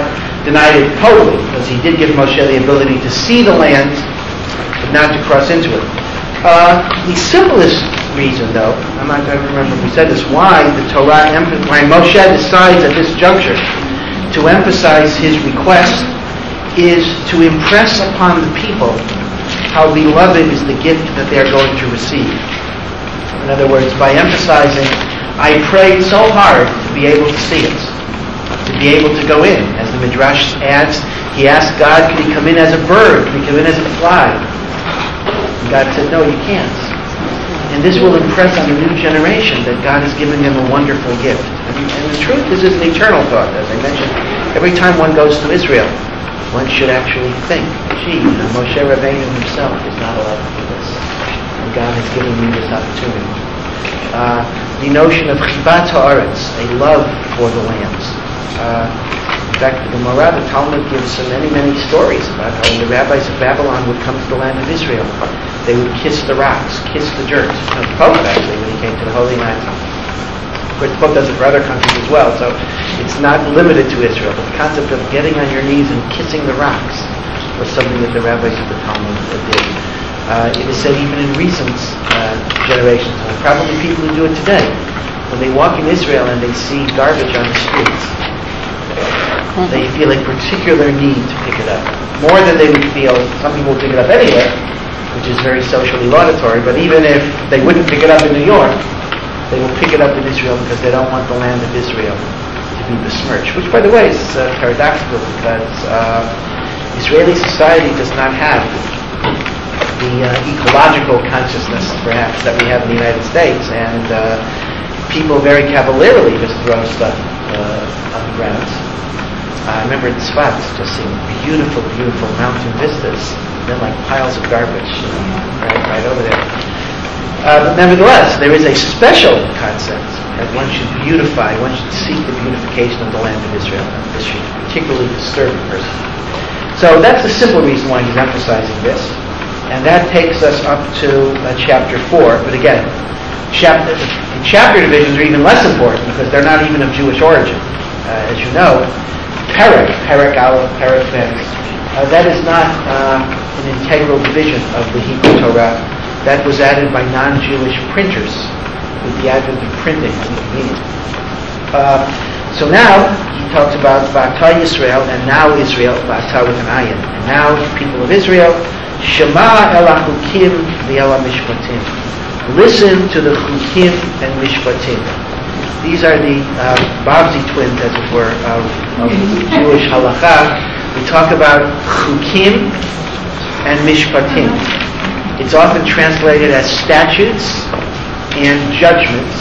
denied it totally, because he did give Moshe the ability to see the land, but not to cross into it. Uh, the simplest reason, though, I'm not going to remember if we said this, why the Torah, why Moshe decides at this juncture to emphasize his request is to impress upon the people how beloved is the gift that they're going to receive. In other words, by emphasizing, I prayed so hard to be able to see it, to be able to go in. As the Midrash adds, he asked God, could he come in as a bird? Could he come in as a fly? And God said, no, you can't. And this will impress on the new generation that God has given them a wonderful gift. And, and the truth is, it's an eternal thought. As I mentioned, every time one goes to Israel, one should actually think, gee, you know, Moshe Rabbeinu himself is not allowed to do this. And God has given me this opportunity. Uh, the notion of chibat haaretz, a love for the lands. Uh, in fact, the Gemara, the Talmud gives so many, many stories about how when the rabbis of Babylon would come to the land of Israel, they would kiss the rocks, kiss the dirt. You know, the Pope, actually, when he came to the Holy Land. Of course, the Pope does it for other countries as well, so it's not limited to Israel. But the concept of getting on your knees and kissing the rocks was something that the rabbis of the Talmud did. Uh, it is said even in recent uh, generations, and probably people who do it today, when they walk in Israel and they see garbage on the streets, they feel a particular need to pick it up. More than they would feel, some people would pick it up anywhere, which is very socially laudatory, but even if they wouldn't pick it up in New York, they will pick it up in Israel because they don't want the land of Israel to be besmirched. Which, by the way, is uh, paradoxical because uh, Israeli society does not have the uh, ecological consciousness, perhaps, that we have in the United States, and uh, people very cavalierly just throw stuff uh, on the ground. Uh, I remember in Tzfat just seeing beautiful, beautiful mountain vistas, and then like piles of garbage you know, right, right over there. Uh, but nevertheless, there is a special concept that one should beautify, one should seek the beautification of the land of Israel. This should particularly disturb a person. So that's the simple reason why he's emphasizing this. And that takes us up to uh, chapter four. But again, chapter, chapter divisions are even less important because they're not even of Jewish origin. Uh, as you know, Perek, Perek Aleph, Perek Bet, uh, that is not uh, an integral division of the Hebrew Torah. That was added by non-Jewish printers with the advent of printing and convenience. Uh, so now he talks about V'ata Yisrael, and now Israel, V'ata with an ayin. And now people of Israel, Shema el ha-chukim v'el ha-mishpatim. Listen to the chukim and mishpatim. These are the uh, Babzi twins, as it were, of, of Jewish halakha. We talk about chukim and mishpatim. It's often translated as statutes and judgments.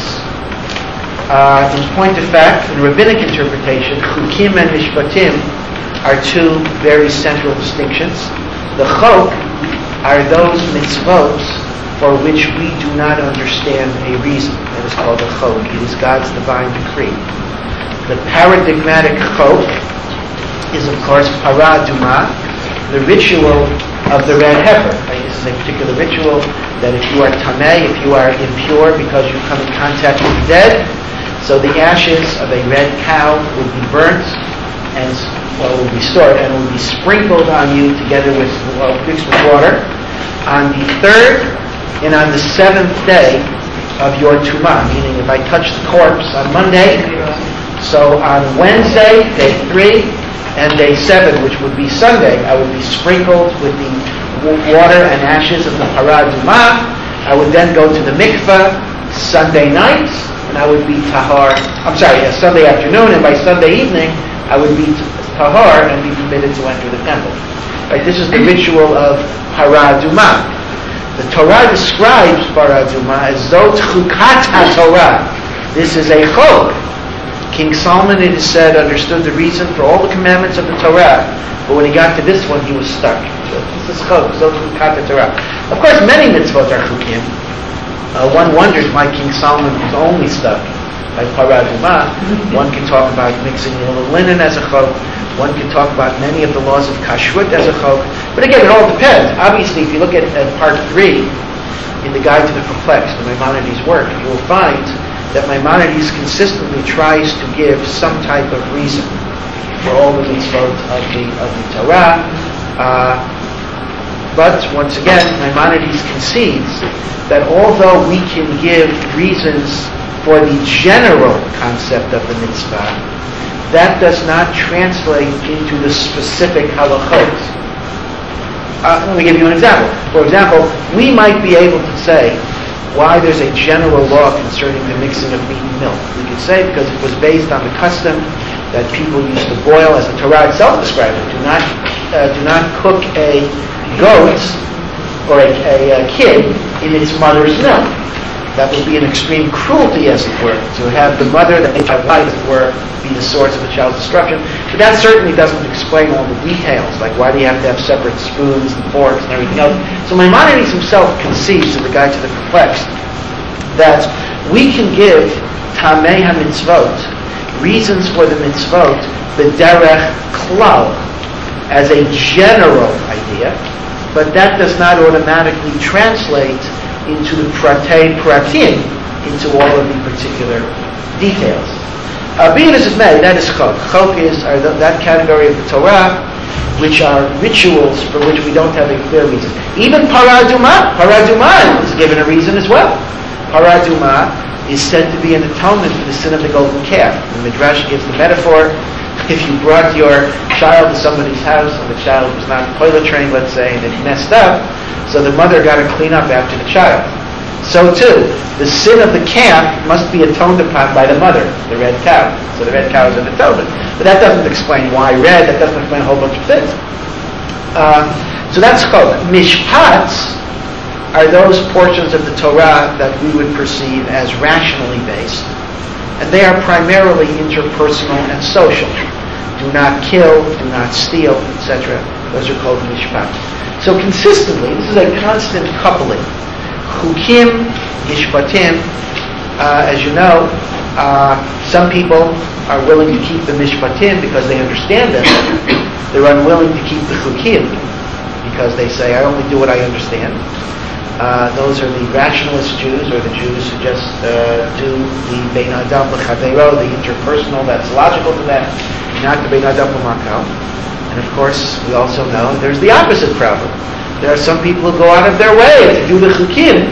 Uh, in point of fact, in rabbinic interpretation, chukim and mishpatim are two very central distinctions. The chok are those mitzvot for which we do not understand a reason. That is called a chok. It is God's divine decree. The paradigmatic chok is, of course, para aduma, the ritual of the red heifer. Right? This is a particular ritual that if you are tameh, if you are impure because you come in contact with the dead, so the ashes of a red cow will be burnt and well, will be stored and will be sprinkled on you together with well, mixed with water on the third and on the seventh day of your tumah. Meaning, if I touch the corpse on Monday, so on Wednesday, day three, and day seven, which would be Sunday, I would be sprinkled with the water and ashes of the para aduma. I would then go to the mikveh Sunday night, and I would be tahar. I'm sorry, uh, Sunday afternoon, and by Sunday evening, I would be tahar and be permitted to enter the temple. Right? This is the ritual of para aduma. The Torah describes para aduma as zot chukat ha-Torah. This is a chok. King Solomon, it is said, understood the reason for all the commandments of the Torah, but when he got to this one, he was stuck. So this is chok, zot chukat ha-Torah. Of course, many mitzvot are chukim. Uh, one wonders why King Solomon was only stuck by para aduma. One can talk about mixing wool and linen as a chok. One can talk about many of the laws of kashrut as a chok. But again, it all depends. Obviously, if you look at, at part three in the Guide to the Perplexed, the Maimonides' work, you will find that Maimonides consistently tries to give some type of reason for all the mitzvot of the of the Torah. Uh, but once again, Maimonides concedes that although we can give reasons for the general concept of the mitzvah, that does not translate into the specific halachot. Uh, let me give you an example. For example, we might be able to say why there's a general law concerning the mixing of meat and milk. We could say because it was based on the custom that people used to boil, as the Torah itself describes it. Do not, uh, do not cook a goat or a, a, a kid in its mother's milk. That would be an extreme cruelty, as it were, to have the mother, the child life, as it were, be the source of the child's destruction. But that certainly doesn't explain all the details, like why do you have to have separate spoons and forks and everything else. So Maimonides himself concedes, in the Guide to the Perplexed, that we can give Tamei HaMitzvot, reasons for the mitzvot, b'derech klal, as a general idea, but that does not automatically translate into the pratei pratim, into all of the particular details. Uh, being as it may, that is chok. Chok is are the, that category of the Torah, which are rituals for which we don't have a clear reason. Even paraduma, paraduma is given a reason as well. Paraduma is said to be an atonement for the sin of the golden calf. The Midrash gives the metaphor: if you brought your child to somebody's house and the child was not toilet trained, let's say, and it messed up, so the mother got to clean up after the child. So too, the sin of the calf must be atoned upon by the mother, the red cow. So the red cow is an atonement. But that doesn't explain why red, that doesn't explain a whole bunch of things. Uh, so that's chok. Mishpats are those portions of the Torah that we would perceive as rationally based, and they are primarily interpersonal and social. Do not kill, do not steal, et cetera. Those are called mishpat. So consistently, this is a constant coupling. Chukim, mishpatim. Uh, as you know, uh, some people are willing to keep the mishpatim because they understand them. They're unwilling to keep the chukim because they say, I only do what I understand. Uh, those are the rationalist Jews, or the Jews who just uh, do the bein adam l'chaveiro, the interpersonal, that's logical to them, not the bein adam l'makal. And of course, we also know there's the opposite problem. There are some people who go out of their way to do the chukim.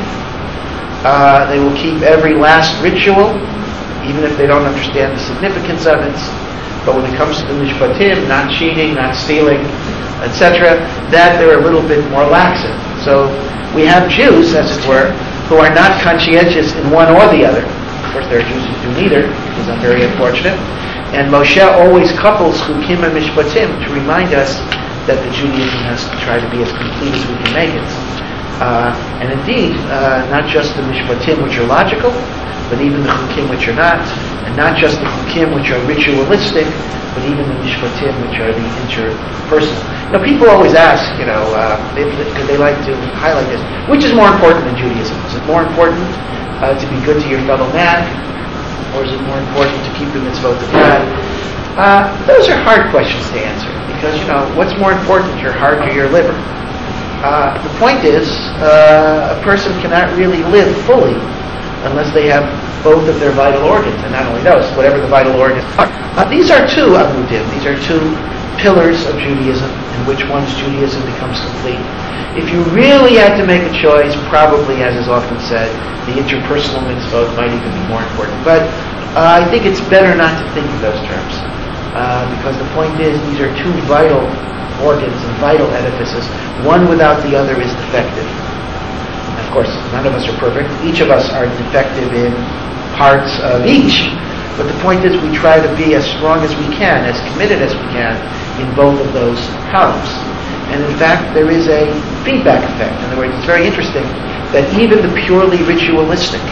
Uh, they will keep every last ritual, even if they don't understand the significance of it. But when it comes to the mishpatim, not cheating, not stealing, et cetera, that they're a little bit more laxative. So we have Jews, as it were, who are not conscientious in one or the other. Of course, there are Jews who do neither, because I'm very unfortunate. And Moshe always couples chukim and mishpatim to remind us that the Judaism has to try to be as complete as we can make it. Uh, and indeed, uh, not just the mishpatim which are logical, but even the chukim which are not, and not just the chukim which are ritualistic, but even the mishpatim which are the interpersonal. Now, people always ask, you know, uh, they, they like to highlight this, which is more important in Judaism? Is it more important uh, to be good to your fellow man, or is it more important to keep the mitzvot of God? Uh, those are hard questions to answer, because, you know, what's more important, your heart or your liver? Uh, the point is, uh, a person cannot really live fully unless they have both of their vital organs, and not only those, whatever the vital organs are. Uh, these are two amudim, these are two pillars of Judaism, in which one's Judaism becomes complete. If you really had to make a choice, probably, as is often said, the interpersonal mitzvot might even be more important. But uh, I think it's better not to think in those terms, uh, because the point is, these are two vital organs and vital edifices. One without the other is defective. Of course, none of us are perfect. Each of us are defective in parts of each. But the point is, we try to be as strong as we can, as committed as we can, in both of those columns. And in fact, there is a feedback effect. In other words, it's very interesting that even the purely ritualistic,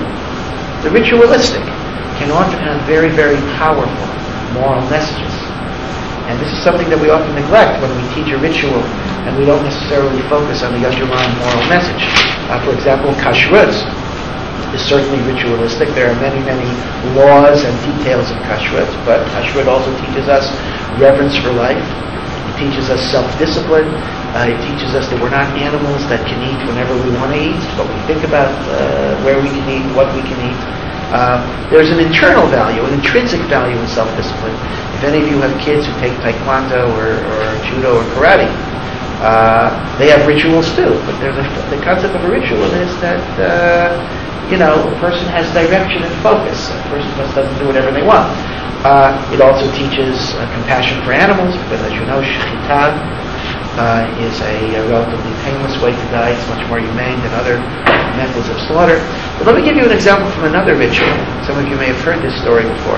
the ritualistic, can often have very, very powerful moral messages. And this is something that we often neglect when we teach a ritual, and we don't necessarily focus on the underlying moral message. Uh, for example, kashrut is certainly ritualistic. There are many, many laws and details of kashrut, but kashrut also teaches us reverence for life. It teaches us self-discipline. Uh, it teaches us that we're not animals that can eat whenever we want to eat, but we think about uh, where we can eat, what we can eat. Uh, there's an internal value, an intrinsic value in self-discipline. If any of you have kids who take taekwondo or, or judo or karate, uh, they have rituals too. But there's a, the concept of a ritual is that uh, you know a person has direction and focus. A person just doesn't do whatever they want. Uh, it also teaches uh, compassion for animals, because as you know, shechita uh, is a, a relatively painless way to die. It's much more humane than other methods of slaughter. But let me give you an example from another ritual. Some of you may have heard this story before.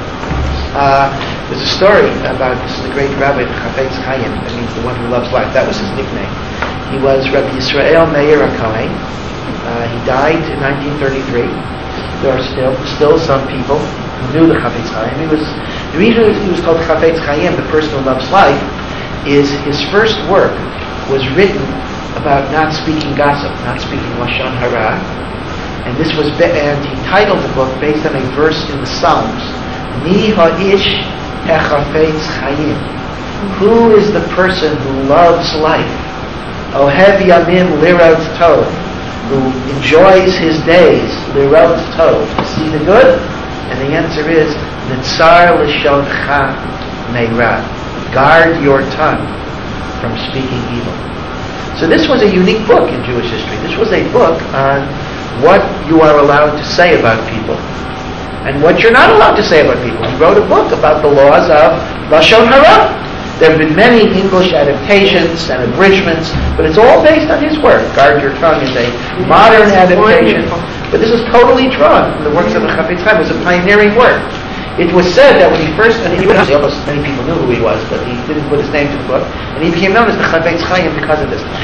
Uh, there's a story about this is the great rabbi, the Chafetz Chaim. That means the one who loves life. That was his nickname. He was Rabbi Yisrael Meir HaKohen. Uh, he died in nineteen thirty-three. There are still still some people who knew the Chafetz Chaim. He was the reason he was called Chafetz Chaim, the person who loves life, is his first work was written about not speaking gossip, not speaking lashon hara, and this was be- and he titled the book based on a verse in the Psalms. Mi ha'ish hechafetz chayim. Who is the person who loves life? Ohev yamim lirot tov, who enjoys his days lirot tov, to see the good. And the answer is nitzar l'shoncha meira. Guard your tongue from speaking evil. So this was a unique book in Jewish history. This was a book on what you are allowed to say about people and what you're not allowed to say about people. He wrote a book about the laws of lashon hara. There have been many English adaptations and abridgments, but it's all based on his work. Guard Your Tongue is a modern adaptation, but this is totally drawn from the works of the Chafetz Chaim. It was a pioneering work. It was said that when he first, and he, almost many people knew who he was, but he didn't put his name to the book, and he became known as the Chafetz Chaim because of this.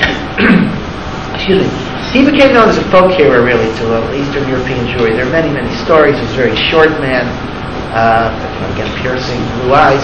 Excuse me. He became known as a folk hero, really, to uh, Eastern European Jewry. There are many, many stories. He was a very short man, uh, again, piercing blue eyes.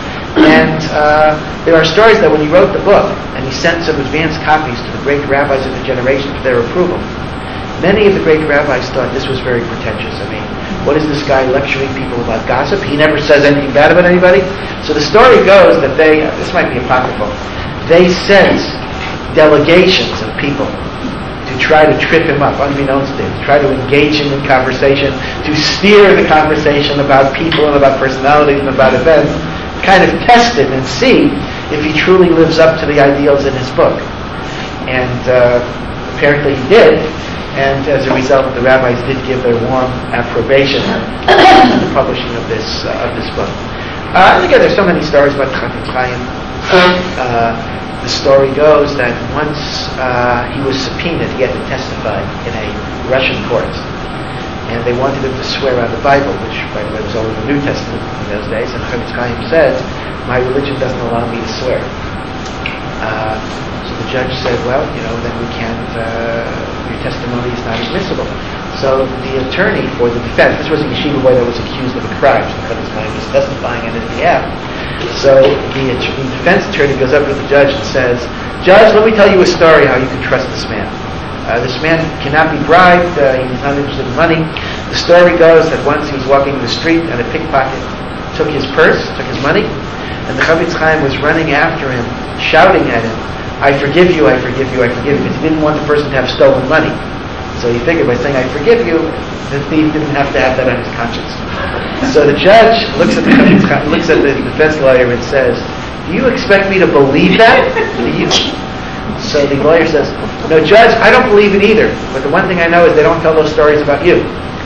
And uh, there are stories that when he wrote the book, and he sent some advanced copies to the great rabbis of the generation for their approval, many of the great rabbis thought this was very pretentious. I mean, what is this guy lecturing people about gossip? He never says anything bad about anybody. So the story goes that they, uh, this might be apocryphal, they sent delegations of people to try to trip him up, unbeknownst to him, to try to engage him in conversation, to steer the conversation about people and about personalities and about events, kind of test him and see if he truly lives up to the ideals in his book. And uh, apparently he did, and as a result, the rabbis did give their warm approbation to the publishing of this uh, of this book. Uh, and again, there's so many stories about Chafetz Chaim. Uh, the story goes that once uh, he was subpoenaed, he had to testify in a Russian court, and they wanted him to swear on the Bible, which, by the way, was only the New Testament in those days. And Chafetz Chaim says, "My religion doesn't allow me to swear." Uh, so the judge said, "Well, you know, then we can't. Uh, your testimony is not admissible." So the attorney for the defense, this was a yeshiva boy that was accused of a crime, so Chafetz Chaim was testifying on his behalf. So the, the defense attorney goes up to the judge and says, "Judge, let me tell you a story how you can trust this man. Uh, this man cannot be bribed. Uh, he's not interested in money. The story goes that once he was walking in the street and a pickpocket took his purse, took his money, and the Chafetz Chaim was running after him, shouting at him, 'I forgive you, I forgive you, I forgive you,' because he didn't want the person to have stolen money. So he figured by saying, 'I forgive you,' the thief didn't have to have that on his conscience." So the judge looks at the looks at the defense lawyer and says, "Do you expect me to believe that?" So the lawyer says, "No, Judge, I don't believe it either. But the one thing I know is they don't tell those stories about you."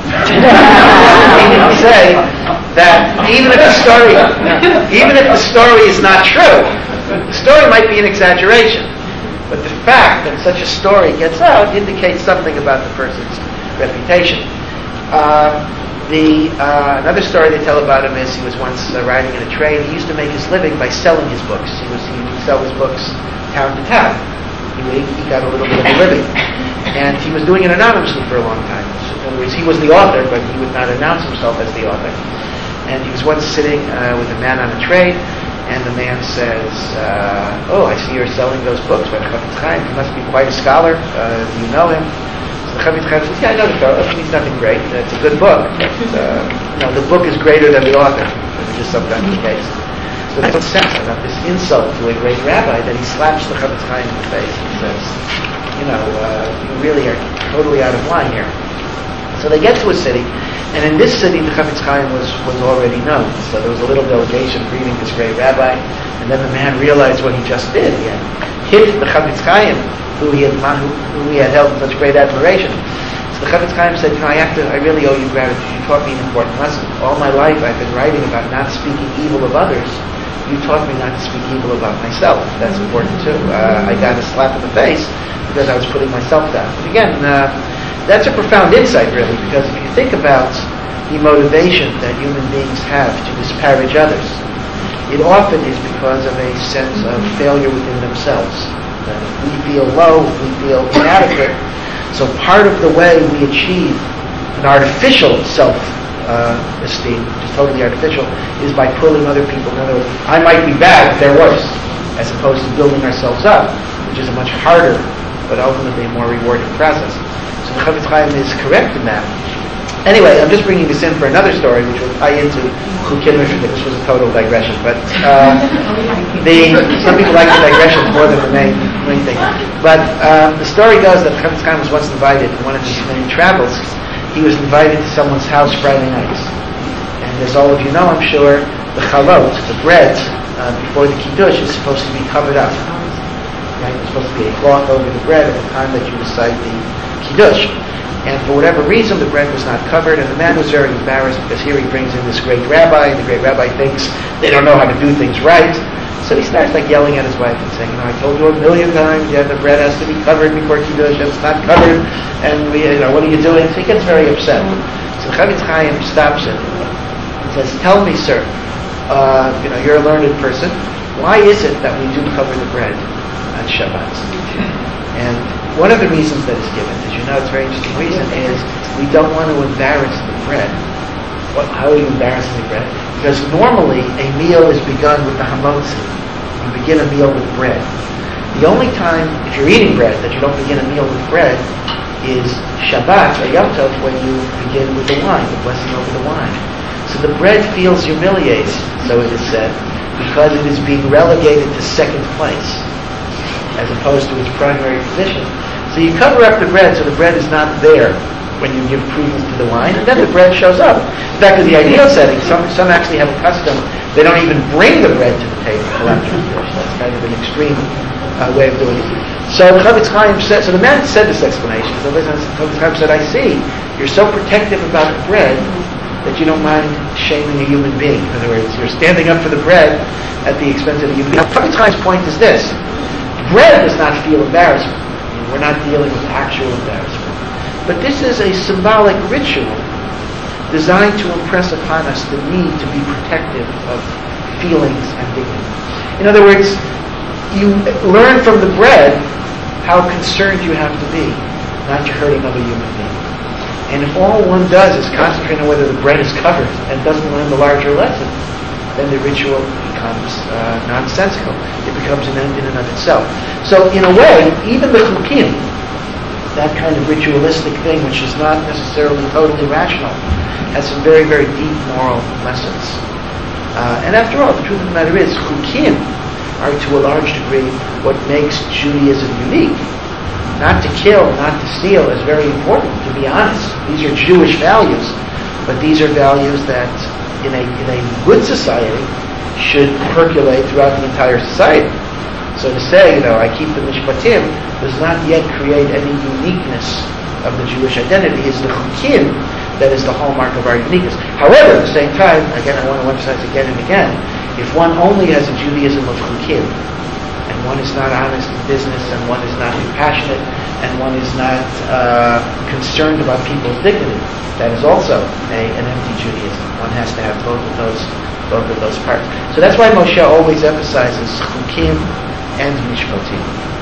Meaning to say that even if the story, even if the story is not true, the story might be an exaggeration. But the fact that such a story gets out indicates something about the person's reputation. Uh, the uh, another story they tell about him is he was once uh, riding in a train. He used to make his living by selling his books. He was he would sell his books town to town. He, he got a little bit of a living, and he was doing it anonymously for a long time. So in other words, he was the author, but he would not announce himself as the author. And he was once sitting uh, with a man on a train, and the man says, uh, "Oh, I see you're selling those books by Chafetz Chaim. He must be quite a scholar. Uh, do you know him?" So Chafetz Chaim says, "Yeah, I know the fellow. He's nothing great. It's a good book. But, uh, you know, the book is greater than the author, which is sometimes the case." So there's no sense about this insult to a great rabbi that he slaps the Chafetz Chaim in the face and says, "You know, uh, you really are totally out of line here." So they get to a city, and in this city, the Chafetz Chaim was, was already known. So there was a little delegation greeting this great rabbi, and then the man realized what he just did. He had hit the Chafetz Chaim, who he had, who, who he had held in such great admiration. So the Chafetz Chaim said, you know, I have to, I really owe you gratitude. You taught me an important lesson. All my life I've been writing about not speaking evil of others. You taught me not to speak evil about myself. That's important too. Uh, I got a slap in the face because I was putting myself down. But again, uh, that's a profound insight, really, because if you think about the motivation that human beings have to disparage others, it often is because of a sense of failure within themselves. That if we feel low, if we feel inadequate, so part of the way we achieve an artificial self Uh, esteem, which is totally artificial, is by pulling other people. In other words, I might be bad, but they're worse, as opposed to building ourselves up, which is a much harder, but ultimately a more rewarding process. So the Chafetz Chaim is correct in that. Anyway, I'm just bringing this in for another story, which will tie into Chukim Mishpatim. This was a total digression, but uh, the some people like the digressions more than the main, main thing. But uh, the story goes that the Chafetz Chaim was once invited in one of his many travels. He was invited to someone's house Friday nights. And as all of you know, I'm sure, the chalot, the bread, uh, before the kiddush is supposed to be covered up. Right? There's supposed to be a cloth over the bread at the time that you recite the kiddush. And for whatever reason, the bread was not covered, and the man was very embarrassed because here he brings in this great rabbi, and the great rabbi thinks they don't know how to do things right. So he starts like yelling at his wife and saying, you know, I told you a million times, yeah, the bread has to be covered before kiddush, and it's not covered, and we, you know, what are you doing? So he gets very upset. So Chafetz Chaim stops him and says, tell me, sir, uh, you know, you're a learned person, why is it that we do cover the bread on Shabbat? And one of the reasons that is given, as you know, it's a very interesting reason, is we don't want to embarrass the bread. What, how are you embarrassing the bread? Because normally a meal is begun with the hamotzi. You begin a meal with bread. The only time, if you're eating bread, that you don't begin a meal with bread is Shabbat or Yom Tov, when you begin with the wine, the blessing over the wine. So the bread feels humiliated, so it is said, because it is being relegated to second place, as opposed to its primary position. So you cover up the bread so the bread is not there when you give credence to the wine, and then the bread shows up. In fact, in the ideal setting, some some actually have a custom, they don't even bring the bread to the table till after the dish. That's kind of an extreme uh, way of doing it. So the Chafetz Chaim said, so the man said this explanation. So the Chafetz Chaim said, I see, you're so protective about the bread that you don't mind shaming a human being. In other words, you're standing up for the bread at the expense of the human being. Now, Chafetz Chaim's point is this: bread does not feel embarrassment. I mean, we're not dealing with actual embarrassment. But this is a symbolic ritual designed to impress upon us the need to be protective of feelings and dignity. In other words, you learn from the bread how concerned you have to be not to hurt another human being. And if all one does is concentrate on whether the bread is covered and doesn't learn the larger lesson, then the ritual becomes uh, nonsensical. It becomes an end in and of itself. So in a way, even the chukim, that kind of ritualistic thing, which is not necessarily totally rational, has some very, very deep moral lessons. Uh, and after all, the truth of the matter is, chukim are to a large degree what makes Judaism unique. Not to kill, not to steal is very important, to be honest. These are Jewish values, but these are values that in a, in a good society should percolate throughout the entire society. So to say, you know, I keep the mishpatim does not yet create any uniqueness of the Jewish identity. It's the chukim that is the hallmark of our uniqueness. However, at the same time, again, I want to emphasize again and again, if one only has a Judaism of chukim, and one is not honest in business, and one is not compassionate, and one is not uh, concerned about people's dignity, that is also a, an empty Judaism. One has to have both of those, both of those parts. So that's why Moshe always emphasizes chukim and mishpatim.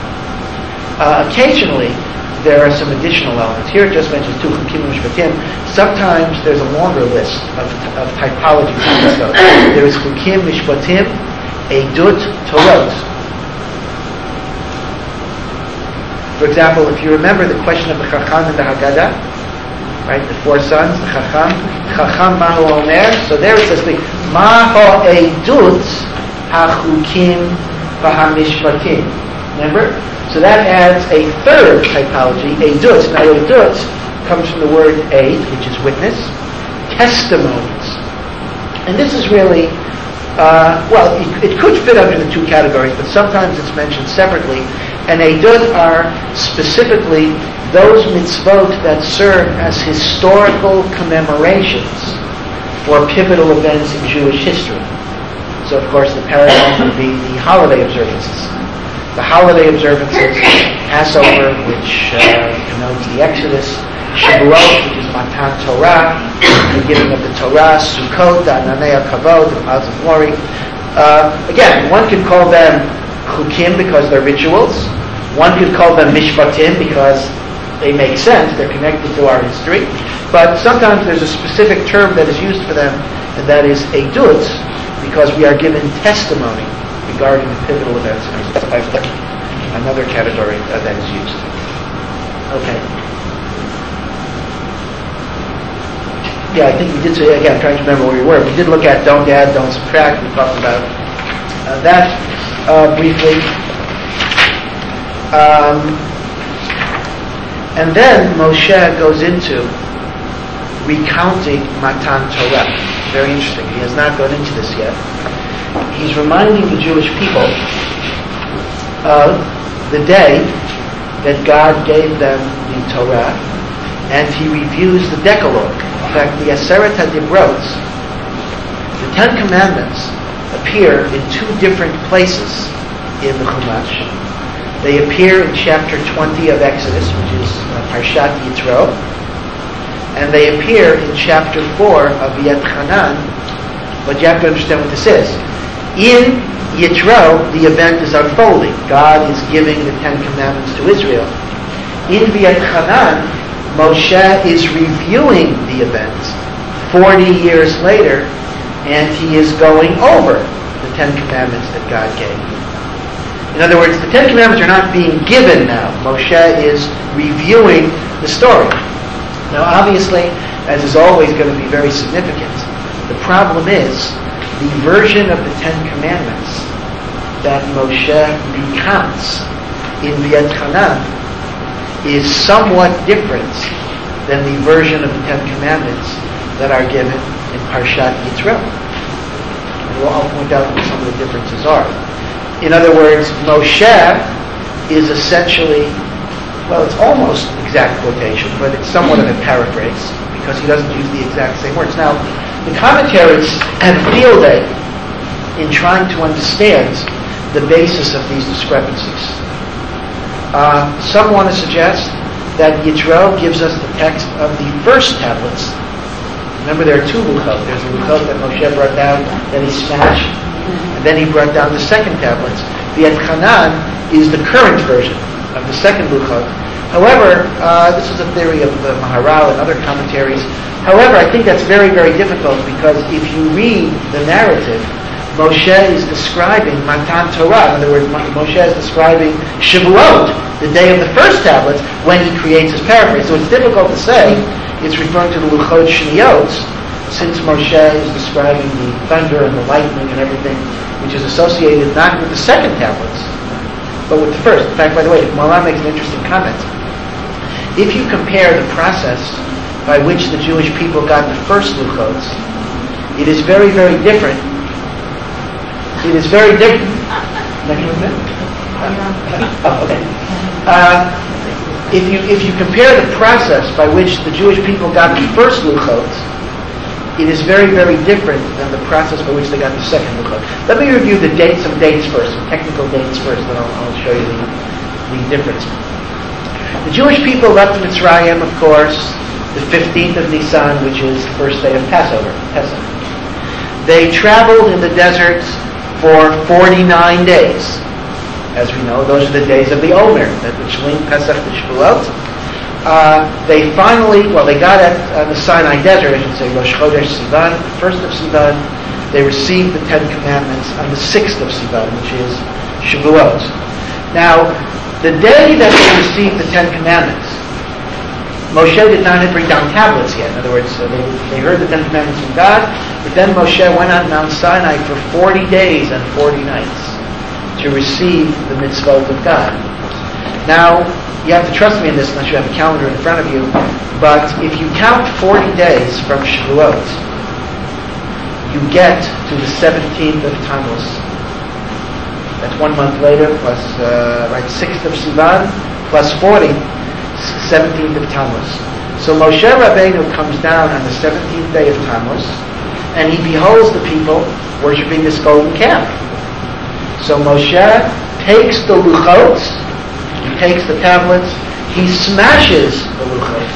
Uh, occasionally, there are some additional elements. Here it just mentions two chukim and mishpatim. Sometimes there's a longer list of, of typologies. There is chukim, mishpatim, edut, torot. For example, if you remember the question of the Chacham and the Haggadah, right, the four sons, the Chacham, Chacham Mahu Omer, so there it says, Mahu Edut HaChukim V'HaMishpatim. Remember? So that adds a third typology, Edut. Now Edut comes from the word aid, which is witness, testimonies. And this is really, uh, well, it, it could fit under the two categories, but sometimes it's mentioned separately. And eidut are specifically those mitzvot that serve as historical commemorations for pivotal events in Jewish history. So, of course, the parallel would be the holiday observances. The holiday observances, Passover, which uh, connotes the Exodus, Shavuot, which is Matan Torah, the giving of the Torah, Sukkot, the Ananei HaKavod, the Clouds of Glory. Uh, again, one could call them chukim because they're rituals. One could call them mishpatim because they make sense, they're connected to our history. But sometimes there's a specific term that is used for them, and that is eidut, because we are given testimony regarding the pivotal events in our life. Another category uh, that is used. Okay. Yeah, I think we did say, again, I'm trying to remember where we were. We did look at don't add, don't subtract. We talked about uh, that uh, briefly. Um, and then Moshe goes into recounting Matan Torah. Very interesting. He has not gone into this yet. He's reminding the Jewish people of the day that God gave them the Torah, and he reviews the Decalogue. In fact, the Aseret HaDibrot, the Ten Commandments, appear in two different places in the Chumash. They appear in chapter twenty of Exodus, which is uh, Parshat Yitro, and they appear in chapter four of V'etchanan. But you have to understand what this is. In Yitro, the event is unfolding. God is giving the Ten Commandments to Israel. In V'etchanan, Moshe is reviewing the event forty years later, and he is going over the Ten Commandments that God gave. In other words, the Ten Commandments are not being given now. Moshe is reviewing the story. Now, obviously, as is always going to be very significant, the problem is the version of the Ten Commandments that Moshe recounts in V'etchanan is somewhat different than the version of the Ten Commandments that are given in Parshat Yitro. And I'll point out what some of the differences are. In other words, Moshe is essentially, well, it's almost exact quotation, but it's somewhat of a paraphrase because he doesn't use the exact same words. Now, the commentaries have a field day in trying to understand the basis of these discrepancies. Uh, some want to suggest that Yitro gives us the text of the first tablets. Remember, there are two luchot. There's a luchot that Moshe brought down that he smashed, and then he brought down the second tablets. V'etchanan is the current version of the second luchot. However, uh, this is a theory of the Maharal and other commentaries. However, I think that's very, very difficult because if you read the narrative, Moshe is describing Matan Torah. In other words, Moshe is describing Shavuot, the day of the first tablets, when he creates his paraphrase. So it's difficult to say it's referring to the Luchot Shniyot, since Moshe is describing the thunder and the lightning and everything, which is associated not with the second tablets, but with the first. In fact, by the way, Maharal makes an interesting comment. If you compare the process by which the Jewish people got the first Luchot, it is very, very different. It is very different. Oh, okay. Uh, if you if you compare the process by which the Jewish people got the first Luchot, it is very, very different than the process by which they got the second Luchot. Let me review the dates, some dates first, some technical dates first, then I'll, I'll show you the, the difference. The Jewish people left Mitzrayim, of course, the fifteenth of Nisan, which is the first day of Passover, Pesach. They traveled in the desert for forty-nine days. As we know, those are the days of the Omer, that which link Pesach to Shavuot. Uh, they finally, well, they got at uh, the Sinai Desert, I should say, Rosh Chodesh Sivan, the first of Sivan. They received the Ten Commandments on the sixth of Sivan, which is Shavuot. Now, the day that they received the Ten Commandments, Moshe did not bring down tablets yet. In other words, uh, they, they heard the Ten Commandments from God, but then Moshe went on Mount Sinai for forty days and forty nights to receive the mitzvot of God. Now, you have to trust me in this unless you have a calendar in front of you, but if you count forty days from Shavuot, you get to the seventeenth of Tammuz. That's one month later, plus, uh, right, sixth of Sivan, plus forty, seventeenth of Tammuz. So Moshe Rabbeinu comes down on the seventeenth day of Tammuz, and he beholds the people worshiping this golden calf. So Moshe takes the luchot, he takes the tablets, he smashes the luchot.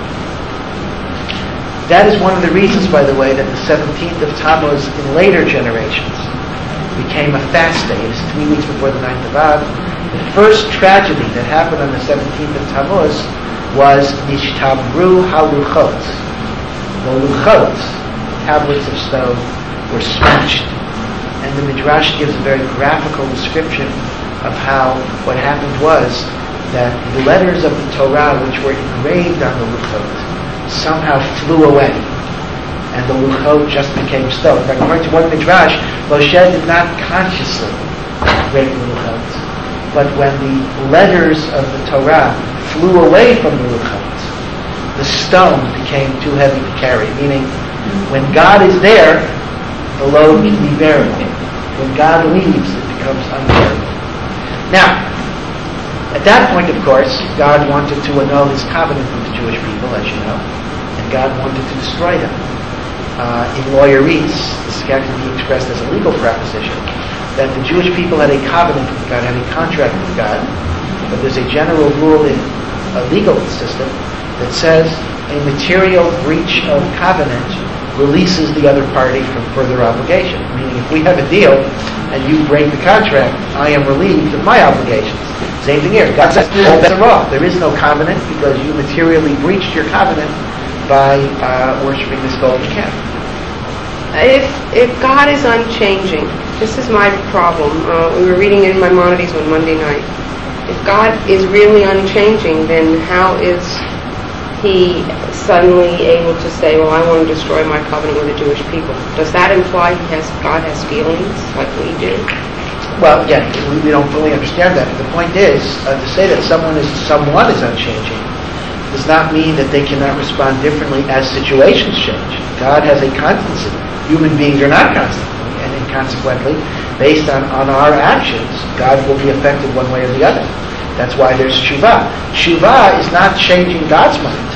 That is one of the reasons, by the way, that the seventeenth of Tammuz in later generations became a fast day. It is three weeks before the ninth of Av. The first tragedy that happened on the seventeenth of Tammuz was Nishtabru HaLuchot. The luchot, tablets of stone, were smashed. And the Midrash gives a very graphical description of how what happened was that the letters of the Torah, which were engraved on the luchot, somehow flew away. And the luchot just became stone. But according to one Midrash, Moshe did not consciously break the luchot. But when the letters of the Torah flew away from the luchot, the stone became too heavy to carry. Meaning, when God is there, the load can be bearable. When God leaves, it becomes unbearable. Now, at that point, of course, God wanted to annul his covenant with the Jewish people, as you know, and God wanted to destroy them. Uh, in lawyerese, this can be expressed as a legal proposition, that the Jewish people had a covenant with God, had a contract with God, but there's a general rule in a legal system that says a material breach of covenant releases the other party from further obligation. Meaning, if we have a deal and you break the contract, I am relieved of my obligations. Same thing here. God says, all bets are off. There is no covenant because you materially breached your covenant by uh, worshiping this golden calf. If if God is unchanging, this is my problem. Uh, we were reading it in Maimonides on Monday night. If God is really unchanging, then how is he suddenly able to say, well, I want to destroy my covenant with the Jewish people? Does that imply he has, God has feelings like we do? Well, again, we, we don't fully understand that. But the point is, uh, to say that someone is someone is unchanging does not mean that they cannot respond differently as situations change. God has a constancy. Human beings are not constant. And consequently, based on, on our actions, God will be affected one way or the other. That's why there's Shuvah. Shuvah is not changing God's mind.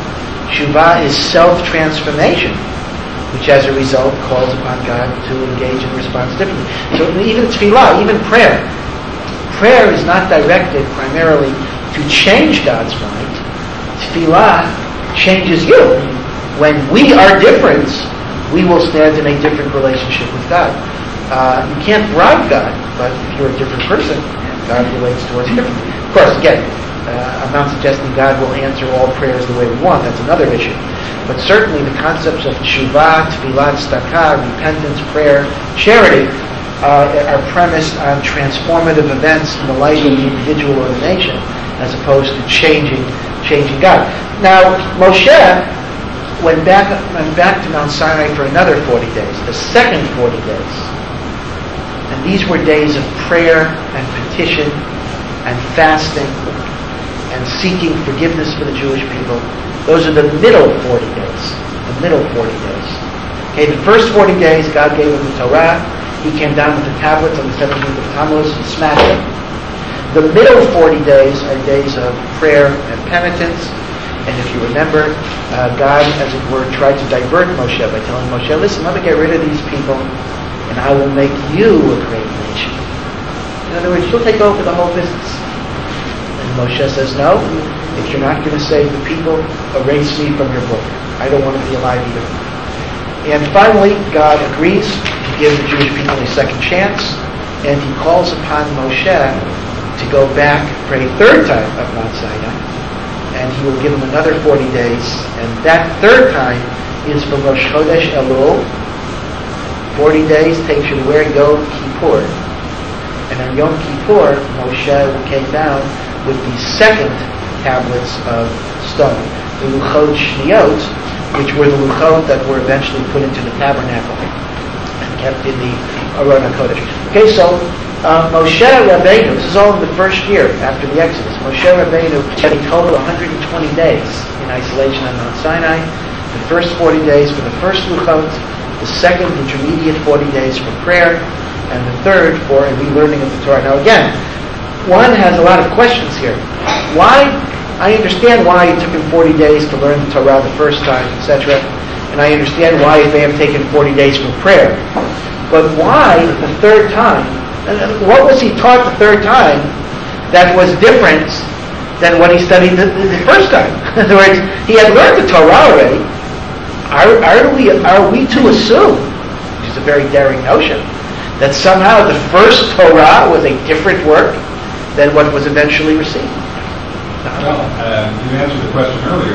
Shuvah is self-transformation, which as a result calls upon God to engage in response differently. So even tefillah, even prayer, prayer is not directed primarily to change God's mind. Tefillah changes you. When we are different, we will stand in a different relationship with God. Uh, you can't bribe God, but if you're a different person, God relates towards you differently. Of course, again, uh, I'm not suggesting God will answer all prayers the way we want. That's another issue. But certainly the concepts of teshuvah, tefillah, tzedakah, repentance, prayer, charity uh, are premised on transformative events in the life of the individual or the nation, as opposed to changing changing God. Now, Moshe went back went back to Mount Sinai for another forty days, the second forty days. And these were days of prayer and petition and fasting and seeking forgiveness for the Jewish people. Those are the middle forty days. The middle forty days. Okay, the first forty days, God gave him the Torah. He came down with the tablets on the seventeenth of Tammuz and smashed them. The middle forty days are days of prayer and penitence. And if you remember, uh, God, as it were, tried to divert Moshe by telling Moshe, listen, let me get rid of these people, and I will make you a great nation. In other words, you'll take over the whole business. And Moshe says, no, if you're not going to save the people, erase me from your book. I don't want to be alive either. And finally, God agrees to give the Jewish people a second chance, and he calls upon Moshe to go back for a third time of Mount Sinai, and he will give him another forty days, and that third time is for Rosh Chodesh Elul. forty days takes you to where Yom Kippur. And on Yom Kippur, Moshe came down with the second tablets of stone, the Luchot Shniyot, which were the Luchot that were eventually put into the tabernacle and kept in the Aron HaKodesh. Okay, so Uh, Moshe Rabbeinu, this is all in the first year after the Exodus. Moshe Rabbeinu had a total of one hundred twenty days in isolation on Mount Sinai. The first forty days for the first Luchot, the second intermediate forty days for prayer, and the third for a relearning of the Torah. Now again, one has a lot of questions here. Why? I understand why it took him forty days to learn the Torah the first time, et cetera. And I understand why it may have taken forty days for prayer. But why the third time? What was he taught the third time that was different than what he studied the, the first time? In other words, he had learned the Torah already. Are, are we are we to assume, which is a very daring notion, that somehow the first Torah was a different work than what was eventually received? Well, uh, you answered the question earlier,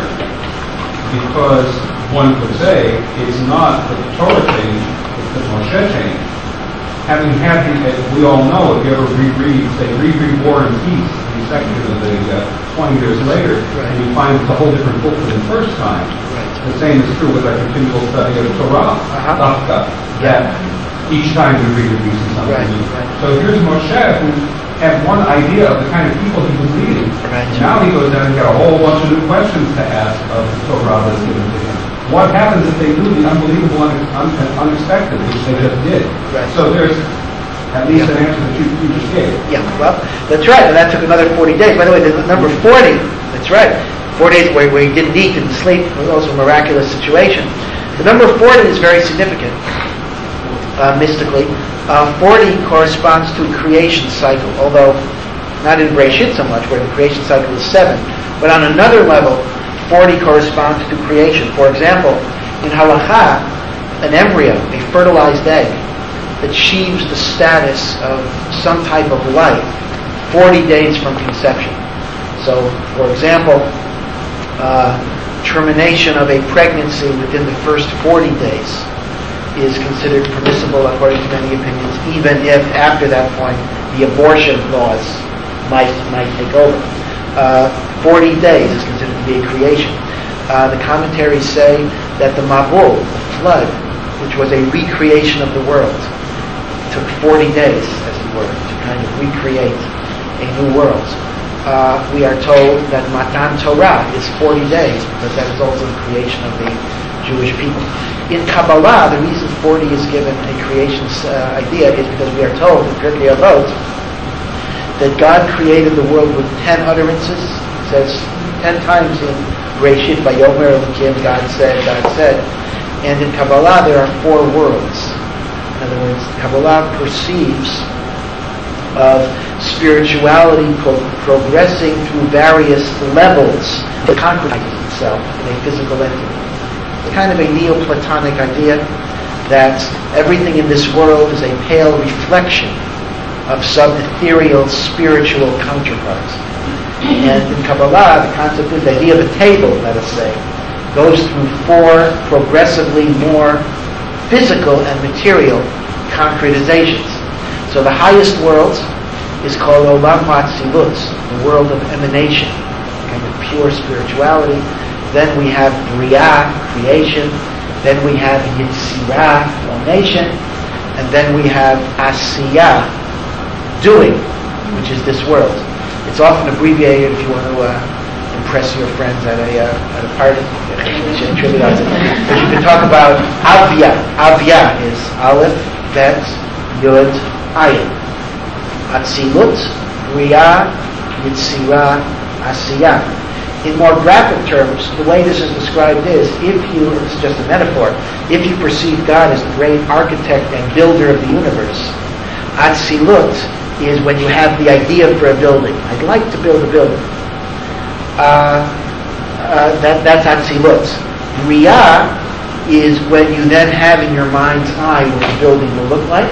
because one could say it's not that the Torah changed, it's that Moshe changed. Having had the, as we all know, if you ever reread, say, reread War and Peace, the section of the uh, twenty years later, right. And you find it's a whole different book than the first time. Right. The same is true with our continual study of the Torah, uh-huh. that each time we read it, we see something right. new. Right. So here's Moshe, who had one idea of the kind of people he was leading. Right. Now he goes down and got a whole bunch of new questions to ask of the Torah that's given to him. What happens if they do the unbelievable and un- unexpected, which they just did? Right. So there's at least yeah. an answer that you, you just gave. Yeah, well, that's right. And that took another forty days. By the way, the number forty, that's right. Four days where, where he didn't eat, didn't sleep, was also a miraculous situation. The number forty is very significant, uh, mystically. Uh, forty corresponds to a creation cycle, although not in Breshit so much, where the creation cycle is seven. But on another level, forty corresponds to creation. For example, in Halakha, an embryo, a fertilized egg, achieves the status of some type of life forty days from conception. So, for example, uh, termination of a pregnancy within the first forty days is considered permissible according to many opinions, even if after that point the abortion laws might might take over. Uh, forty days is considered to be a creation. Uh, the commentaries say that the Mabul, the flood, which was a recreation of the world, took forty days, as it were, to kind of recreate a new world. Uh, we are told that Matan Torah is forty days, because that is also the creation of the Jewish people. In Kabbalah, the reason forty is given a creation uh, idea is because we are told in Pirkei Avot that God created the world with ten utterances. It says ten times in Breshit, Vayomer Elokim, God said, God said. And in Kabbalah there are four worlds. In other words, Kabbalah perceives of spirituality pro- progressing through various levels to concretize itself in a physical entity. It's kind of a Neoplatonic idea that everything in this world is a pale reflection of some ethereal spiritual counterpart. And in Kabbalah, the concept is the idea of a table, let us say, goes through four progressively more physical and material concretizations. So the highest world is called Olam Hatzilut, the world of emanation, kind of pure spirituality. Then we have Bria, creation. Then we have Yitzirah, formation. And then we have Asiyah, doing, which is this world. It's often abbreviated if you want to uh, impress your friends at a uh, at a party. You should trivialize it. But you can talk about Avya. Avya is Aleph, Bet, Yud, Ayin. Atzilut, Bria, Yitzirah, Asiyah. In more graphic terms, the way this is described is, if you, it's just a metaphor, if you perceive God as the great architect and builder of the universe, Atzilut is when you have the idea for a building. I'd like to build a building. Uh, uh, that, that's Atzilut. Bria is when you then have in your mind's eye what the building will look like.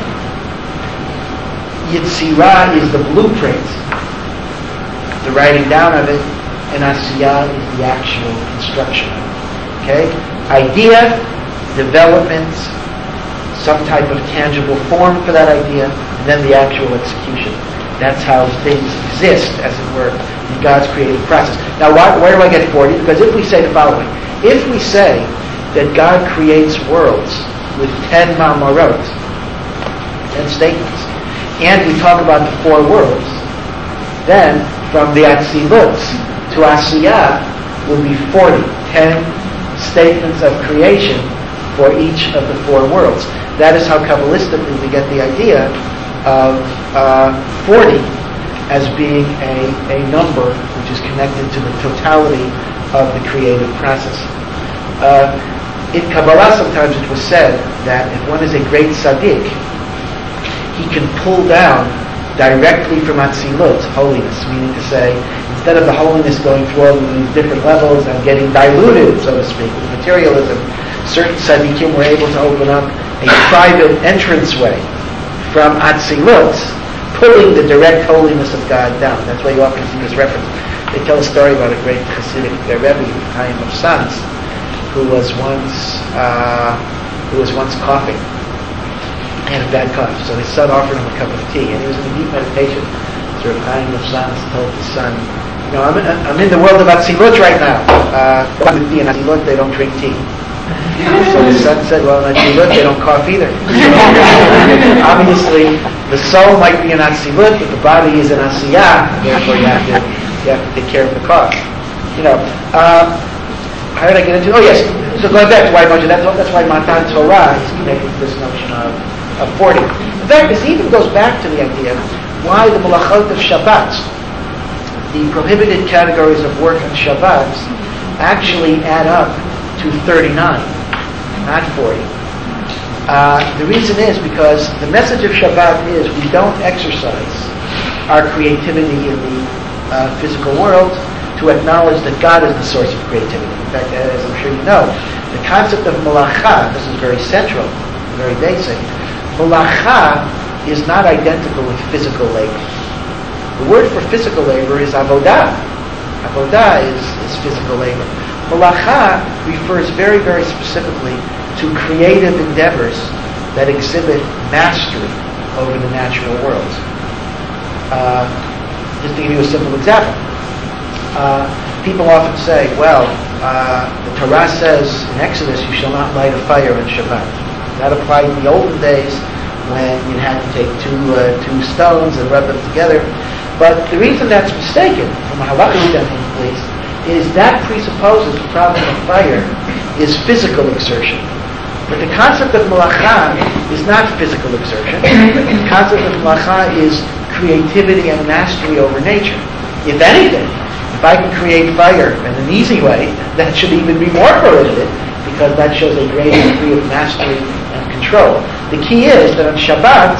Yitzirah is the blueprint, the writing down of it, and Asiyah is the actual construction. Okay? Idea, development, some type of tangible form for that idea, and then the actual execution. That's how things exist, as it were, in God's creative process. Now, why, where do I get forty? Because if we say the following, if we say that God creates worlds with ten ma'amarot, ten statements, and we talk about the four worlds, then from the Atzilut to Asiyah will be forty, ten statements of creation for each of the four worlds. That is how Kabbalistically we get the idea of uh, forty as being a, a number which is connected to the totality of the creative process. Uh, in Kabbalah sometimes it was said that if one is a great tzaddik, he can pull down directly from Atzilut holiness, meaning to say, instead of the holiness going through all of these different levels and getting diluted, so to speak, with materialism, certain tzaddikim were able to open up a private entranceway from Atzilut, pulling the direct holiness of God down. That's why you often see this reference. They tell a story about a great Hasidic Rebbe, Chaim of Sanz, who was once uh, who was once coughing. He had a bad cough, so his son offered him a cup of tea, and he was in a deep meditation. So Chaim of Sanz told his son, "You know, I'm in, I'm in the world of Atzilut right now. Uh, with tea in Atzilut, they don't drink tea." So his son said, "Well, in Atzilut, they don't cough either." Obviously, the soul might be in Atzilut, but the body is in Asiyah, therefore you have to, you have to take care of the cough. You know, uh, how did I get into? Oh yes, so going back to why Moshe, that's, that's why Matan Torah is connected to this notion of, of forty. In fact, this even goes back to the idea why the Malachot of Shabbat, the prohibited categories of work on Shabbat, actually add up to thirty-nine, not forty. Uh, the reason is because the message of Shabbat is we don't exercise our creativity in the uh, physical world to acknowledge that God is the source of creativity. In fact, as I'm sure you know, the concept of malacha, this is very central, very basic. Malacha is not identical with physical labor. The word for physical labor is avodah. Avodah is, is physical labor. Malacha refers very, very specifically to creative endeavors that exhibit mastery over the natural world. Uh, just to give you a simple example. Uh, people often say, well, uh, the Torah says in Exodus, you shall not light a fire on Shabbat. That applied in the olden days when you had to take two uh, two stones and rub them together. But the reason that's mistaken, from a halakhic standpoint at least, is that presupposes the problem of fire is physical exertion. But the concept of malacha is not physical exertion. The concept of malacha is creativity and mastery over nature. If anything, if I can create fire in an easy way, that should even be more prohibited, because that shows a greater degree of mastery and control. The key is that on Shabbat,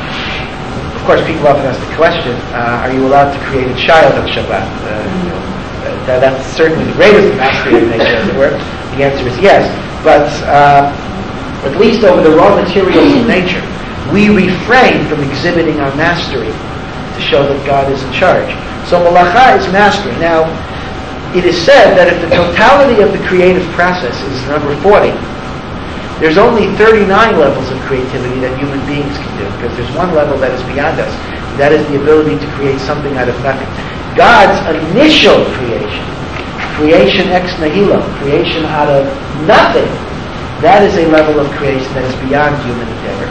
of course people often ask the question, uh, are you allowed to create a child on Shabbat? Uh, you know, that, that's certainly the greatest mastery of nature, as it were. The answer is yes. But uh, at least over the raw materials of nature, we refrain from exhibiting our mastery to show that God is in charge. So malacha is mastery. Now, it is said that if the totality of the creative process is number forty, there's only thirty-nine levels of creativity that human beings can do, because there's one level that is beyond us. That is the ability to create something out of nothing. God's initial creation, creation ex nihilo, creation out of nothing, that is a level of creation that is beyond human endeavor.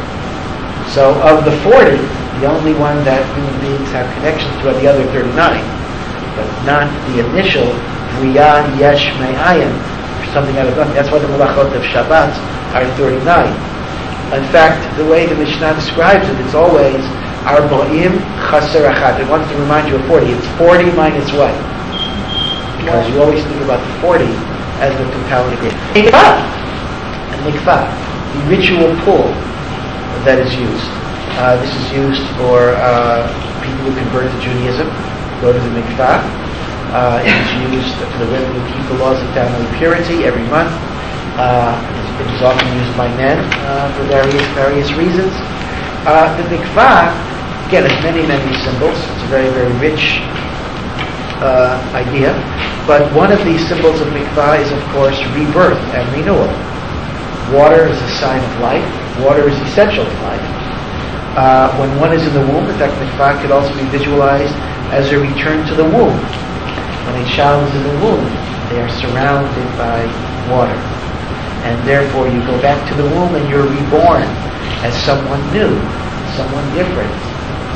So of the forty, the only one that human beings have connections to are the other thirty-nine, but not the initial Vriyah Yesh Me'ayin, something out of nothing. That's why the Malachot of Shabbat are thirty-nine. In fact, the way the Mishnah describes it, it's always Arba'im Chaser Achat. It wants to remind you of forty. It's forty minus what? Because you always think about the forty as the totality of Mikvah. And Mikvah, the ritual pool that is used. Uh, this is used for uh, people who convert to Judaism, go to the mikvah. Uh, it is used for the women who keep the laws of family purity every month. Uh, it is often used by men uh, for various various reasons. Uh, the mikvah, again, has many, many symbols. It's a very, very rich uh, idea. But one of these symbols of mikvah is, of course, rebirth and renewal. Water is a sign of life. Water is essential to life. Uh, when one is in the womb, in fact, mikvah could also be visualized as a return to the womb. When a child is in the womb, they are surrounded by water. And therefore you go back to the womb and you're reborn as someone new, someone different,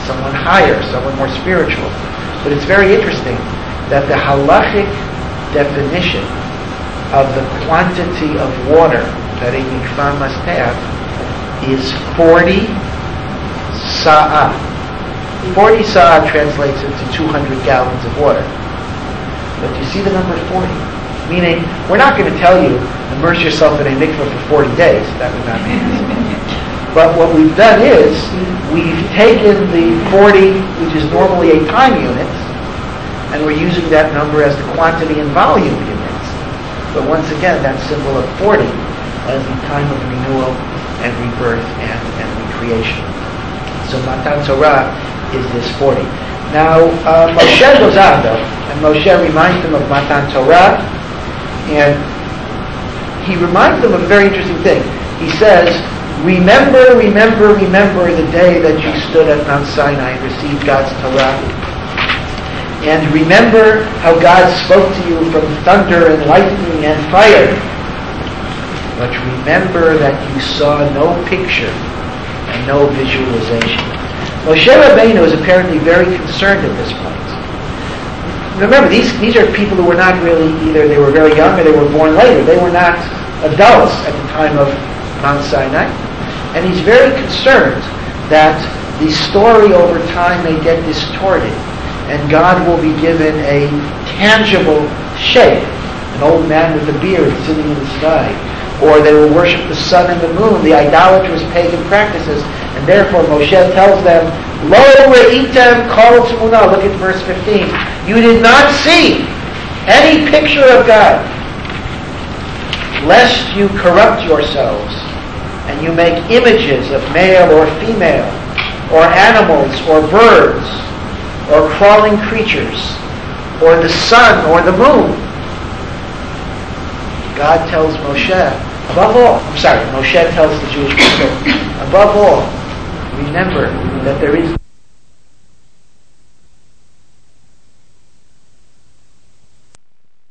someone higher, someone more spiritual. But it's very interesting that the halachic definition of the quantity of water that a mikvah must have is forty sa'ah. forty sa'ah translates into two hundred gallons of water. But you see the number forty? Meaning, we're not going to tell you, immerse yourself in a mikvah for forty days. That would not make sense. But what we've done is, we've taken the forty, which is normally a time unit, and we're using that number as the quantity and volume units. But once again, that symbol of forty as the time of renewal and rebirth and, and recreation. So Matan Torah is this forty. Now, uh, Moshe goes on though, and Moshe reminds them of Matan Torah, and he reminds them of a very interesting thing. He says, remember, remember, remember the day that you stood at Mount Sinai and received God's Torah. And remember how God spoke to you from thunder and lightning and fire. But remember that you saw no picture and no visualization. Moshe Rabbeinu is apparently very concerned at this point. Remember, these, these are people who were not really, either they were very young or they were born later. They were not adults at the time of Mount Sinai. And he's very concerned that the story over time may get distorted and God will be given a tangible shape. An old man with a beard sitting in the sky. Or they will worship the sun and the moon, the idolatrous pagan practices. And therefore Moshe tells them, Lo re'item kol tmuna. Look at verse fifteen. You did not see any picture of God, lest you corrupt yourselves and you make images of male or female, or animals, or birds, or crawling creatures, or the sun, or the moon. God tells Moshe, above all, I'm sorry, Moshe tells the Jewish people, above all, remember that there is